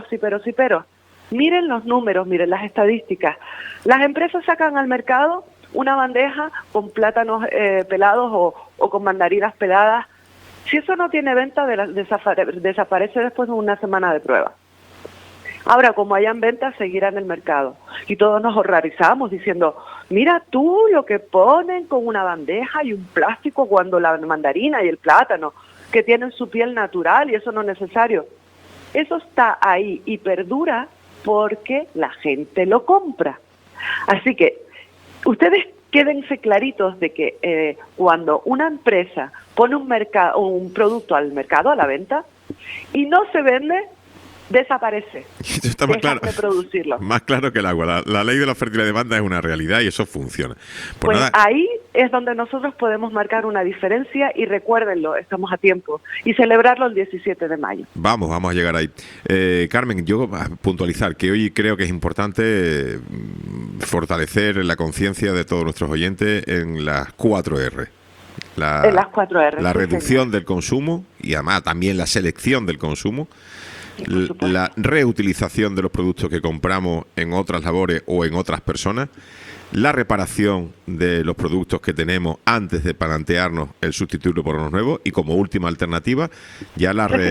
Miren los números, miren las estadísticas. Las empresas sacan al mercado una bandeja con plátanos pelados o con mandarinas peladas. Si eso no tiene venta, desaparece después de una semana de prueba. Ahora, como hayan ventas, seguirá en el mercado. Y todos nos horrorizamos diciendo, mira tú lo que ponen con una bandeja y un plástico cuando la mandarina y el plátano, que tienen su piel natural y eso no es necesario. Eso está ahí y perdura porque la gente lo compra. Así que ustedes quédense claritos de que cuando una empresa pone un producto al mercado, a la venta, y no se vende, desaparece. Eso está más claro, de producirlo. Más claro que el agua. La ley de la oferta y la demanda es una realidad y eso funciona. Pues ahí es donde nosotros podemos marcar una diferencia y recuérdenlo, estamos a tiempo, y celebrarlo el 17 de mayo. Vamos a llegar ahí. Carmen, yo a puntualizar que hoy creo que es importante fortalecer la conciencia de todos nuestros oyentes en las 4 R. En las 4 R. La sí, reducción señor. del consumo y además también la selección del consumo. La reutilización de los productos que compramos en otras labores o en otras personas, la reparación de los productos que tenemos antes de plantearnos el sustituirlo por unos nuevos y como última alternativa ya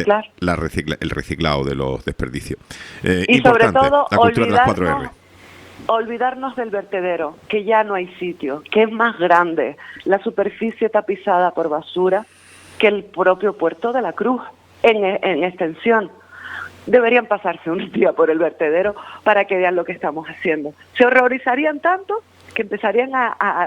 el reciclado de los desperdicios. Y sobre todo la cultura de las 4 R. Olvidarnos del vertedero, que ya no hay sitio, que es más grande la superficie tapizada por basura que el propio Puerto de la Cruz en extensión. Deberían pasarse un día por el vertedero para que vean lo que estamos haciendo. Se horrorizarían tanto que empezarían a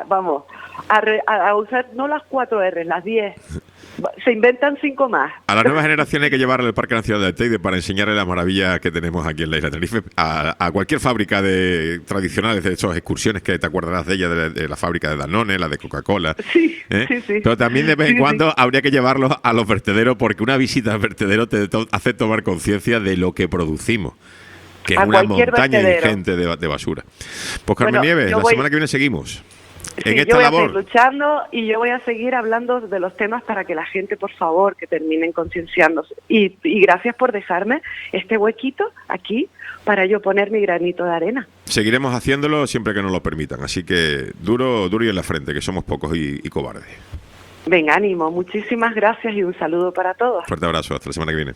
usar no las 4 R, las 10. Se inventan 5 más. A la nueva generación hay que llevarle al Parque Nacional del Teide para enseñarle las maravillas que tenemos aquí en la isla de Tenerife. A cualquier fábrica tradicionales de esas excursiones que te acordarás de ella, de la fábrica de Danone, la de Coca-Cola. Sí. Pero también de vez en cuando habría que llevarlos a los vertederos porque una visita al vertedero te hace tomar conciencia de lo que producimos, que es una montaña ingente de basura. Pues Carmen Nieves, la semana que viene seguimos. Sí, yo voy a seguir luchando y yo voy a seguir hablando de los temas para que la gente, por favor, que terminen concienciándose. Y gracias por dejarme este huequito aquí para yo poner mi granito de arena. Seguiremos haciéndolo siempre que nos lo permitan. Así que duro y en la frente, que somos pocos y cobardes. Venga, ánimo. Muchísimas gracias y un saludo para todos. Fuerte abrazo. Hasta la semana que viene.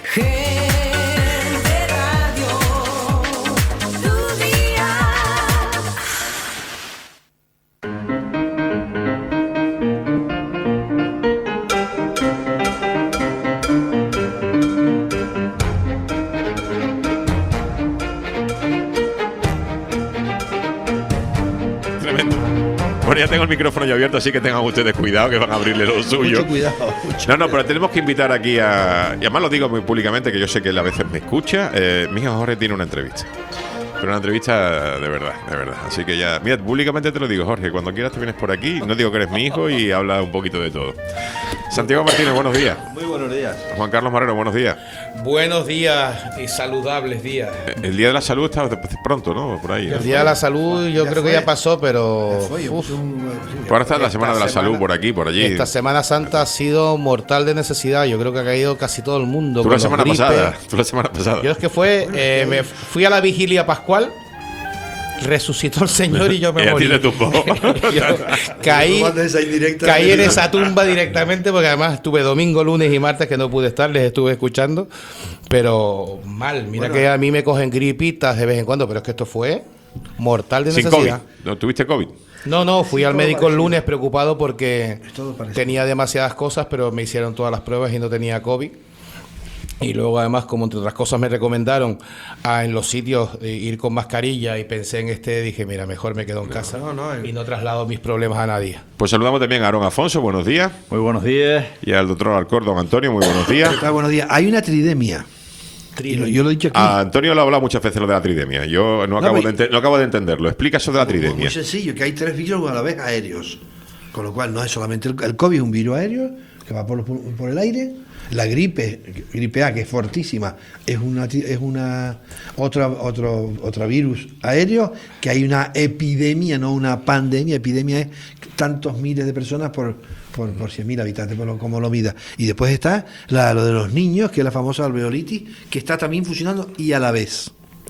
Bueno, ya tengo el micrófono ya abierto, así que tengan ustedes cuidado, que van a abrirle lo suyo. Mucho cuidado. No, pero tenemos que invitar aquí a... Y además lo digo muy públicamente, que yo sé que él a veces me escucha. Mi hijo Jorge tiene una entrevista. Pero una entrevista de verdad. Así que ya... Mira, públicamente te lo digo, Jorge, cuando quieras te vienes por aquí. No digo que eres mi hijo y habla un poquito de todo. Santiago Martínez, buenos días. Muy buenos días. Juan Carlos Marrero, buenos días. Buenos días y saludables días. El Día de la Salud está pronto, ¿no? Por ahí. El Día de la Salud yo creo que ya pasó, pero... Ahora está la Semana de la Salud por aquí, por allí. Esta Semana Santa ha sido mortal de necesidad. Yo creo que ha caído casi todo el mundo. Tú la semana pasada. Yo es que me fui a la vigilia pascual. Resucitó el Señor y yo me morí. Caí en esa tumba directamente, porque además estuve domingo, lunes y martes que no pude estar, les estuve escuchando, pero mal. Mira que a mí me cogen gripitas de vez en cuando, pero es que esto fue mortal de necesidad. ¿Sin COVID? ¿No tuviste COVID? No, fui al médico el lunes preocupado porque tenía demasiadas cosas, pero me hicieron todas las pruebas y no tenía COVID. Y luego además, como entre otras cosas me recomendaron en los sitios ir con mascarilla y pensé en dije, mira, mejor me quedo en casa y no traslado mis problemas a nadie. Pues saludamos también a Aarón Afonso, buenos días. Muy buenos días. Y al doctor Alcor, don Antonio, muy buenos días. Buenos días. Hay una tridemia Yo lo he dicho aquí. A Antonio lo ha hablado muchas veces lo de la tridemia. Yo no acabo de entenderlo. Explica eso de la tridemia. Muy sencillo, que hay 3 virus a la vez aéreos. Con lo cual no es solamente el COVID, es un virus aéreo que va por el aire. La gripe A, que es fortísima, es otra virus aéreo, que hay una epidemia, no una pandemia. Epidemia es tantos miles de personas por 100.000 habitantes, como lo mida. Y después está lo de los niños, que es la famosa alveolitis, que está también funcionando y a la vez.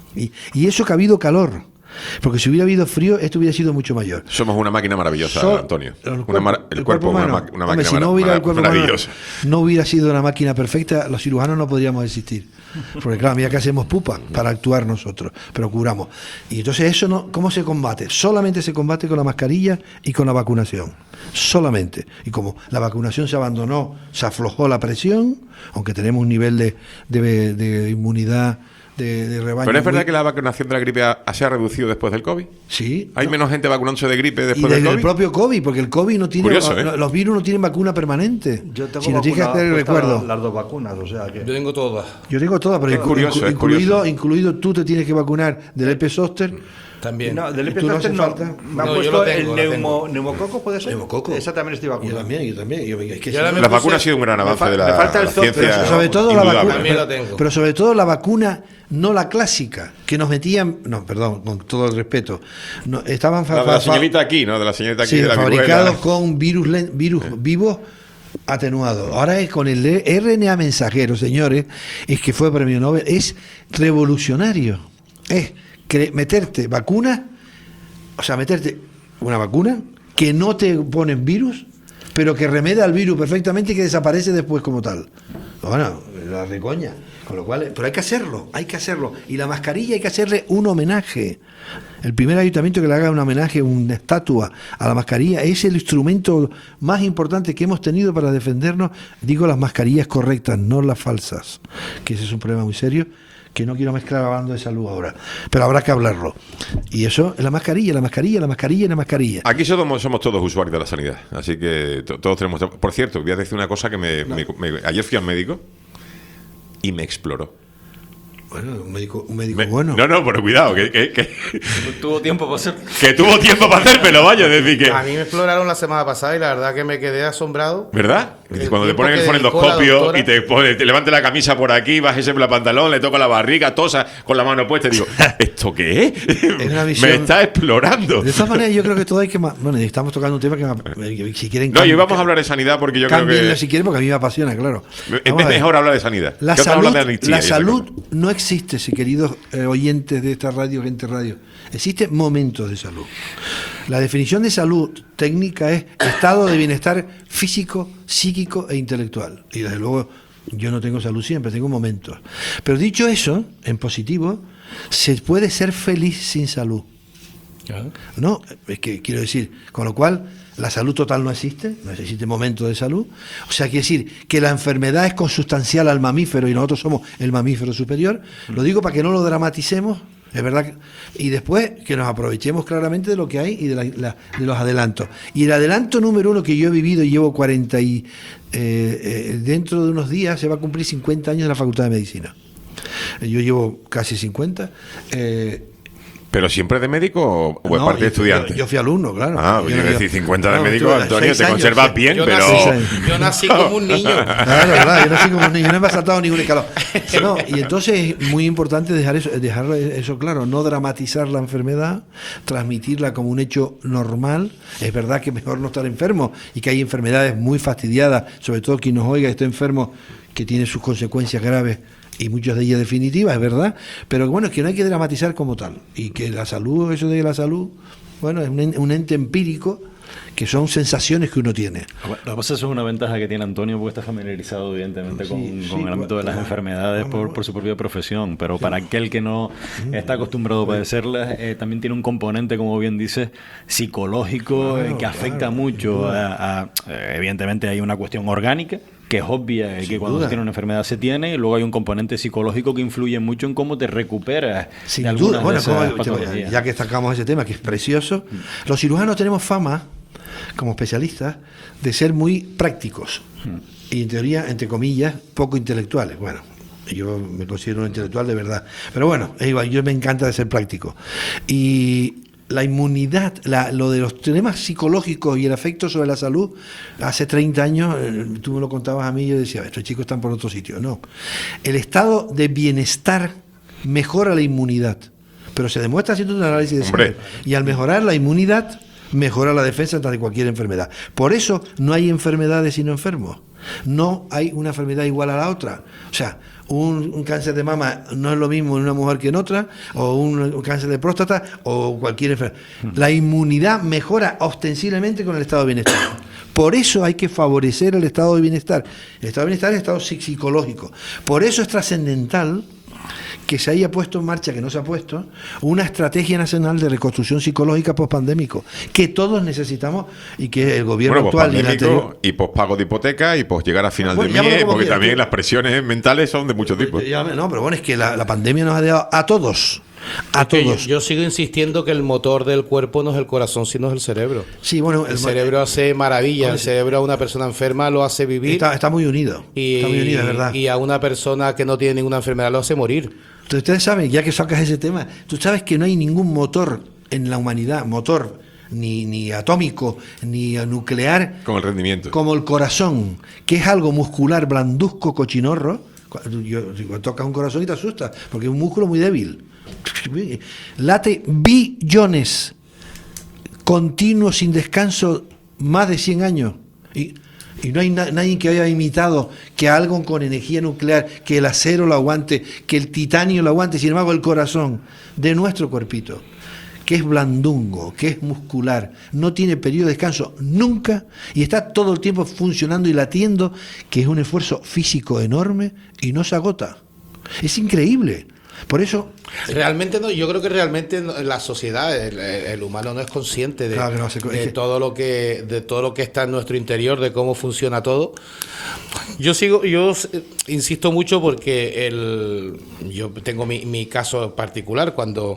Y eso que ha habido calor. Porque si hubiera habido frío, esto hubiera sido mucho mayor. Somos una máquina maravillosa, Antonio. El cuerpo humano. Una máquina si no hubiera el cuerpo maravillosa. No hubiera sido una máquina perfecta, los cirujanos no podríamos existir. Porque claro, mira que hacemos pupa para actuar nosotros, pero curamos. Y entonces eso no, ¿cómo se combate? Solamente se combate con la mascarilla y con la vacunación. Solamente. Y como la vacunación se abandonó, se aflojó la presión, aunque tenemos un nivel de inmunidad de rebaño. ¿Pero es verdad que la vacunación de la gripe se ha reducido después del COVID? Sí. ¿Hay menos gente vacunándose de gripe después del COVID? Y del propio COVID, porque el COVID no tiene... Curioso, los virus no tienen vacuna permanente. Yo tengo si no tienes que hacer el recuerdo. Las 2 vacunas, o sea que... Yo tengo todas. Pero es curioso, incluido tú te tienes que vacunar del herpes zóster. También. No, del herpes zóster no. Me han puesto el neumococo, ¿puede ser? Neumococo. Esa también estoy vacunado. Yo también. La vacuna ha sido un gran avance de la ciencia. Pero sobre todo la vacuna. También la tengo. Pero sobre todo la vacuna, no la clásica, que nos metían... No, perdón, con todo el respeto. No, estaban... de la señorita aquí, ¿no? De la señorita aquí. Sí, de la fabricados con virus vivos atenuados. Ahora es con el RNA mensajero, señores, es que fue premio Nobel, es revolucionario. Es meterte vacuna, o sea, meterte una vacuna que no te ponen virus, pero que remedia al virus perfectamente y que desaparece después como tal. Bueno, la recoña. Con lo cual, pero hay que hacerlo. Y la mascarilla hay que hacerle un homenaje. El primer ayuntamiento que le haga un homenaje, una estatua a la mascarilla, es el instrumento más importante que hemos tenido para defendernos. Digo las mascarillas correctas, no las falsas, que ese es un problema muy serio, que no quiero mezclar hablando de salud ahora, pero habrá que hablarlo. Y eso es la mascarilla. Aquí somos todos usuarios de la sanidad, así que todos tenemos... Por cierto, voy a decir una cosa que ayer fui al médico y me exploró. Bueno, un médico bueno. No, pero cuidado, que tuvo tiempo para hacer. Que tuvo tiempo para hacérmelo, vaya, decir que... A mí me exploraron la semana pasada y la verdad que me quedé asombrado. ¿Verdad? Cuando te ponen el fonendoscopio y te levanta la camisa por aquí, bájese el pantalón, le toca la barriga, tosa con la mano puesta y digo, ¿esto qué es? Es una visión... Me está explorando. De esta manera yo creo que todo hay que... Bueno, estamos tocando un tema que si quieren... No, y vamos a hablar de sanidad porque yo creo que... si quieren, porque a mí me apasiona, claro. Es mejor hablar de sanidad. La salud no existe, si queridos oyentes de esta radio, Gente Radio. Existen momentos de salud. La definición de salud técnica es estado de bienestar físico, psíquico e intelectual. Y desde luego yo no tengo salud siempre, tengo momentos. Pero dicho eso, en positivo, se puede ser feliz sin salud. No, es que quiero decir, con lo cual la salud total no existe momento de salud. O sea, quiere decir que la enfermedad es consustancial al mamífero y nosotros somos el mamífero superior. Lo digo para que no lo dramaticemos, es verdad. Y después que nos aprovechemos claramente de lo que hay y de los adelantos. Y el adelanto número 1 que yo he vivido y llevo 40 y dentro de unos días se va a cumplir 50 años de la Facultad de Medicina. Yo llevo casi 50. ¿Pero siempre de médico o no, parte de estudiante? Yo fui alumno, claro. Yo iba a decir 50 de médico, Antonio, te conservas bien, yo pero... Yo nací como un niño. Claro, yo nací como un niño, no me ha saltado ningún escalón. No, y entonces es muy importante dejar eso claro, no dramatizar la enfermedad, transmitirla como un hecho normal. Es verdad que es mejor no estar enfermo y que hay enfermedades muy fastidiadas, sobre todo quien nos oiga esté enfermo, que tiene sus consecuencias graves y muchas de ellas definitivas, es verdad, pero bueno, es que no hay que dramatizar como tal, y que la salud, eso de la salud, bueno, es un ente empírico, que son sensaciones que uno tiene. Lo que pasa es que eso es una ventaja que tiene Antonio, porque está familiarizado evidentemente con el ámbito de las enfermedades por su propia profesión, pero para aquel que no está acostumbrado a padecerlas, también tiene un componente, como bien dices, psicológico, que afecta mucho evidentemente hay una cuestión orgánica que es obvia, que cuando se tiene una enfermedad se tiene, y luego hay un componente psicológico que influye mucho en cómo te recuperas de algunas de esas patologías. Ya que sacamos ese tema, que es precioso, los cirujanos tenemos fama, como especialistas, de ser muy prácticos y en teoría, entre comillas, poco intelectuales. Bueno, Yo me considero un intelectual de verdad. Pero bueno, es igual, yo me encanta de ser práctico. Y la inmunidad, lo de los temas psicológicos y el efecto sobre la salud, hace 30 años, tú me lo contabas a mí y yo decía, estos chicos están por otro sitio. No. El estado de bienestar mejora la inmunidad, pero se demuestra haciendo un análisis de sangre. Y al mejorar la inmunidad, mejora la defensa ante cualquier enfermedad. Por eso no hay enfermedades sino enfermos. No hay una enfermedad igual a la otra. O sea, un cáncer de mama no es lo mismo en una mujer que en otra, o un cáncer de próstata, o cualquier enfermedad. La inmunidad mejora ostensiblemente con el estado de bienestar. Por eso hay que favorecer el estado de bienestar. El estado de bienestar es el estado psicológico. Por eso es trascendental que se haya puesto en marcha, que no se ha puesto, una estrategia nacional de reconstrucción psicológica pospandémico, que todos necesitamos y que el gobierno actual y el anterior... Y pospago de hipoteca y pos llegar a final de mes, porque también las presiones mentales son de muchos tipos. No, pero bueno, es que la pandemia nos ha dado a todos. A todos. Yo sigo insistiendo que el motor del cuerpo no es el corazón, sino es el cerebro. Sí, bueno, el cerebro hace maravillas. El cerebro a una persona enferma lo hace vivir. Está muy unido. Está muy unido, es verdad. Y a una persona que no tiene ninguna enfermedad lo hace morir. Ustedes saben, ya que sacas ese tema, tú sabes que no hay ningún motor en la humanidad, ni atómico, ni nuclear, como el rendimiento, como el corazón, que es algo muscular, blanduzco, cochinorro. Cuando tocas un corazón y te asustas, porque es un músculo muy débil. Late billones, continuos, sin descanso, más de 100 años. Y no hay nadie que haya imitado que algo con energía nuclear, que el acero lo aguante, que el titanio lo aguante. Sin embargo, el corazón de nuestro cuerpito, que es blandungo, que es muscular, no tiene periodo de descanso nunca y está todo el tiempo funcionando y latiendo, que es un esfuerzo físico enorme y no se agota. Es increíble. Por eso realmente no, yo creo que realmente la sociedad, el humano no es consciente de todo lo que está en nuestro interior, de cómo funciona todo. Yo insisto mucho porque yo tengo mi caso particular. Cuando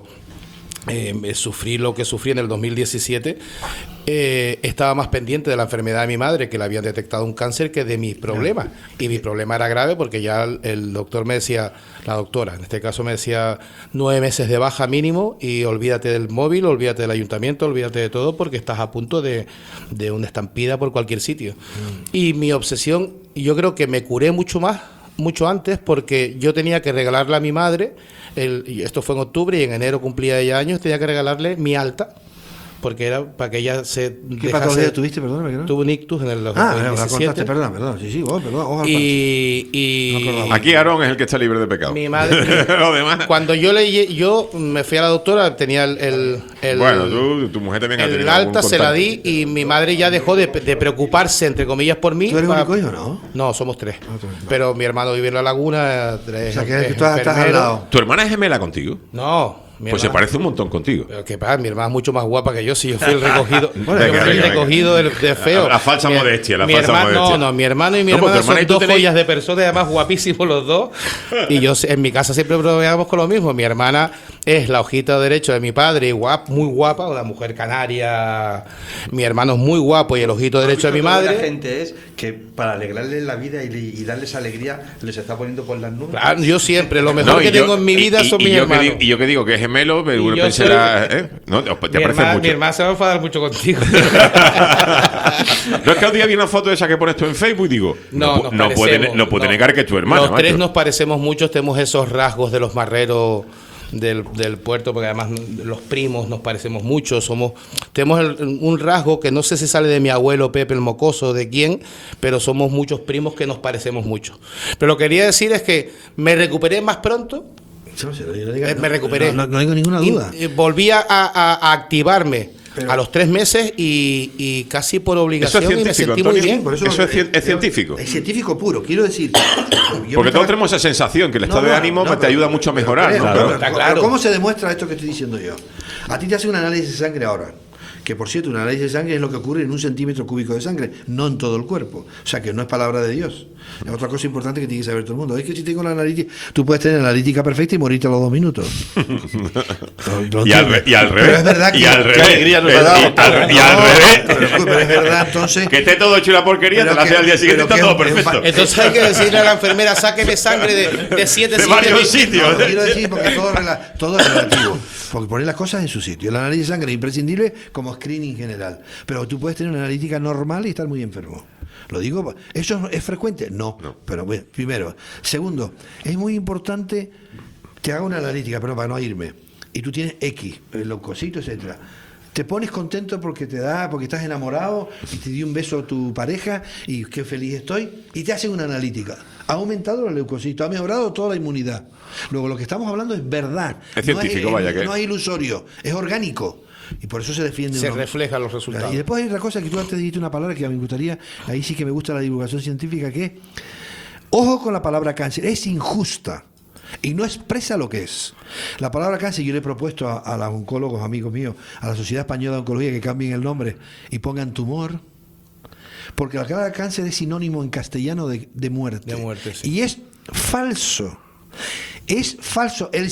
sufrí lo que sufrí en el 2017, estaba más pendiente de la enfermedad de mi madre, que le habían detectado un cáncer, que de mis problemas. Y mi problema era grave porque ya el doctor me decía, la doctora en este caso me decía 9 meses de baja mínimo y olvídate del móvil, olvídate del ayuntamiento, olvídate de todo porque estás a punto de una estampida por cualquier sitio. Y mi obsesión, yo creo que me curé mucho antes, porque yo tenía que regalarle a mi madre, esto fue en octubre y en enero cumplía ella años, tenía que regalarle mi alta, porque era para que ella se... ¿Qué patología tuviste, perdóname? ¿No? Tuve un ictus en el 2017. Perdón. Sí, perdón. Y aquí Aarón es el que está libre de pecado. Mi madre... Lo demás. Cuando yo me fui a la doctora, tenía bueno, tu mujer también ha tenido el alta, se la di, y mi madre ya dejó de preocuparse, entre comillas, por mí. ¿Tú eres único hijo, no? No, somos 3. Pero mi hermano vive en La Laguna. O sea, que tú estás al lado. ¿Tu hermana es gemela contigo? No. Pues se parece un montón contigo. Pero qué pasa, mi hermana es mucho más guapa que yo. Si yo fui el recogido, recogido de feo. La falsa modestia, modestia. No, mi hermano y mi hermana son dos joyas de personas, además guapísimos los dos. Y yo en mi casa siempre bromeamos con lo mismo. Mi hermana es la hojita derecha de mi padre, muy guapa, una mujer canaria. Mi hermano es muy guapo y el ojito derecho de mi madre. La gente es que para alegrarles la vida y darles alegría les está poniendo por las nubes. Claro, yo siempre, lo mejor que tengo en mi vida son mis hermanos. Y yo que digo que es gemelo, uno pensará, ¿no? ¿Te parece mucho? Mi hermana se va a enfadar mucho contigo. No es que un día vi una foto esa que pones tú en Facebook y digo, no puede negar que es tu hermana. Los tres nos parecemos mucho, tenemos esos rasgos de los marreros del puerto, porque además los primos nos parecemos mucho, tenemos un rasgo que no sé si sale de mi abuelo Pepe el Mocoso, de quién, pero somos muchos primos que nos parecemos mucho. Pero lo que quería decir es que me recuperé más pronto. Me recuperé. No tengo ninguna duda. Volví a activarme a los 3 meses y casi por obligación, y me sentí muy bien. Por eso es científico. Es científico puro, quiero decir. Porque todos tenemos esa sensación que el estado de ánimo te ayuda mucho a mejorar. Claro. ¿Cómo se demuestra esto que estoy diciendo yo? A ti te hace un análisis de sangre ahora, Que por cierto, un análisis de sangre es lo que ocurre en 1 centímetro cúbico de sangre, no en todo el cuerpo. O sea que no es palabra de Dios. Es otra cosa importante que tiene que saber todo el mundo. Es que si tengo la analítica, tú puedes tener la analítica perfecta y morirte a los 2 minutos. Y al revés. Pero es verdad que. Y al revés. Qué alegría nos ha dado. Y al revés. Pero es verdad, entonces. Que esté todo hecho una porquería, te la hace al día siguiente, está todo perfecto. Entonces hay que decirle a la enfermera, sáqueme sangre de 7 varios sitios. No, quiero decir porque todo es relativo. Porque poner las cosas en su sitio. El análisis de sangre es imprescindible como screening general. Pero tú puedes tener una analítica normal y estar muy enfermo. Lo digo, ¿eso es frecuente? No. Pero bueno, primero. Segundo, es muy importante, te hago una analítica, pero para no irme, y tú tienes X, el leucocito, etcétera. Te pones contento porque estás enamorado y te dio un beso a tu pareja y qué feliz estoy, y te hacen una analítica. Ha aumentado el leucocito, ha mejorado toda la inmunidad. Luego, lo que estamos hablando es verdad. Es científico, vaya que. No es ilusorio, es orgánico. Y por eso se defiende. Se reflejan los resultados. Y después hay otra cosa que tú antes dijiste una palabra que me gustaría, ahí sí que me gusta la divulgación científica, que es, ojo con la palabra cáncer, es injusta y no expresa lo que es. La palabra cáncer yo le he propuesto a los oncólogos, amigos míos, a la Sociedad Española de Oncología, que cambien el nombre y pongan tumor, porque la palabra cáncer es sinónimo en castellano de muerte. De muerte, sí. Y es falso. Es falso. El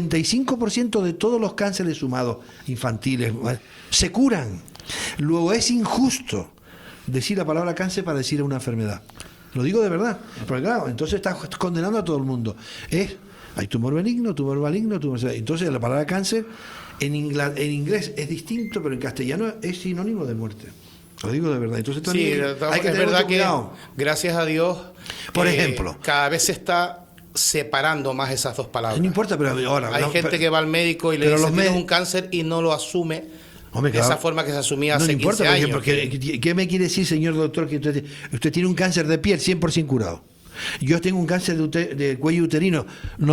55% de todos los cánceres sumados, infantiles, se curan. Luego es injusto decir la palabra cáncer para decir una enfermedad. Lo digo de verdad. Porque claro, entonces estás condenando a todo el mundo. Hay tumor benigno, tumor maligno, entonces la palabra cáncer en inglés es distinto, pero en castellano es sinónimo de muerte. Lo digo de verdad. Entonces también hay que tener mucho cuidado. Gracias a Dios, por ejemplo, cada vez se está separando más esas dos palabras. No importa, pero ahora hay gente que va al médico y le dice tienes un cáncer y no lo asume de esa forma que se asumía hace 15 años. No importa, ¿qué me quiere decir, señor doctor, que usted tiene un cáncer de piel 100% curado? Yo tengo un cáncer de cuello uterino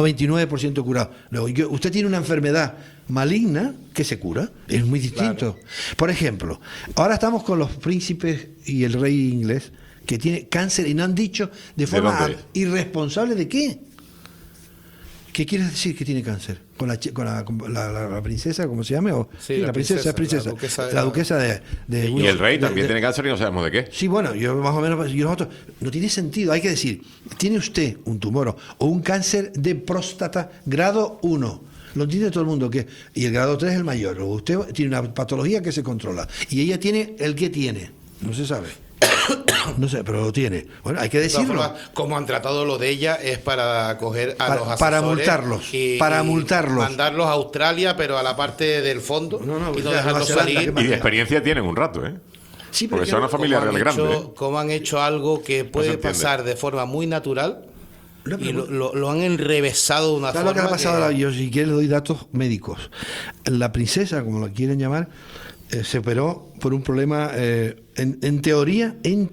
99% curado. Luego, usted tiene una enfermedad maligna que se cura, es muy distinto. Claro. Por ejemplo, ahora estamos con los príncipes y el rey inglés que tiene cáncer y no han dicho de forma irresponsable de qué. ¿Qué quieres decir que tiene cáncer? ¿Con la princesa, cómo se llama? Sí, la princesa. La duquesa de y el rey también tiene cáncer y no sabemos de qué. Sí, bueno, yo más o menos. Nosotros, no tiene sentido, hay que decir, tiene usted un tumor o un cáncer de próstata grado 1. Lo entiende todo el mundo, y el grado 3 es el mayor. O usted tiene una patología que se controla. Y ella tiene el que tiene. No se sabe. No sé, pero lo tiene. Bueno, hay que decirlo. Como han tratado lo de ella es para coger a los asesores para multarlos. Para multarlos. Mandarlos a Australia, pero a la parte del fondo y no dejarlos salir. Y de experiencia tienen un rato, ¿eh? Sí, porque son una familia real grande. Como han hecho algo que puede pasar de forma muy natural y lo han enrevesado de una forma. Lo que ha pasado, yo si quieres le doy datos médicos. La princesa, como la quieren llamar, se operó por un problema en teoría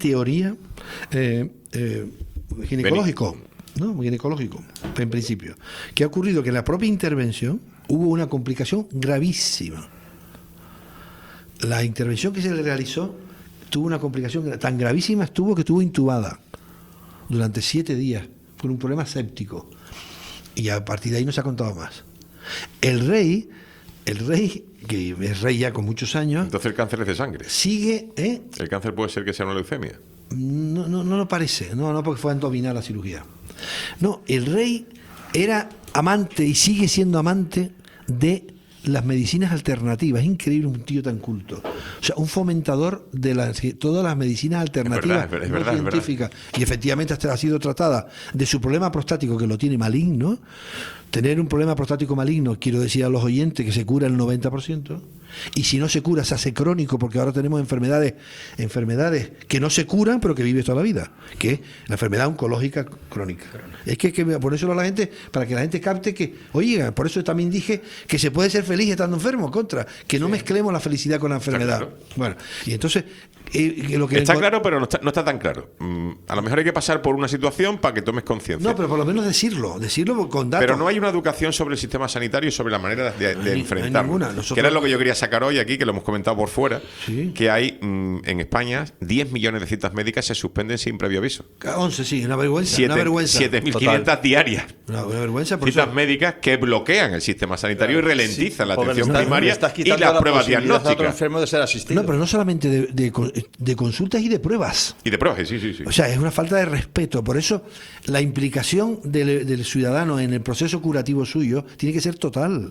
ginecológico, ¿no? Ginecológico, en principio. ¿Qué ha ocurrido? Que en la propia intervención hubo una complicación gravísima. La intervención que se le realizó tuvo una complicación tan gravísima, que estuvo intubada durante 7 días por un problema séptico. Y a partir de ahí no se ha contado más. El rey, que es rey ya con muchos años. Entonces el cáncer es de sangre. Sigue, El cáncer puede ser que sea una leucemia. No lo parece, no porque fue abdominal la cirugía. No, el rey era amante y sigue siendo amante de las medicinas alternativas. Es increíble un tío tan culto. O sea, un fomentador de todas las medicinas alternativas científicas. Y efectivamente hasta ha sido tratada de su problema prostático, que lo tiene maligno. Tener un problema prostático maligno, quiero decir a los oyentes, que se cura el 90%. Y si no se cura, se hace crónico, porque ahora tenemos enfermedades que no se curan, pero que vives toda la vida, que es la enfermedad oncológica crónica. Es que por eso la gente, para que la gente capte que, oiga, por eso también dije que se puede ser feliz estando enfermo, que no mezclemos la felicidad con la enfermedad. Claro. Bueno, y entonces lo que está claro, pero no está tan claro. A lo mejor hay que pasar por una situación para que tomes conciencia. No, pero por lo menos decirlo con datos. Pero no hay ninguna educación sobre el sistema sanitario y sobre la manera de enfrentarlo. ninguna. Que era lo que yo quería sacar hoy aquí, que lo hemos comentado por fuera, que hay en España 10 millones de citas médicas se suspenden sin previo aviso. 11, sí, una vergüenza. 7.500 diarias. Una vergüenza. Por citas eso. médicas que bloquean el sistema sanitario y ralentizan la Porque atención le primaria estás y quitando las la pruebas posibilidad a otro diagnósticas. enfermo de ser asistido. No, pero no solamente de consultas y de pruebas. Y de pruebas, sí. O sea, es una falta de respeto. Por eso la implicación del ciudadano en el proceso curativo suyo tiene que ser total.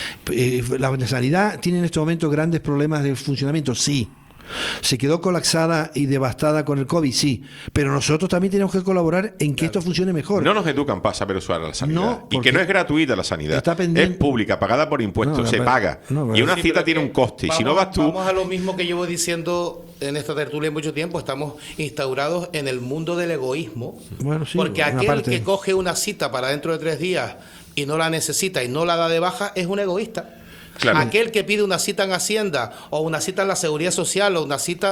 La sanidad tiene en este momento grandes problemas de funcionamiento, sí. ¿Se quedó colapsada y devastada con el COVID? Sí. Pero nosotros también tenemos que colaborar en que esto funcione mejor. No nos educan para saber usar la sanidad. No, y que no es gratuita la sanidad. Es pública, pagada por impuestos, se paga. Y una cita tiene un coste. Y si no vas tú... Vamos a lo mismo que llevo diciendo en esta tertulia mucho tiempo. Estamos instaurados en el mundo del egoísmo. Bueno, sí, porque una aquel parte. que coge una cita para dentro de 3 días y no la necesita y no la da de baja es un egoísta. Claro. Aquel que pide una cita en Hacienda o una cita en la Seguridad Social o una cita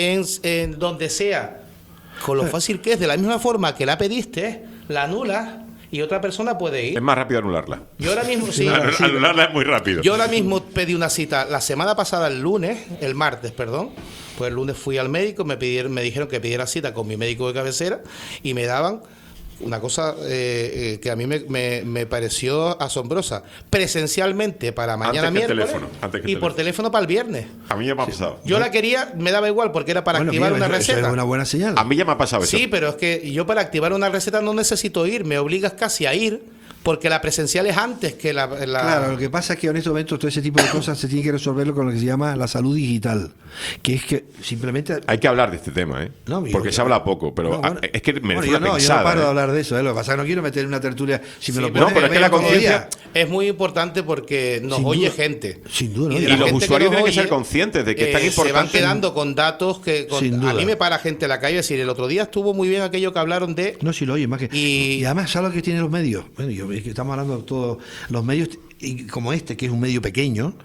en donde sea, con lo fácil que es, de la misma forma que la pediste, la anulas y otra persona puede ir. Es más rápido anularla. Yo ahora mismo, sí. Anularla es muy rápido. Yo ahora mismo pedí una cita la semana pasada, el martes, perdón. Pues el lunes fui al médico, me dijeron que pidiera cita con mi médico de cabecera y me daban una cosa que a mí me pareció asombrosa. Presencialmente para mañana miércoles y por teléfono para el viernes. A mí ya me ha pasado. Yo la quería, me daba igual porque era para activar una receta. Eso es una buena señal. A mí ya me ha pasado eso. Sí, pero es que yo para activar una receta no necesito ir, me obligas casi a ir. Porque la presencial es antes que la... Claro, lo que pasa es que en estos momentos todo ese tipo de cosas se tiene que resolverlo con lo que se llama la salud digital, que es que simplemente... Hay que hablar de este tema, ¿eh? Porque se habla poco, pero es que merece una pensada. Yo no paro de hablar de eso, lo que pasa es que no quiero meter en una tertulia... Si me lo no, pero es que la conciencia... Es muy importante porque nos oye gente. Sin duda. Y los usuarios tienen que ser conscientes de que es tan importante... Se van quedando con datos que... A mí me para gente en la calle decir, el otro día estuvo muy bien aquello que hablaron de... No, si lo oye, más que... Y además, ¿sabes lo que tienen los medios? Bueno, estamos hablando de todos los medios, y como este, que es un medio pequeño,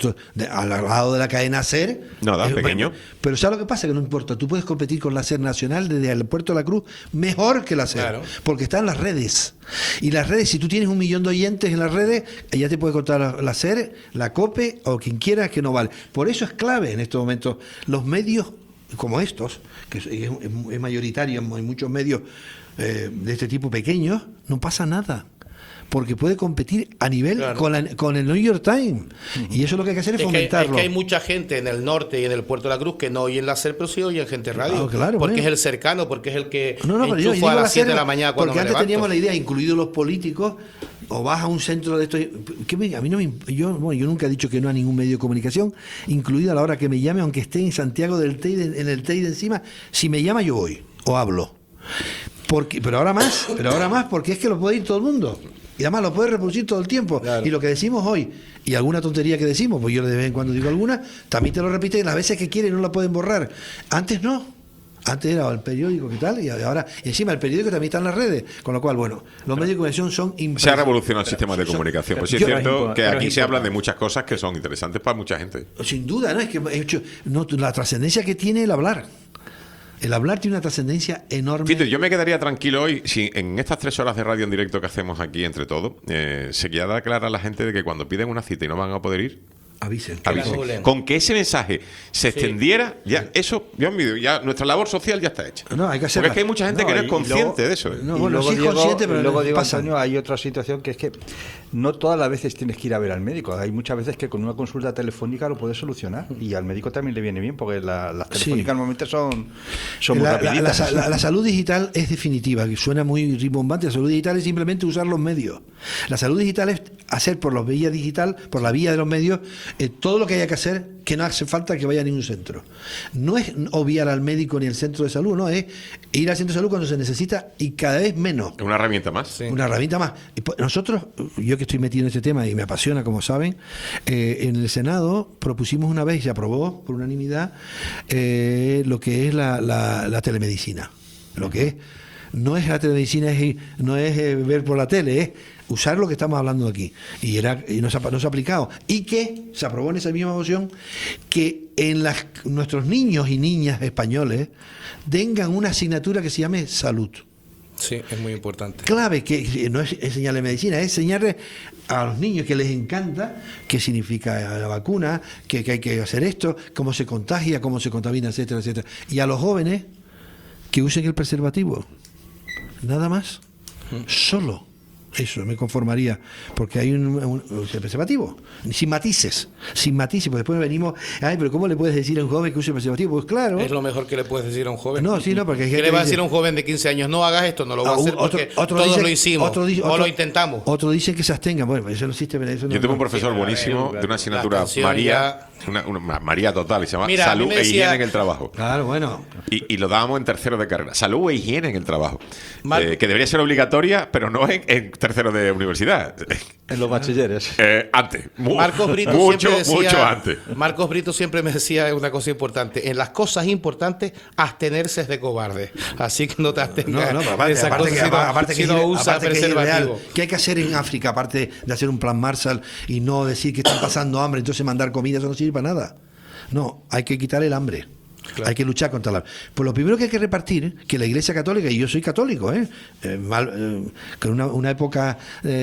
al lado de la cadena SER. Nada, pequeño. Pero ¿sabes lo que pasa? Que no importa, tú puedes competir con la SER nacional desde el Puerto de la Cruz mejor que la SER, claro. Porque están las redes. Y las redes, si tú tienes 1 millón de oyentes en las redes, ya te puede contar la SER, la COPE o quien quiera que no vale. Por eso es clave en estos momentos los medios como estos, que es mayoritario, hay muchos medios de este tipo pequeños, no pasa nada. Porque puede competir a nivel con el New York Times. Y eso es lo que hay que hacer es fomentarlo. Es que hay mucha gente en el norte y en el Puerto de la Cruz que no oyen la SER, pero sí oyen Gente Radio. Claro, porque es el cercano, porque es el que pero yo enchufa a las 7 de la mañana cuando porque me antes levanto. teníamos la idea, incluidos los políticos, o vas a un centro de esto... A mí no yo nunca he dicho que no a ningún medio de comunicación, incluido a la hora que me llame, aunque esté en Santiago del Teide, en el Teide encima, si me llama yo voy, o hablo. Pero ahora más, porque es que lo puede ir todo el mundo. Y además lo puedes reproducir todo el tiempo. Claro. Y lo que decimos hoy, y alguna tontería que decimos, pues yo de vez en cuando digo alguna, también te lo repiten las veces que quieren, no la pueden borrar. Antes no. Antes era el periódico, ¿qué tal? Y ahora, encima, el periódico también está en las redes. Con lo cual, bueno, los medios de comunicación son impresionantes. Se ha revolucionado el sistema de comunicación. Pues sí es cierto que aquí se habla de muchas cosas que son interesantes para mucha gente. Sin duda, ¿no? Es que la trascendencia que tiene el hablar. El hablar tiene una trascendencia enorme. Fíjate, yo me quedaría tranquilo hoy si en estas 3 horas de radio en directo que hacemos aquí entre todos, se queda clara a la gente de que cuando piden una cita y no van a poder ir, avisen. Con que ese mensaje se extendiera, ya eso, ya nuestra labor social ya está hecha. No, hay que hacerla. Porque es que hay mucha gente que no es consciente de eso. Luego digo, Antonio, hay otra situación que es que no todas las veces tienes que ir a ver al médico. Hay muchas veces que con una consulta telefónica lo puedes solucionar. Y al médico también le viene bien, porque las telefónicas normalmente son muy rapiditas. La salud digital es definitiva, que suena muy rimbombante. La salud digital es simplemente usar los medios. La salud digital es hacer por la vía digital, por la vía de los medios, todo lo que haya que hacer, que no hace falta que vaya a ningún centro. No es obviar al médico ni al centro de salud, no, es ir al centro de salud cuando se necesita y cada vez menos. Una herramienta más. Sí. Una herramienta más. Nosotros, yo que estoy metido en este tema y me apasiona, como saben, en el Senado propusimos una vez y se aprobó por unanimidad lo que es la telemedicina. Lo que es, no es la telemedicina, no es ver por la tele, es usar lo que estamos hablando aquí. Y no se ha aplicado. Y que se aprobó en esa misma moción que en nuestros niños y niñas españoles tengan una asignatura que se llame salud. Sí, es muy importante. Clave, que no es enseñarle medicina, es enseñarle a los niños que les encanta qué significa la vacuna, que hay que hacer esto, cómo se contagia, cómo se contamina, etcétera, etcétera. Y a los jóvenes que usen el preservativo. Nada más. Solo. Eso me conformaría, porque hay un preservativo, sin matices, porque después venimos, ay, pero ¿cómo le puedes decir a un joven que use preservativo? Pues claro. Es lo mejor que le puedes decir a un joven. No, sí, no, porque ¿Qué le va a decir a un joven de 15 años? No hagas esto, no lo va a hacer porque todos lo hicimos, o lo intentamos. Otro dice que se abstengan, bueno, eso no existe. Eso no, yo tengo un profesor buenísimo de una asignatura, María, una María total, y se llama Salud e Higiene en el Trabajo. Claro, bueno. Y lo dábamos en tercero de carrera, Salud e Higiene en el Trabajo, que debería ser obligatoria, pero no en tercero de universidad. En los bachilleres. Antes. Marcos Brito mucho antes. Marcos Brito siempre me decía una cosa importante. En las cosas importantes, abstenerse es de cobarde. Así que no te abstengas. Aparte si no usas preservativo. ¿Qué hay que hacer en África? Aparte de hacer un plan Marshall y no decir que están pasando hambre, entonces mandar comida, eso no sirve para nada. No, hay que quitar el hambre. Claro. Hay que luchar contra la... Pues lo primero que hay que repartir, que la Iglesia Católica, y yo soy católico, con una época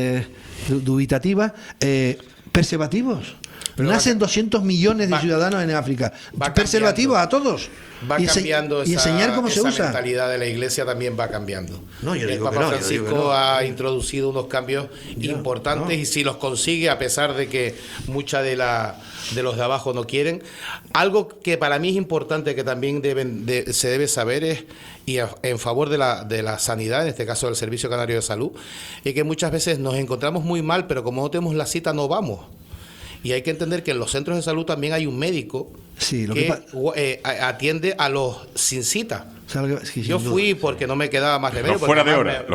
dubitativa, preservativos. Nacen 200 millones de ciudadanos en África. Preservativos a todos. Va cambiando y enseñar cómo se usa. La mentalidad de la Iglesia también va cambiando. No, yo el digo Papa que no, Francisco ha introducido unos cambios importantes y si los consigue, a pesar de que mucha de los de abajo no quieren, algo que para mí es importante que también se debe saber es, y en favor de la sanidad, en este caso del Servicio Canario de Salud, es que muchas veces nos encontramos muy mal, pero como no tenemos la cita no vamos. Y hay que entender que en los centros de salud también hay un médico que atiende a los sin cita. Yo fui porque no me quedaba más remedio. Los fuera de hora.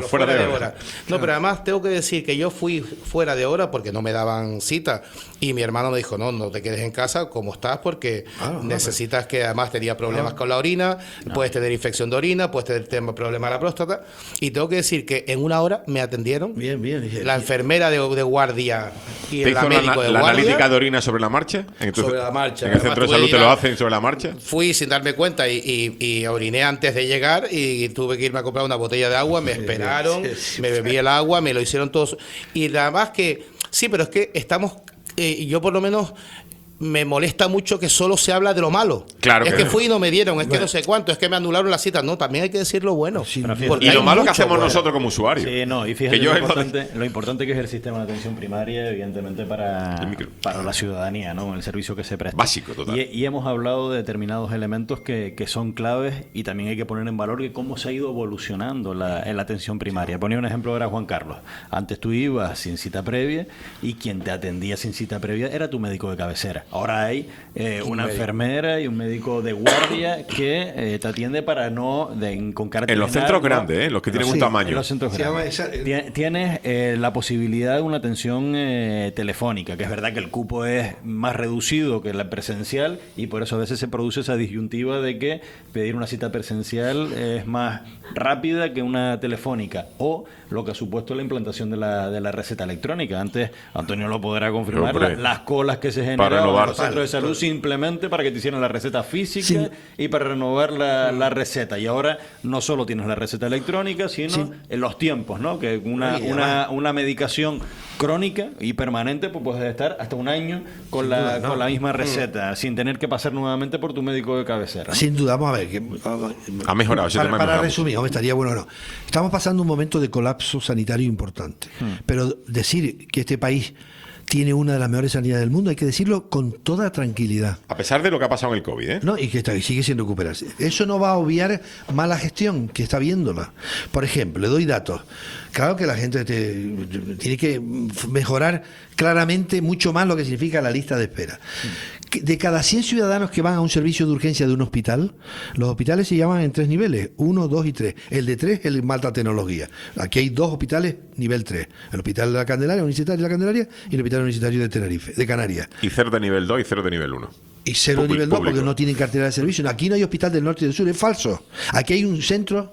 No, pero además tengo que decir que yo fui fuera de hora porque no me daban cita. Y mi hermano me dijo, no te quedes en casa como estás porque necesitas que además tenía problemas con la orina, puedes tener infección de orina, puedes tener problemas de la próstata. Y tengo que decir que en una hora me atendieron la enfermera de guardia y el médico de guardia. ¿La analítica de orina sobre la marcha? Sobre la marcha. ¿En el centro de salud te lo hacen sobre la marcha? Fui sin darme cuenta y oriné antes de llegar y tuve que irme a comprar una botella de agua, me esperaron, me bebí el agua, me lo hicieron todos. Y nada más que, sí, pero es que estamos, yo por lo menos me molesta mucho que solo se habla de lo malo. Claro es que fui y no me dieron, es que no sé cuánto, es que me anularon la cita. No, también hay que decir lo bueno. Sí, y lo malo que hacemos nosotros como usuarios. Sí, no, y fíjate lo importante que es el sistema de atención primaria, evidentemente, para la ciudadanía, ¿no? El servicio que se presta. Básico, total. Y hemos hablado de determinados elementos que son claves y también hay que poner en valor que cómo se ha ido evolucionando la atención primaria. Ponía un ejemplo, era Juan Carlos. Antes tú ibas sin cita previa y quien te atendía sin cita previa era tu médico de cabecera. Ahora hay una enfermera y un médico de guardia que te atiende para con carácter en los general, centros grandes, los que tienen un tamaño. En los centros grandes. Tienes la posibilidad de una atención telefónica, que es verdad que el cupo es más reducido que la presencial y por eso a veces se produce esa disyuntiva de que pedir una cita presencial es más rápida que una telefónica, o lo que ha supuesto la implantación de la receta electrónica. Antes, Antonio lo podrá confirmar, las colas que se generaban en los centros de salud simplemente para que te hicieran la receta física y para renovar la receta. Y ahora no solo tienes la receta electrónica, sino en los tiempos, ¿no? Que una medicación crónica y permanente, pues puedes estar hasta un año con la misma receta, sin tener que pasar nuevamente por tu médico de cabecera, ¿no? Sin duda, vamos a ver. Ha mejorado. Para resumir, estaría bueno o no. Estamos pasando un momento de colapso sanitario importante. Pero decir que este país tiene una de las mejores sanidades del mundo, hay que decirlo con toda tranquilidad. A pesar de lo que ha pasado en el COVID, ¿eh? No, y que sigue sin recuperarse. Eso no va a obviar mala gestión, que está viéndola. Por ejemplo, le doy datos. Claro que la gente tiene que mejorar claramente mucho más lo que significa la lista de espera. De cada 100 ciudadanos que van a un servicio de urgencia de un hospital, los hospitales se llaman en 3 niveles, 1, 2 y 3. El de 3 es el de alta tecnología. Aquí hay 2 hospitales nivel 3. El Hospital de la Candelaria, Universitario de la Candelaria, y el Hospital Universitario de Tenerife, de Canarias. Y 0 de nivel 2 y 0 de nivel 1. Y 0 de nivel 2 porque no tienen cartera de servicio. Aquí no hay hospital del norte y del sur, es falso. Aquí hay un centro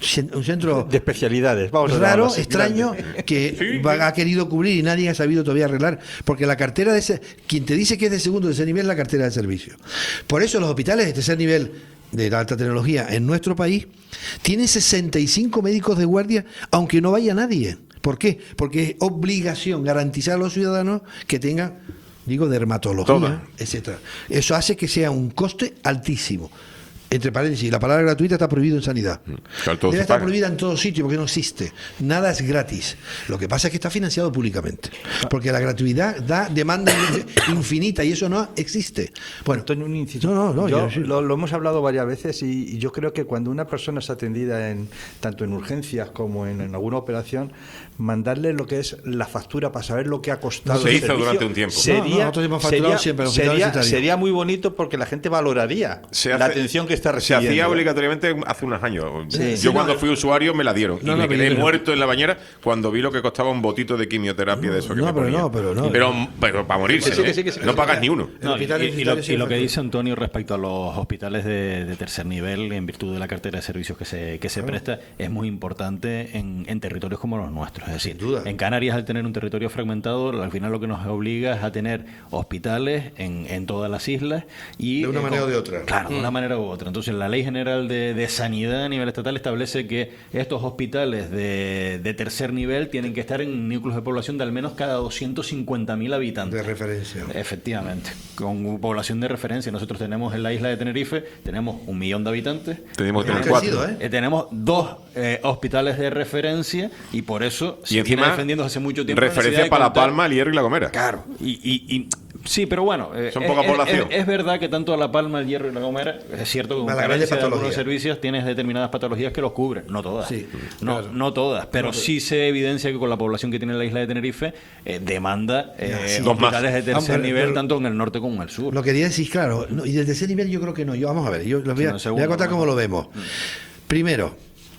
de especialidades, raro, extraño, que ha querido cubrir y nadie ha sabido todavía arreglar, porque la cartera de quien te dice que es de segundo de ese nivel es la cartera de servicio. Por eso los hospitales de tercer nivel de la alta tecnología en nuestro país tienen 65 médicos de guardia, aunque no vaya nadie. ¿Por qué? Porque es obligación garantizar a los ciudadanos que tengan, dermatología, etcétera. Eso hace que sea un coste altísimo. Entre paréntesis, la palabra gratuita está prohibida en sanidad. Debe estar prohibida en todo sitio porque no existe. Nada es gratis. Lo que pasa es que está financiado públicamente. Porque la gratuidad da demanda infinita y eso no existe. Bueno, Antonio, un inciso. Lo hemos hablado varias veces y yo creo que cuando una persona es atendida tanto en urgencias como en alguna operación, mandarle lo que es la factura para saber lo que ha costado. Se hizo durante un tiempo. Sería muy bonito porque la gente valoraría la atención que está recibiendo. Se hacía obligatoriamente hace unos años. Yo cuando fui usuario me la dieron. Y me quedé muerto en la bañera cuando vi lo que costaba un botito de quimioterapia de eso que me ponía. Pero para morirse, no pagas ni uno. Y lo que dice Antonio respecto a los hospitales de tercer nivel, en virtud de la cartera de servicios que se presta, es muy importante en territorios como los nuestros. Es decir, en Canarias, al tener un territorio fragmentado, al final lo que nos obliga es a tener hospitales en todas las islas. Y de una manera o de otra. Claro, de una manera u otra. Entonces, la Ley General de Sanidad a nivel estatal establece que estos hospitales de tercer nivel tienen que estar en núcleos de población de al menos cada 250.000 habitantes. De referencia. Efectivamente, con población de referencia. Nosotros tenemos en la isla de Tenerife, tenemos 1 millón de habitantes. Tenemos que tener 4. Tenemos 2 hospitales de referencia y por eso y encima defendiendo hace mucho tiempo referencia para La Palma, El Hierro y La Gomera. Claro, y sí, pero bueno, son poca población. Es verdad que tanto La Palma, El Hierro y La Gomera, es cierto que con carencia de algunos servicios tienes determinadas patologías que los cubren, no todas, no todas, pero sí se evidencia que con la población que tiene la isla de Tenerife demanda hospitales de tercer nivel tanto en el norte como en el sur. Lo quería decir, claro, y del tercer nivel yo creo que no. Vamos a ver, yo les voy a contar cómo lo vemos. Primero,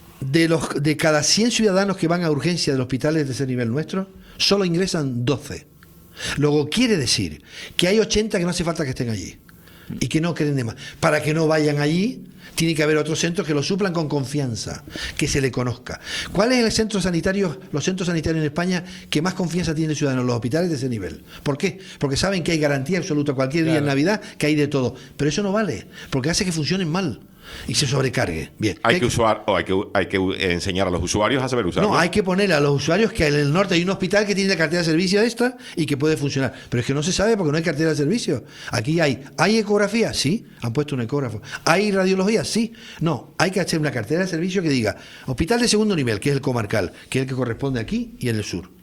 de cada 100 ciudadanos que van a urgencia de los hospitales de tercer nivel nuestro, solo ingresan 12. Luego quiere decir que hay 80 que no hace falta que estén allí y que no queden de más. Para que no vayan allí, tiene que haber otros centros que lo suplan con confianza, que se le conozca. ¿Cuál es los centros sanitarios en España que más confianza tienen los ciudadanos? Los hospitales de ese nivel. ¿Por qué? Porque saben que hay garantía absoluta cualquier día en Navidad, que hay de todo. Pero eso no vale, porque hace que funcionen mal y se sobrecargue. Bien. Hay que enseñar a los usuarios a saber usarlo. No, hay que poner a los usuarios que en el norte hay un hospital que tiene la cartera de servicio esta y que puede funcionar. Pero es que no se sabe porque no hay cartera de servicio. Aquí hay ecografía, sí, han puesto un ecógrafo. ¿Hay radiología? Sí. No, hay que hacer una cartera de servicio que diga hospital de segundo nivel, que es el comarcal, que es el que corresponde aquí y en el sur.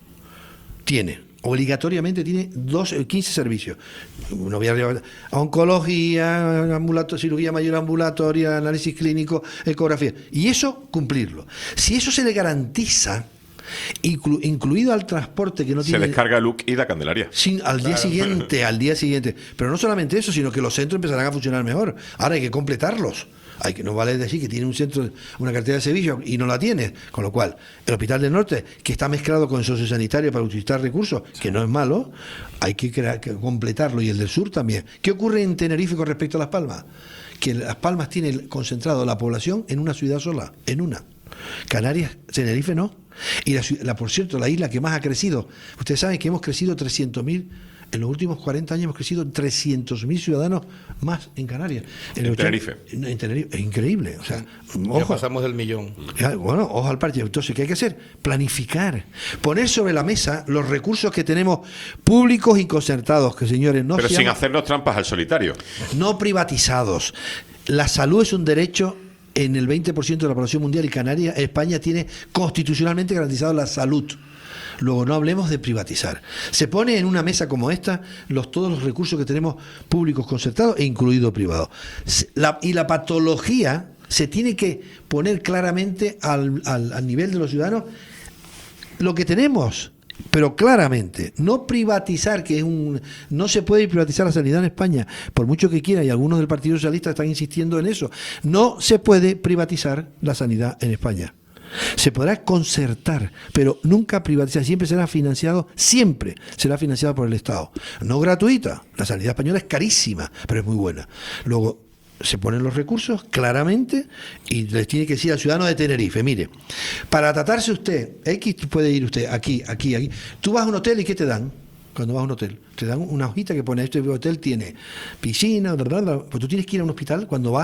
Obligatoriamente tiene 15 servicios. No voy a oncología, cirugía mayor ambulatoria, análisis clínico, ecografía. Y eso, cumplirlo. Si eso se le garantiza, incluido al transporte que no tiene... Se descarga LUC y la Candelaria. Al día siguiente. Pero no solamente eso, sino que los centros empezarán a funcionar mejor. Ahora hay que completarlos. No vale decir que tiene un centro, una cartera de servicios y no la tiene. Con lo cual, el Hospital del Norte, que está mezclado con el sociosanitario para utilizar recursos, que no es malo, hay que completarlo. Y el del sur también. ¿Qué ocurre en Tenerife con respecto a Las Palmas? Que Las Palmas tiene concentrado la población en una ciudad sola, en una. Canarias, Tenerife no. Y por cierto, la isla que más ha crecido, ustedes saben que hemos crecido 300.000. En los últimos 40 años hemos crecido 300.000 ciudadanos más en Canarias. En Tenerife. En Tenerife. Es increíble. O sea, ya pasamos del 1.000.000. Bueno, ojo al parche. Entonces, ¿qué hay que hacer? Planificar. Poner sobre la mesa los recursos que tenemos públicos y concertados, que señores, no pero sin hacernos trampas al solitario. No privatizados. La salud es un derecho en el 20% de la población mundial y España tiene constitucionalmente garantizado la salud. Luego, no hablemos de privatizar. Se pone en una mesa como esta todos los recursos que tenemos públicos concertados e incluido privados. Y la patología se tiene que poner claramente al nivel de los ciudadanos lo que tenemos, pero claramente. No privatizar, no se puede privatizar la sanidad en España, por mucho que quiera, y algunos del Partido Socialista están insistiendo en eso. No se puede privatizar la sanidad en España. Se podrá concertar, pero nunca privatizar. Siempre será financiado por el Estado. No gratuita. La sanidad española es carísima, pero es muy buena. Luego se ponen los recursos claramente y les tiene que decir al ciudadano de Tenerife, mire, para tratarse usted, X puede ir usted aquí. Tú vas a un hotel y ¿qué te dan? Cuando vas a un hotel, te dan una hojita que pone este hotel tiene piscina, pues tú tienes que ir a un hospital cuando vas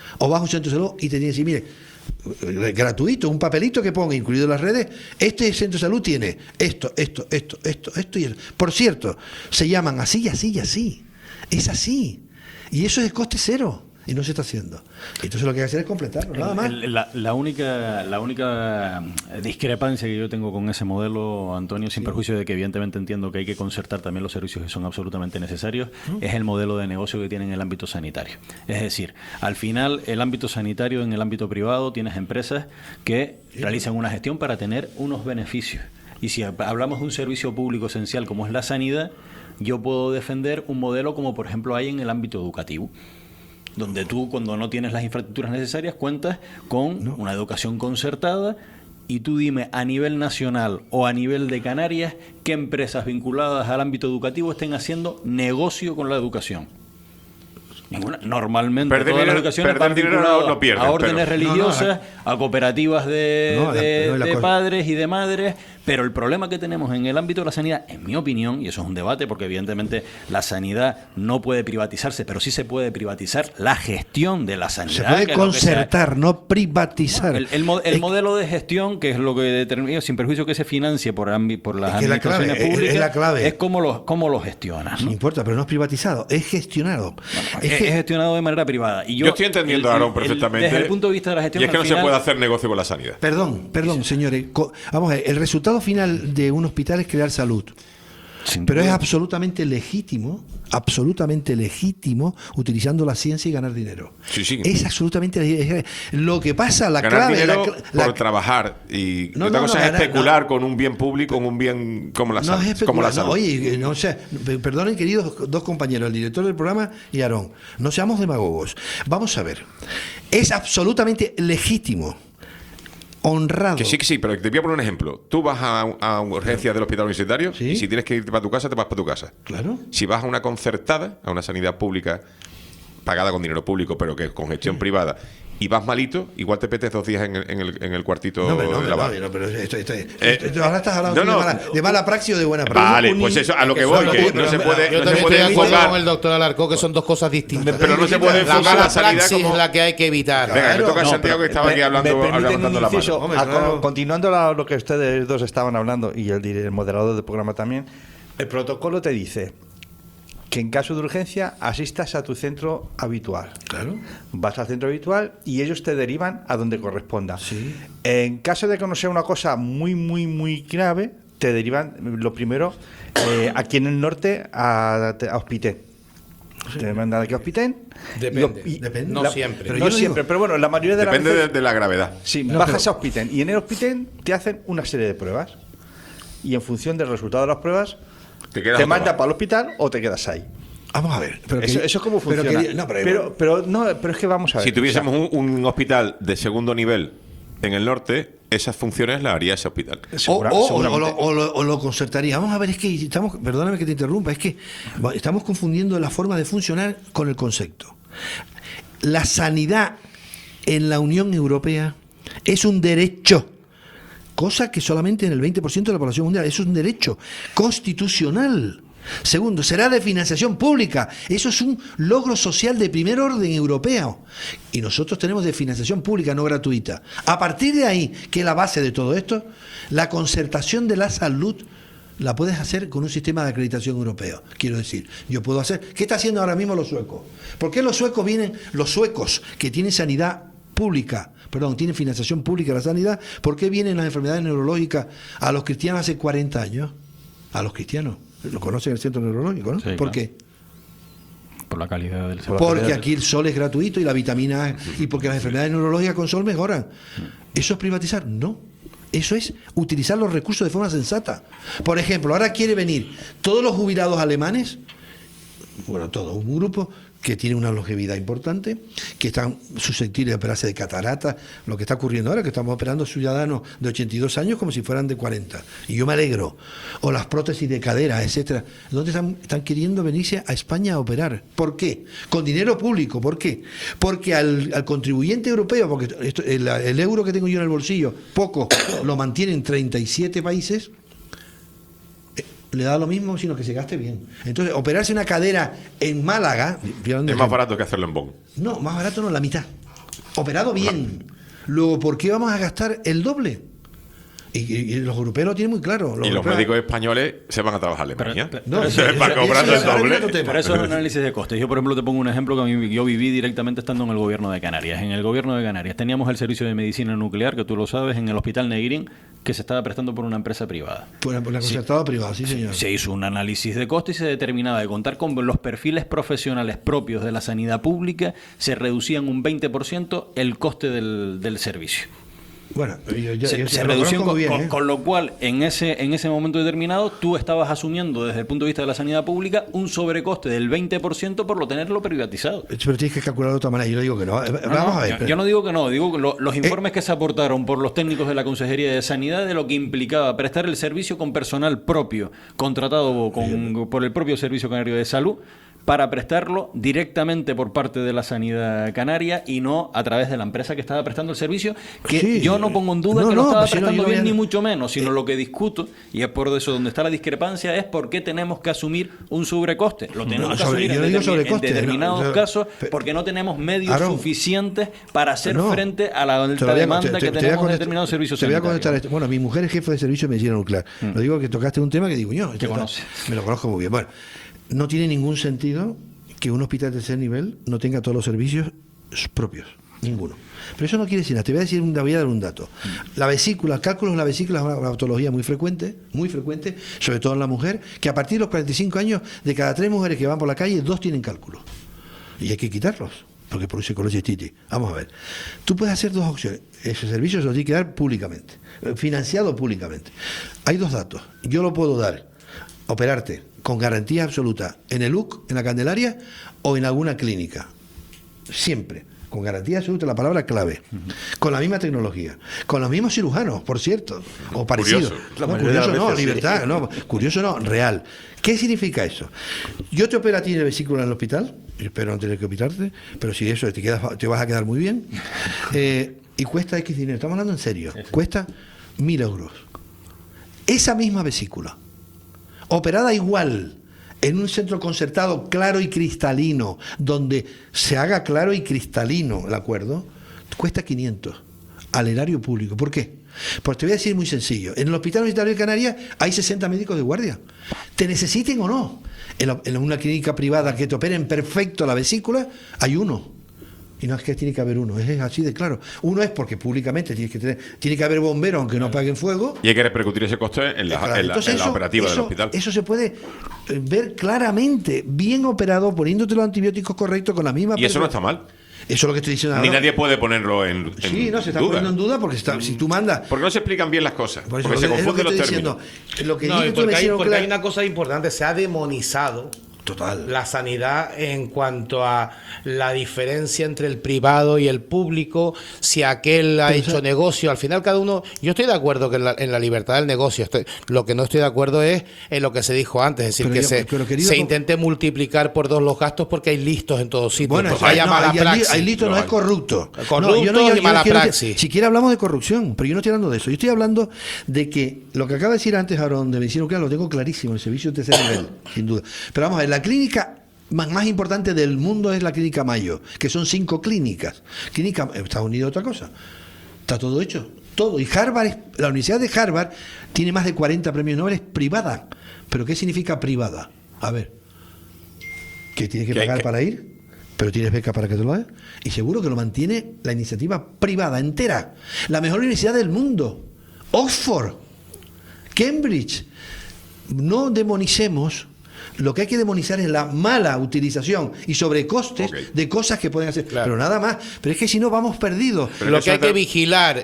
O vas a un centro de salud y te tienen que decir, mire, gratuito, un papelito que ponga, incluido en las redes, este centro de salud tiene esto y esto. Por cierto, se llaman así, así y así. Es así. Y eso es de coste cero. Y no se está haciendo. Entonces lo que hay que hacer es completarlo, nada más. La única discrepancia que yo tengo con ese modelo, Antonio, sin perjuicio de que evidentemente entiendo que hay que concertar también los servicios que son absolutamente necesarios, es el modelo de negocio que tiene en el ámbito sanitario. Es decir, al final el ámbito sanitario, en el ámbito privado, tienes empresas que realizan una gestión para tener unos beneficios. Y si hablamos de un servicio público esencial como es la sanidad, yo puedo defender un modelo como por ejemplo hay en el ámbito educativo, donde tú, cuando no tienes las infraestructuras necesarias, cuentas con una educación concertada. Y tú dime, a nivel nacional o a nivel de Canarias, ¿qué empresas vinculadas al ámbito educativo estén haciendo negocio con la educación? Ninguna. Normalmente todas las educaciones van vinculadas a órdenes religiosas, a cooperativas de padres y de madres. Pero el problema que tenemos en el ámbito de la sanidad, en mi opinión, y eso es un debate porque evidentemente la sanidad no puede privatizarse, pero sí se puede privatizar la gestión de la sanidad. Se puede concertar, no privatizar. El modelo de gestión, que es lo que determina, sin perjuicio que se financie por las administraciones públicas, es la clave. Es cómo lo gestionas, ¿no? No importa, pero no es privatizado, es gestionado. Es gestionado de manera privada. Y yo estoy entendiendo a Aarón perfectamente. Desde el punto de vista de la gestión. Y es que no se puede hacer negocio con la sanidad. Perdón, señores. Vamos a ver, el resultado final de un hospital es crear salud. Pero es absolutamente legítimo, utilizando la ciencia y ganar dinero. Sí. Es absolutamente legítimo. Lo que pasa, la ganar clave... dinero por trabajar. Y otra cosa es especular con un bien público, con un bien como la salud. Como la salud. Oye, perdonen, queridos dos compañeros, el director del programa y Aarón, no seamos demagogos. Vamos a ver. Es absolutamente legítimo, honrado. Que sí, pero te voy a poner un ejemplo. Tú vas a urgencias del hospital universitario y si tienes que irte para tu casa, te vas para tu casa. Claro. Si vas a una concertada, a una sanidad pública pagada con dinero público, pero que con gestión privada, y vas malito, igual te petes 2 días en el cuartito de la barra. No, pero ahora estás hablando de mala praxis o de buena praxis. Vale, pues eso, a lo que voy, que no se puede yo también estoy de acuerdo con el doctor Alarcó, que son dos cosas distintas. Pero no se puede la mala praxis es la que hay que evitar. Venga, me toca a Santiago, que estaba aquí levantando la mano. Continuando lo que ustedes dos estaban hablando, y el moderador del programa también, el protocolo te dice que en caso de urgencia asistas a tu centro habitual. Claro. Vas al centro habitual y ellos te derivan a donde corresponda. Sí. En caso de que no sea una cosa muy, muy, muy grave, te derivan, lo primero, aquí en el norte, a Hospitén. Te mandan aquí a Hospitén. Depende. No siempre. No siempre, pero bueno, la mayoría de las veces... Depende de la gravedad. Sí, bajas a Hospitén y en el Hospitén te hacen una serie de pruebas. Y en función del resultado de las pruebas, te mandan para el hospital o te quedas ahí. Vamos a ver. Eso es como funciona. Pero es que vamos a ver. Si tuviésemos un hospital de segundo nivel en el norte, esas funciones las haría ese hospital. O lo concertaría. Vamos a ver, es que perdóname que te interrumpa, es que estamos confundiendo la forma de funcionar con el concepto. La sanidad en la Unión Europea es un derecho, cosa que solamente en el 20% de la población mundial. Eso es un derecho constitucional. Segundo, será de financiación pública. Eso es un logro social de primer orden europeo. Y nosotros tenemos de financiación pública, no gratuita. A partir de ahí, que es la base de todo esto, la concertación de la salud la puedes hacer con un sistema de acreditación europeo. Quiero decir, yo puedo hacer... ¿Qué está haciendo ahora mismo los suecos? ¿Por qué los suecos que tienen sanidad pública, tienen financiación pública la sanidad, ¿por qué vienen las enfermedades neurológicas a los cristianos hace 40 años? A los cristianos. Lo conocen el centro neurológico, ¿no? Sí, ¿Por claro. qué? Por la calidad del sol. Porque aquí el sol es gratuito y la vitamina A, y porque las enfermedades neurológicas con sol mejoran. ¿Eso es privatizar? No. Eso es utilizar los recursos de forma sensata. Por ejemplo, ahora quiere venir todos los jubilados alemanes, un grupo que tiene una longevidad importante, que están susceptibles de operarse de catarata, lo que está ocurriendo ahora, que estamos operando ciudadanos de 82 años como si fueran de 40. Y yo me alegro. O las prótesis de cadera, etcétera. ¿Dónde están queriendo venirse a España a operar? ¿Por qué? Con dinero público. ¿Por qué? Porque al contribuyente europeo, porque el euro que tengo yo en el bolsillo, poco, lo mantienen 37 países, le da lo mismo, sino que se gaste bien. Entonces, operarse una cadera en Málaga... Es más barato que hacerlo en Bonn. No, más barato no, la mitad. operado bien. Luego, ¿por qué vamos a gastar el doble? Y los europeos lo tienen muy claro. Y los médicos españoles se van a trabajar a Alemania. Para cobrando el doble. Pero eso es análisis de costes. Yo, por ejemplo, te pongo un ejemplo que yo viví directamente estando en el gobierno de Canarias. En el gobierno de Canarias teníamos el servicio de medicina nuclear, que tú lo sabes, en el Hospital Negrín, que se estaba prestando por una empresa privada. Por la concertada privada, sí, señor. Se hizo un análisis de costes y se determinaba de contar con los perfiles profesionales propios de la sanidad pública, se reducían un 20% el coste del servicio. Bueno, se redució con lo cual en ese momento determinado tú estabas asumiendo desde el punto de vista de la sanidad pública un sobrecoste del 20% por tenerlo privatizado. Pero tienes que calcularlo de otra manera. Yo no digo que no. Vamos a ver. Yo no digo que no, digo que los informes que se aportaron por los técnicos de la Consejería de Sanidad de lo que implicaba prestar el servicio con personal propio, contratado por el propio Servicio Canario de Salud, para prestarlo directamente por parte de la sanidad canaria y no a través de la empresa que estaba prestando el servicio, que yo no pongo en duda que lo estaba prestando bien ni mucho menos, sino lo que discuto, y es por eso donde está la discrepancia, es por qué tenemos que asumir un sobrecoste. Lo tenemos que asumir en determinados casos porque no tenemos medios suficientes para hacer frente a la alta demanda que tenemos de determinados servicios sanitarios. Te voy a contestar esto. Bueno, mi mujer es jefe de servicio de medicina nuclear. Lo digo que tocaste un tema que digo yo. Me lo conozco muy bien. Bueno, no tiene ningún sentido que un hospital de tercer nivel no tenga todos los servicios propios. Ninguno. Pero eso no quiere decir nada. Te voy a dar un dato. La vesícula, el cálculo de la vesícula es una patología muy frecuente, sobre todo en la mujer, que a partir de los 45 años, de cada 3 mujeres que van por la calle, 2 tienen cálculo. Y hay que quitarlos, porque produce colecistitis. Vamos a ver. Tú puedes hacer 2 opciones. Ese servicio se lo tiene que dar públicamente, financiado públicamente. Hay 2 datos. Yo lo puedo dar, operarte con garantía absoluta en el UC, en la Candelaria, o en alguna clínica. Siempre. Con garantía absoluta, la palabra clave. Con la misma tecnología. Con los mismos cirujanos, por cierto. O parecidos. Curioso no, libertad. No, curioso no, real. ¿Qué significa eso? Yo te opero a ti en el vesícula en el hospital, espero no tener que operarte, pero si eso te vas a quedar muy bien, y cuesta X dinero. Estamos hablando en serio. Cuesta 1.000 euros. Esa misma vesícula, operada igual en un centro concertado claro y cristalino, donde se haga claro y cristalino el acuerdo, cuesta 500 al erario público. ¿Por qué? Pues te voy a decir muy sencillo. En el Hospital Universitario de Canarias hay 60 médicos de guardia. Te necesiten o no. En una clínica privada que te operen perfecto la vesícula, hay uno. Y no es que tiene que haber uno, es así de claro. Uno es porque públicamente tiene que haber bomberos aunque no apaguen fuego. Y hay que repercutir ese coste en la operativa del hospital. Eso se puede ver claramente, bien operado, poniéndote los antibióticos correctos con la misma... Y eso no está mal. Eso es lo que estoy diciendo. Ni nadie puede ponerlo en sí, no, se está poniendo en duda porque si tú mandas... Porque no se explican bien las cosas, porque se confunden los términos. Porque hay una cosa importante, se ha demonizado la sanidad en cuanto a la diferencia entre el privado y el público, si aquel ha hecho negocio. Al final cada uno, yo estoy de acuerdo que en la libertad del negocio, lo que no estoy de acuerdo es en lo que se dijo antes, es decir, se intente multiplicar por 2 los gastos porque hay listos en todos sitios. Bueno, hay listos, no es corrupto. Corrupto y mala praxis. Siquiera hablamos de corrupción, pero yo no estoy hablando de eso. Yo estoy hablando de que lo que acaba de decir antes Aarón de medicina nuclear lo tengo clarísimo, el servicio de tercer nivel, sin duda. Pero vamos a ver, la clínica más importante del mundo es la Clínica Mayo, que son 5 clínicas. Estados Unidos otra cosa. Está todo hecho, todo. Y la Universidad de Harvard tiene más de 40 premios Nobel privada. ¿Pero qué significa privada? A ver, ¿que tienes que pagar para ir? ¿Pero tienes beca para que te lo hagas? Y seguro que lo mantiene la iniciativa privada entera. La mejor universidad del mundo. Oxford, Cambridge. No demonicemos. Lo que hay que demonizar es la mala utilización y sobrecostes de cosas que pueden hacer. Pero nada más. Pero es que si no vamos perdidos. Pero lo que hay que vigilar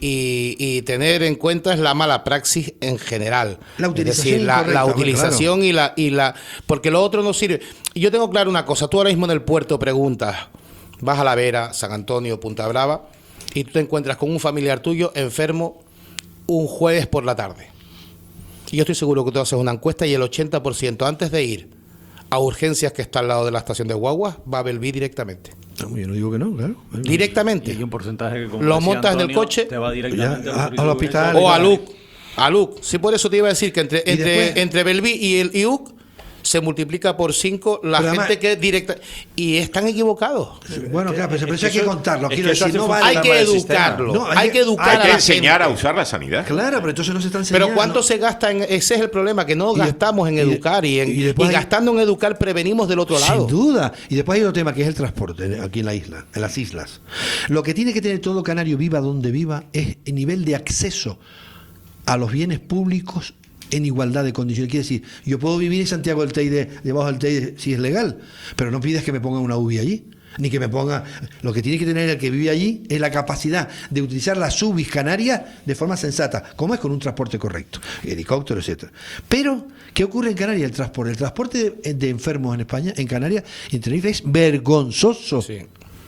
y tener en cuenta es la mala praxis en general. La utilización, es decir, la utilización y la porque lo otro no sirve. Y yo tengo claro una cosa. Tú ahora mismo en el puerto preguntas, vas a La Vera, San Antonio, Punta Brava, y tú te encuentras con un familiar tuyo enfermo un jueves por la tarde. Y yo estoy seguro que tú haces una encuesta y el 80% antes de ir a urgencias que está al lado de la estación de guaguas va a Belví directamente. No, yo no digo que no, claro. Directamente. Y hay un porcentaje que, como lo montas en el coche, te va directamente al hospital o a LUC. Sí, por eso te iba a decir que entre Belví y el IUC se multiplica por 5 la Pero gente además, que es directa. Y están equivocados. Bueno, claro, pero eso hay que contarlo. Quiero eso decir, no hay vale. que educarlo. No, hay que educar Hay a que la enseñar gente. a usar la sanidad. Claro, pero entonces no se está enseñando. Pero ¿cuánto se gasta en...? Ese es el problema, que no gastamos en educar. Y después hay- gastando en educar prevenimos del otro lado. Sin duda. Y después hay otro tema que es el transporte aquí en la isla, en las islas. Lo que tiene que tener todo canario, viva donde viva, es el nivel de acceso a los bienes públicos en igualdad de condiciones. Quiere decir, yo puedo vivir en Santiago del Teide, debajo del Teide, si es legal, pero no pidas que me ponga una UBI allí, ni que me ponga... Lo que tiene que tener el que vive allí es la capacidad de utilizar las UBIs canarias de forma sensata, como es con un transporte correcto, helicóptero, etcétera. Pero, ¿qué ocurre en Canarias? El transporte de enfermos en España, en Canarias, en Tenerife, es vergonzoso. Sí.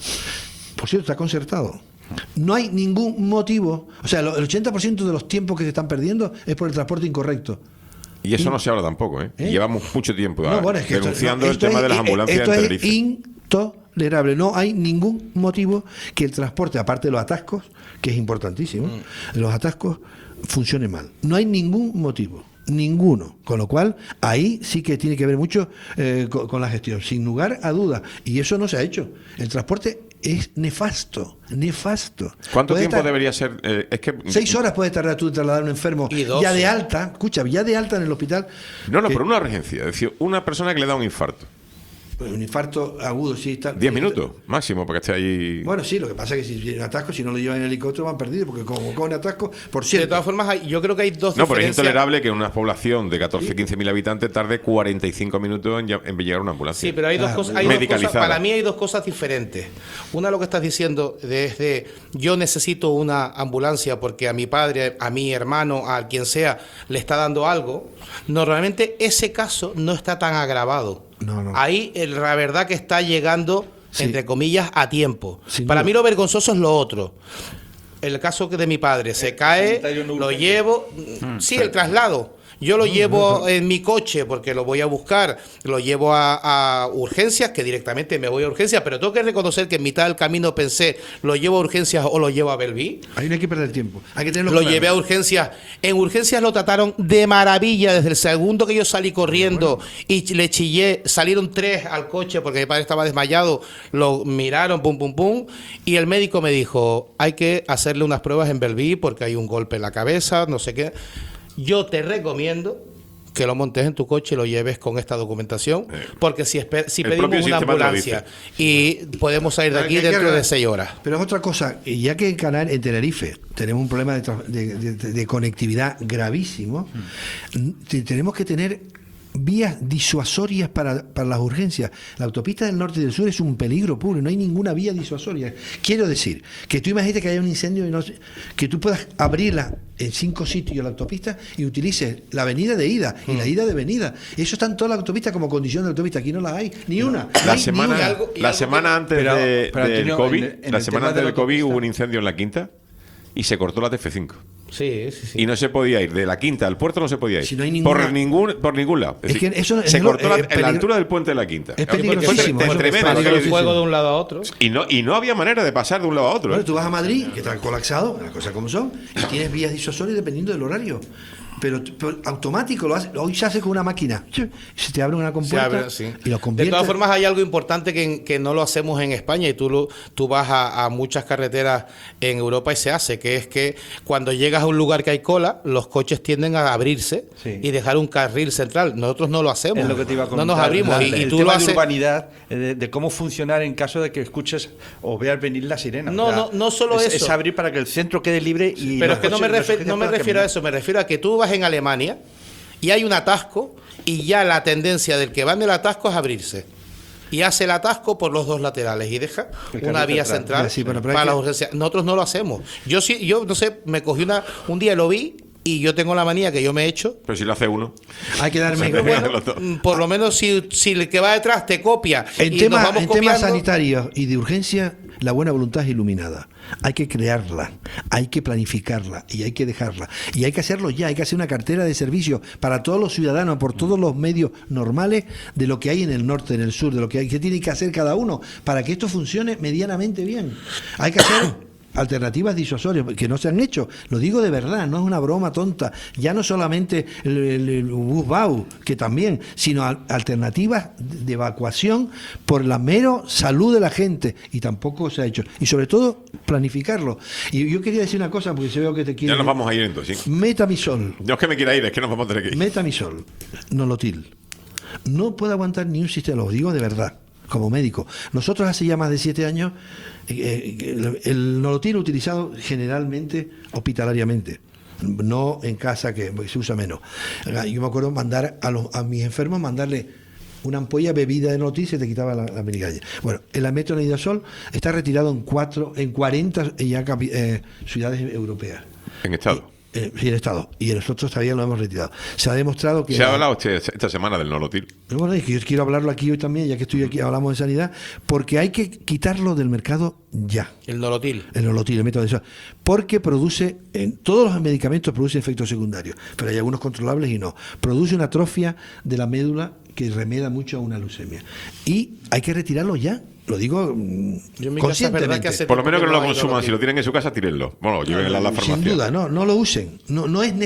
Por cierto, está concertado. No hay ningún motivo, o sea, el 80% de los tiempos que se están perdiendo es por el transporte incorrecto. Y eso no se habla tampoco, ¿eh? ¿Eh? Llevamos mucho tiempo No, bueno, es que denunciando esto el tema es- de las ambulancias esto en es Tenerife. intolerable. No hay ningún motivo que el transporte, aparte de los atascos, que es importantísimo, los atascos funcione mal. No hay ningún motivo. Ninguno. Con lo cual, ahí sí que tiene que ver mucho con la gestión, sin lugar a dudas. Y eso no se ha hecho. El transporte es nefasto. ¿Cuánto Puede tiempo estar- debería ser? Es que 6 horas puede tardar tú en trasladar a un enfermo Y 12. ya de alta, escucha, ya de alta en el hospital. No, pero una urgencia. Es decir, una persona que le da un infarto. Un infarto agudo, sí. 10 minutos máximo para que esté ahí. Bueno, sí, lo que pasa es que si tienen atasco, si no lo llevan en helicóptero van perdidos, porque como con atasco, por De cierto. todas formas, yo creo que hay dos No, pero es diferencias. intolerable que una población de 14-15 mil habitantes tarde 45 minutos en llegar a una ambulancia. Sí, pero hay dos cosas. Hay dos cosas. Medicalizada. Para mí hay dos cosas diferentes. Una, lo que estás diciendo, desde yo necesito una ambulancia porque a mi padre, a mi hermano, a quien sea, le está dando algo. Normalmente ese caso no está tan agravado. No. Ahí la verdad que está llegando, entre comillas, a tiempo. Sin Para duda. mí lo vergonzoso es lo otro. El caso de mi padre, se cae, lo llevo, sí, el traslado. Yo lo llevo en mi coche porque lo voy a buscar, lo llevo a urgencias, que directamente me voy a urgencias, pero tengo que reconocer que en mitad del camino pensé, ¿lo llevo a urgencias o lo llevo a Bellevue? Ahí no hay que perder tiempo. Hay que tenerlo Lo claro. llevé a urgencias. En urgencias lo trataron de maravilla. Desde el segundo que yo salí corriendo y le chillé, salieron 3 al coche porque mi padre estaba desmayado, lo miraron, pum, pum, pum, y el médico me dijo, hay que hacerle unas pruebas en Bellevue porque hay un golpe en la cabeza, no sé qué. Yo te recomiendo que lo montes en tu coche y lo lleves con esta documentación, porque si pedimos una ambulancia y podemos salir de aquí dentro de 6 horas. Pero es otra cosa, y ya que en Tenerife tenemos un problema de conectividad gravísimo, tenemos que tener vías disuasorias para las urgencias. La autopista del norte y del sur es un peligro puro, no hay ninguna vía disuasoria. Quiero decir, que tú imagínate que haya un incendio y que tú puedas abrirla en 5 sitios la autopista y utilices la avenida de ida y la ida de venida. Eso está en toda la autopista como condición de autopista. Aquí no la hay, ni una. La Ni semana, una. la semana antes Pero, del Antonio, COVID, en la el semana tema de antes la del COVID autopista. hubo un incendio en la Quinta y se cortó la TF5. Sí. Y no se podía ir de la Quinta al puerto, no se podía ir. Si no hay ninguna- por ningún lado. Es Es que decir, eso se es cortó lo- en la peligro- altura del puente de la Quinta. Es peligrosísimo. Fue Eso es tremendo. peligrosísimo. Fuego de un lado a otro. Y no había manera de pasar de un lado a otro. Bueno, tú vas a Madrid, que están colapsados, las cosas como son, y tienes vías disuasorias dependiendo del horario. Pero automático, hoy se hace con una máquina. Se te abre una compuerta y lo De convierte. todas formas, hay algo importante que no lo hacemos en España y tú vas a muchas carreteras en Europa y se hace, que es que cuando llegas a un lugar que hay cola, los coches tienden a abrirse y dejar un carril central. Nosotros no lo hacemos. Es lo que te iba a no comentar. nos abrimos. Y el tú tema lo de haces. urbanidad, de cómo funcionar en caso de que escuches o veas venir la sirena. No solo es eso. Es abrir para que el centro quede libre y Pero los es que no me coches- los coches no me puedan refiero a caminar. eso, me refiero a que tú vas en Alemania y hay un atasco y ya la tendencia del que va en el atasco es abrirse. Y hace el atasco por los dos laterales y deja El una carril vía central. central Sí, pero hay para que- las urgencias. Nosotros no lo hacemos. Yo no sé, me cogí un día lo vi y yo tengo la manía que yo me he hecho. Pero si lo hace uno. Hay que darme. Por lo menos si el que va detrás te copia En y nos temas vamos copiando, sanitarios y de urgencia, la buena voluntad es iluminada. Hay que crearla, hay que planificarla y hay que dejarla. Y hay que hacerlo ya, hay que hacer una cartera de servicios para todos los ciudadanos, por todos los medios normales de lo que hay en el norte, en el sur, de lo que tiene que hacer cada uno para que esto funcione medianamente bien. Hay que hacer alternativas disuasorias que no se han hecho. Lo digo de verdad, no es una broma tonta. Ya no solamente el bus-bau, que también, sino alternativas de evacuación por la mero salud de la gente. Y tampoco se ha hecho. Y sobre todo, planificarlo. Y yo quería decir una cosa, porque se veo que te quiero... Ya nos vamos a ir entonces, ¿sí? Metamisol. No es que me quiera ir, es que nos vamos a tener que ir. Metamisol, Nolotil. No puede aguantar ni un sistema, lo digo de verdad, como médico. Nosotros hace ya más de 7 años, el Nolotil utilizado generalmente hospitalariamente, no en casa, que se usa menos. Yo me acuerdo mandar a mis enfermos, mandarle una ampolla bebida de Nolotil, se te quitaba la migraña. Bueno, el metronidazol está retirado en 40 ya ciudades europeas. En estado. Sí, en estado. Y nosotros todavía lo hemos retirado. Se ha demostrado que... Se ha hablado esta semana del Nolotil. Bueno, es que yo quiero hablarlo aquí hoy también, ya que estoy aquí, hablamos de sanidad, porque hay que quitarlo del mercado ya. El Nolotil. El Nolotil, el método de eso. Porque produce, en todos los medicamentos producen efectos secundarios, pero hay algunos controlables y no. Produce una atrofia de la médula que remeda mucho a una leucemia. Y hay que retirarlo ya. Lo digo conscientemente. Por lo menos que no lo consuman. Si lo tienen en su casa, tírenlo. Bueno, llévenlo a la farmacia. Sin duda, no lo usen. No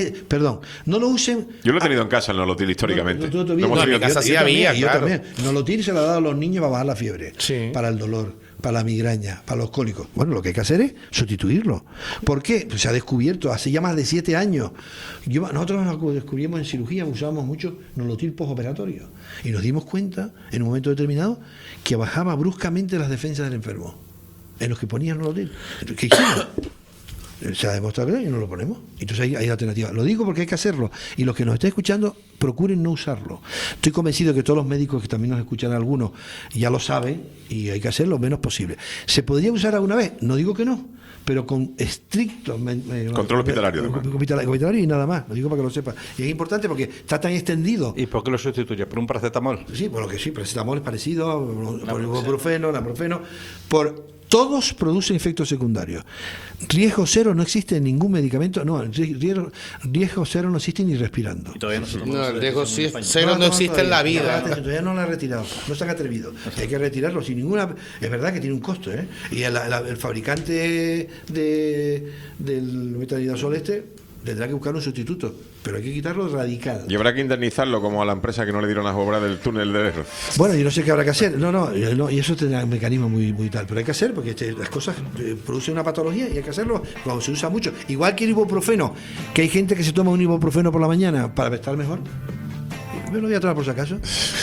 lo usen. Yo lo he tenido en casa, el Nolotil, históricamente. En mi casa sí había, yo también. Nolotil se lo ha dado a los niños para bajar la fiebre, para el dolor, para la migraña, para los cólicos. Bueno, lo que hay que hacer es sustituirlo. ¿Por qué? Pues se ha descubierto hace ya más de 7 años. Nosotros nos descubrimos en cirugía, usábamos mucho Nolotil postoperatorio. Y nos dimos cuenta, en un momento determinado, que bajaba bruscamente las defensas del enfermo. En los que ponían Nolotil. ¿Qué hicimos? Se ha demostrado y no lo ponemos. Entonces hay alternativas. Lo digo porque hay que hacerlo. Y los que nos estén escuchando, procuren no usarlo. Estoy convencido que todos los médicos, que también nos escuchan algunos, ya lo saben y hay que hacerlo lo menos posible. ¿Se podría usar alguna vez? No digo que no, pero con estricto control hospitalario. Hospitalario y nada más. Lo digo para que lo sepa. Y es importante porque está tan extendido. ¿Y por qué lo sustituye? ¿Por un paracetamol? Sí, bueno, que sí, paracetamol es parecido, por ibuprofeno, naproxeno, todos producen efectos secundarios. Riesgo cero no existe en ningún medicamento. No, riesgo cero no existe ni respirando. El riesgo cero no existe en la vida. Todavía no lo han retirado. No se han atrevido. Hay que retirarlo sin ninguna... Es verdad que tiene un costo, ¿eh? Y el fabricante del metronidazol tendrá que buscar un sustituto, pero hay que quitarlo radical. Y habrá que indemnizarlo como a la empresa que no le dieron las obras del túnel de Erro. Bueno, yo no sé qué habrá que hacer. No, y eso tendrá un mecanismo muy tal, pero hay que hacer porque las cosas producen una patología y hay que hacerlo cuando se usa mucho. Igual que el ibuprofeno, que hay gente que se toma un ibuprofeno por la mañana para estar mejor. Me lo voy a tomar por si acaso.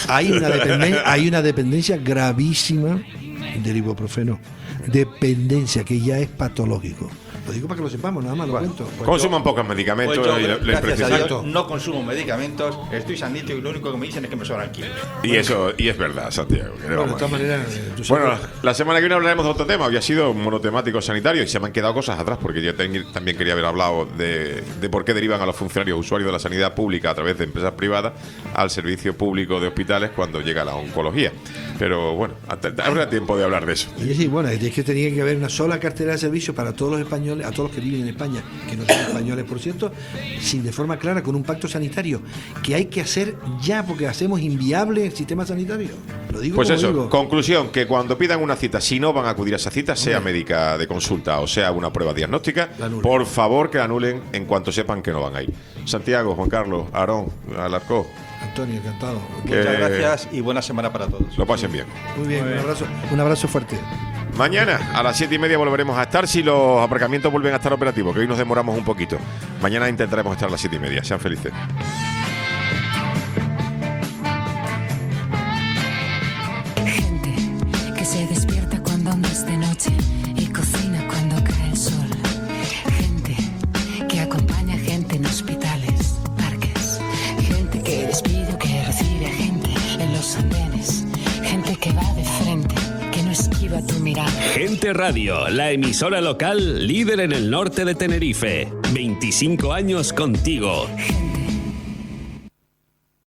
Hay una dependencia gravísima del ibuprofeno. Dependencia que ya es patológico. Lo digo para que lo sepamos, nada más lo cuento. Consuman pocos medicamentos. Gracias a Dios, no consumo medicamentos, estoy sanito y lo único que me dicen es que me sobran kilos. Y es verdad, Santiago. Bueno, de todas maneras... Bueno, la semana que viene hablaremos de otro tema. Hoy ha sido monotemático sanitario y se me han quedado cosas atrás porque yo también quería haber hablado de por qué derivan a los funcionarios usuarios de la sanidad pública a través de empresas privadas al servicio público de hospitales cuando llega la oncología. Pero bueno, habrá tiempo de hablar de eso. Y sí, bueno, es que tenía que haber una sola cartera de servicio para todos los españoles, a todos los que viven en España, que no son españoles, por cierto, de forma clara, con un pacto sanitario, que hay que hacer ya, porque hacemos inviable el sistema sanitario. Lo digo pues como eso, digo. Conclusión, que cuando pidan una cita, si no van a acudir a esa cita, sea médica de consulta o sea una prueba diagnóstica, por favor que la anulen en cuanto sepan que no van a ir. Santiago, Juan Carlos, Aarón, Alarcó. Antonio, encantado. Muchas gracias y buena semana para todos. Lo pasen bien. Muy bien, un abrazo fuerte. Mañana a las 7:30 volveremos a estar si los aparcamientos vuelven a estar operativos, que hoy nos demoramos un poquito. Mañana intentaremos estar a las 7:30. Sean felices. Gente que se despierta cuando aún es de noche y cocina cuando cae el sol. Gente que acompaña a gente en hospitales, parques. Gente que despide o que recibe a gente en los andenes. Gente que va de frente, que no esquiva tu mirada. Gente Radio, la emisora local líder en el norte de Tenerife. 25 años contigo. Gente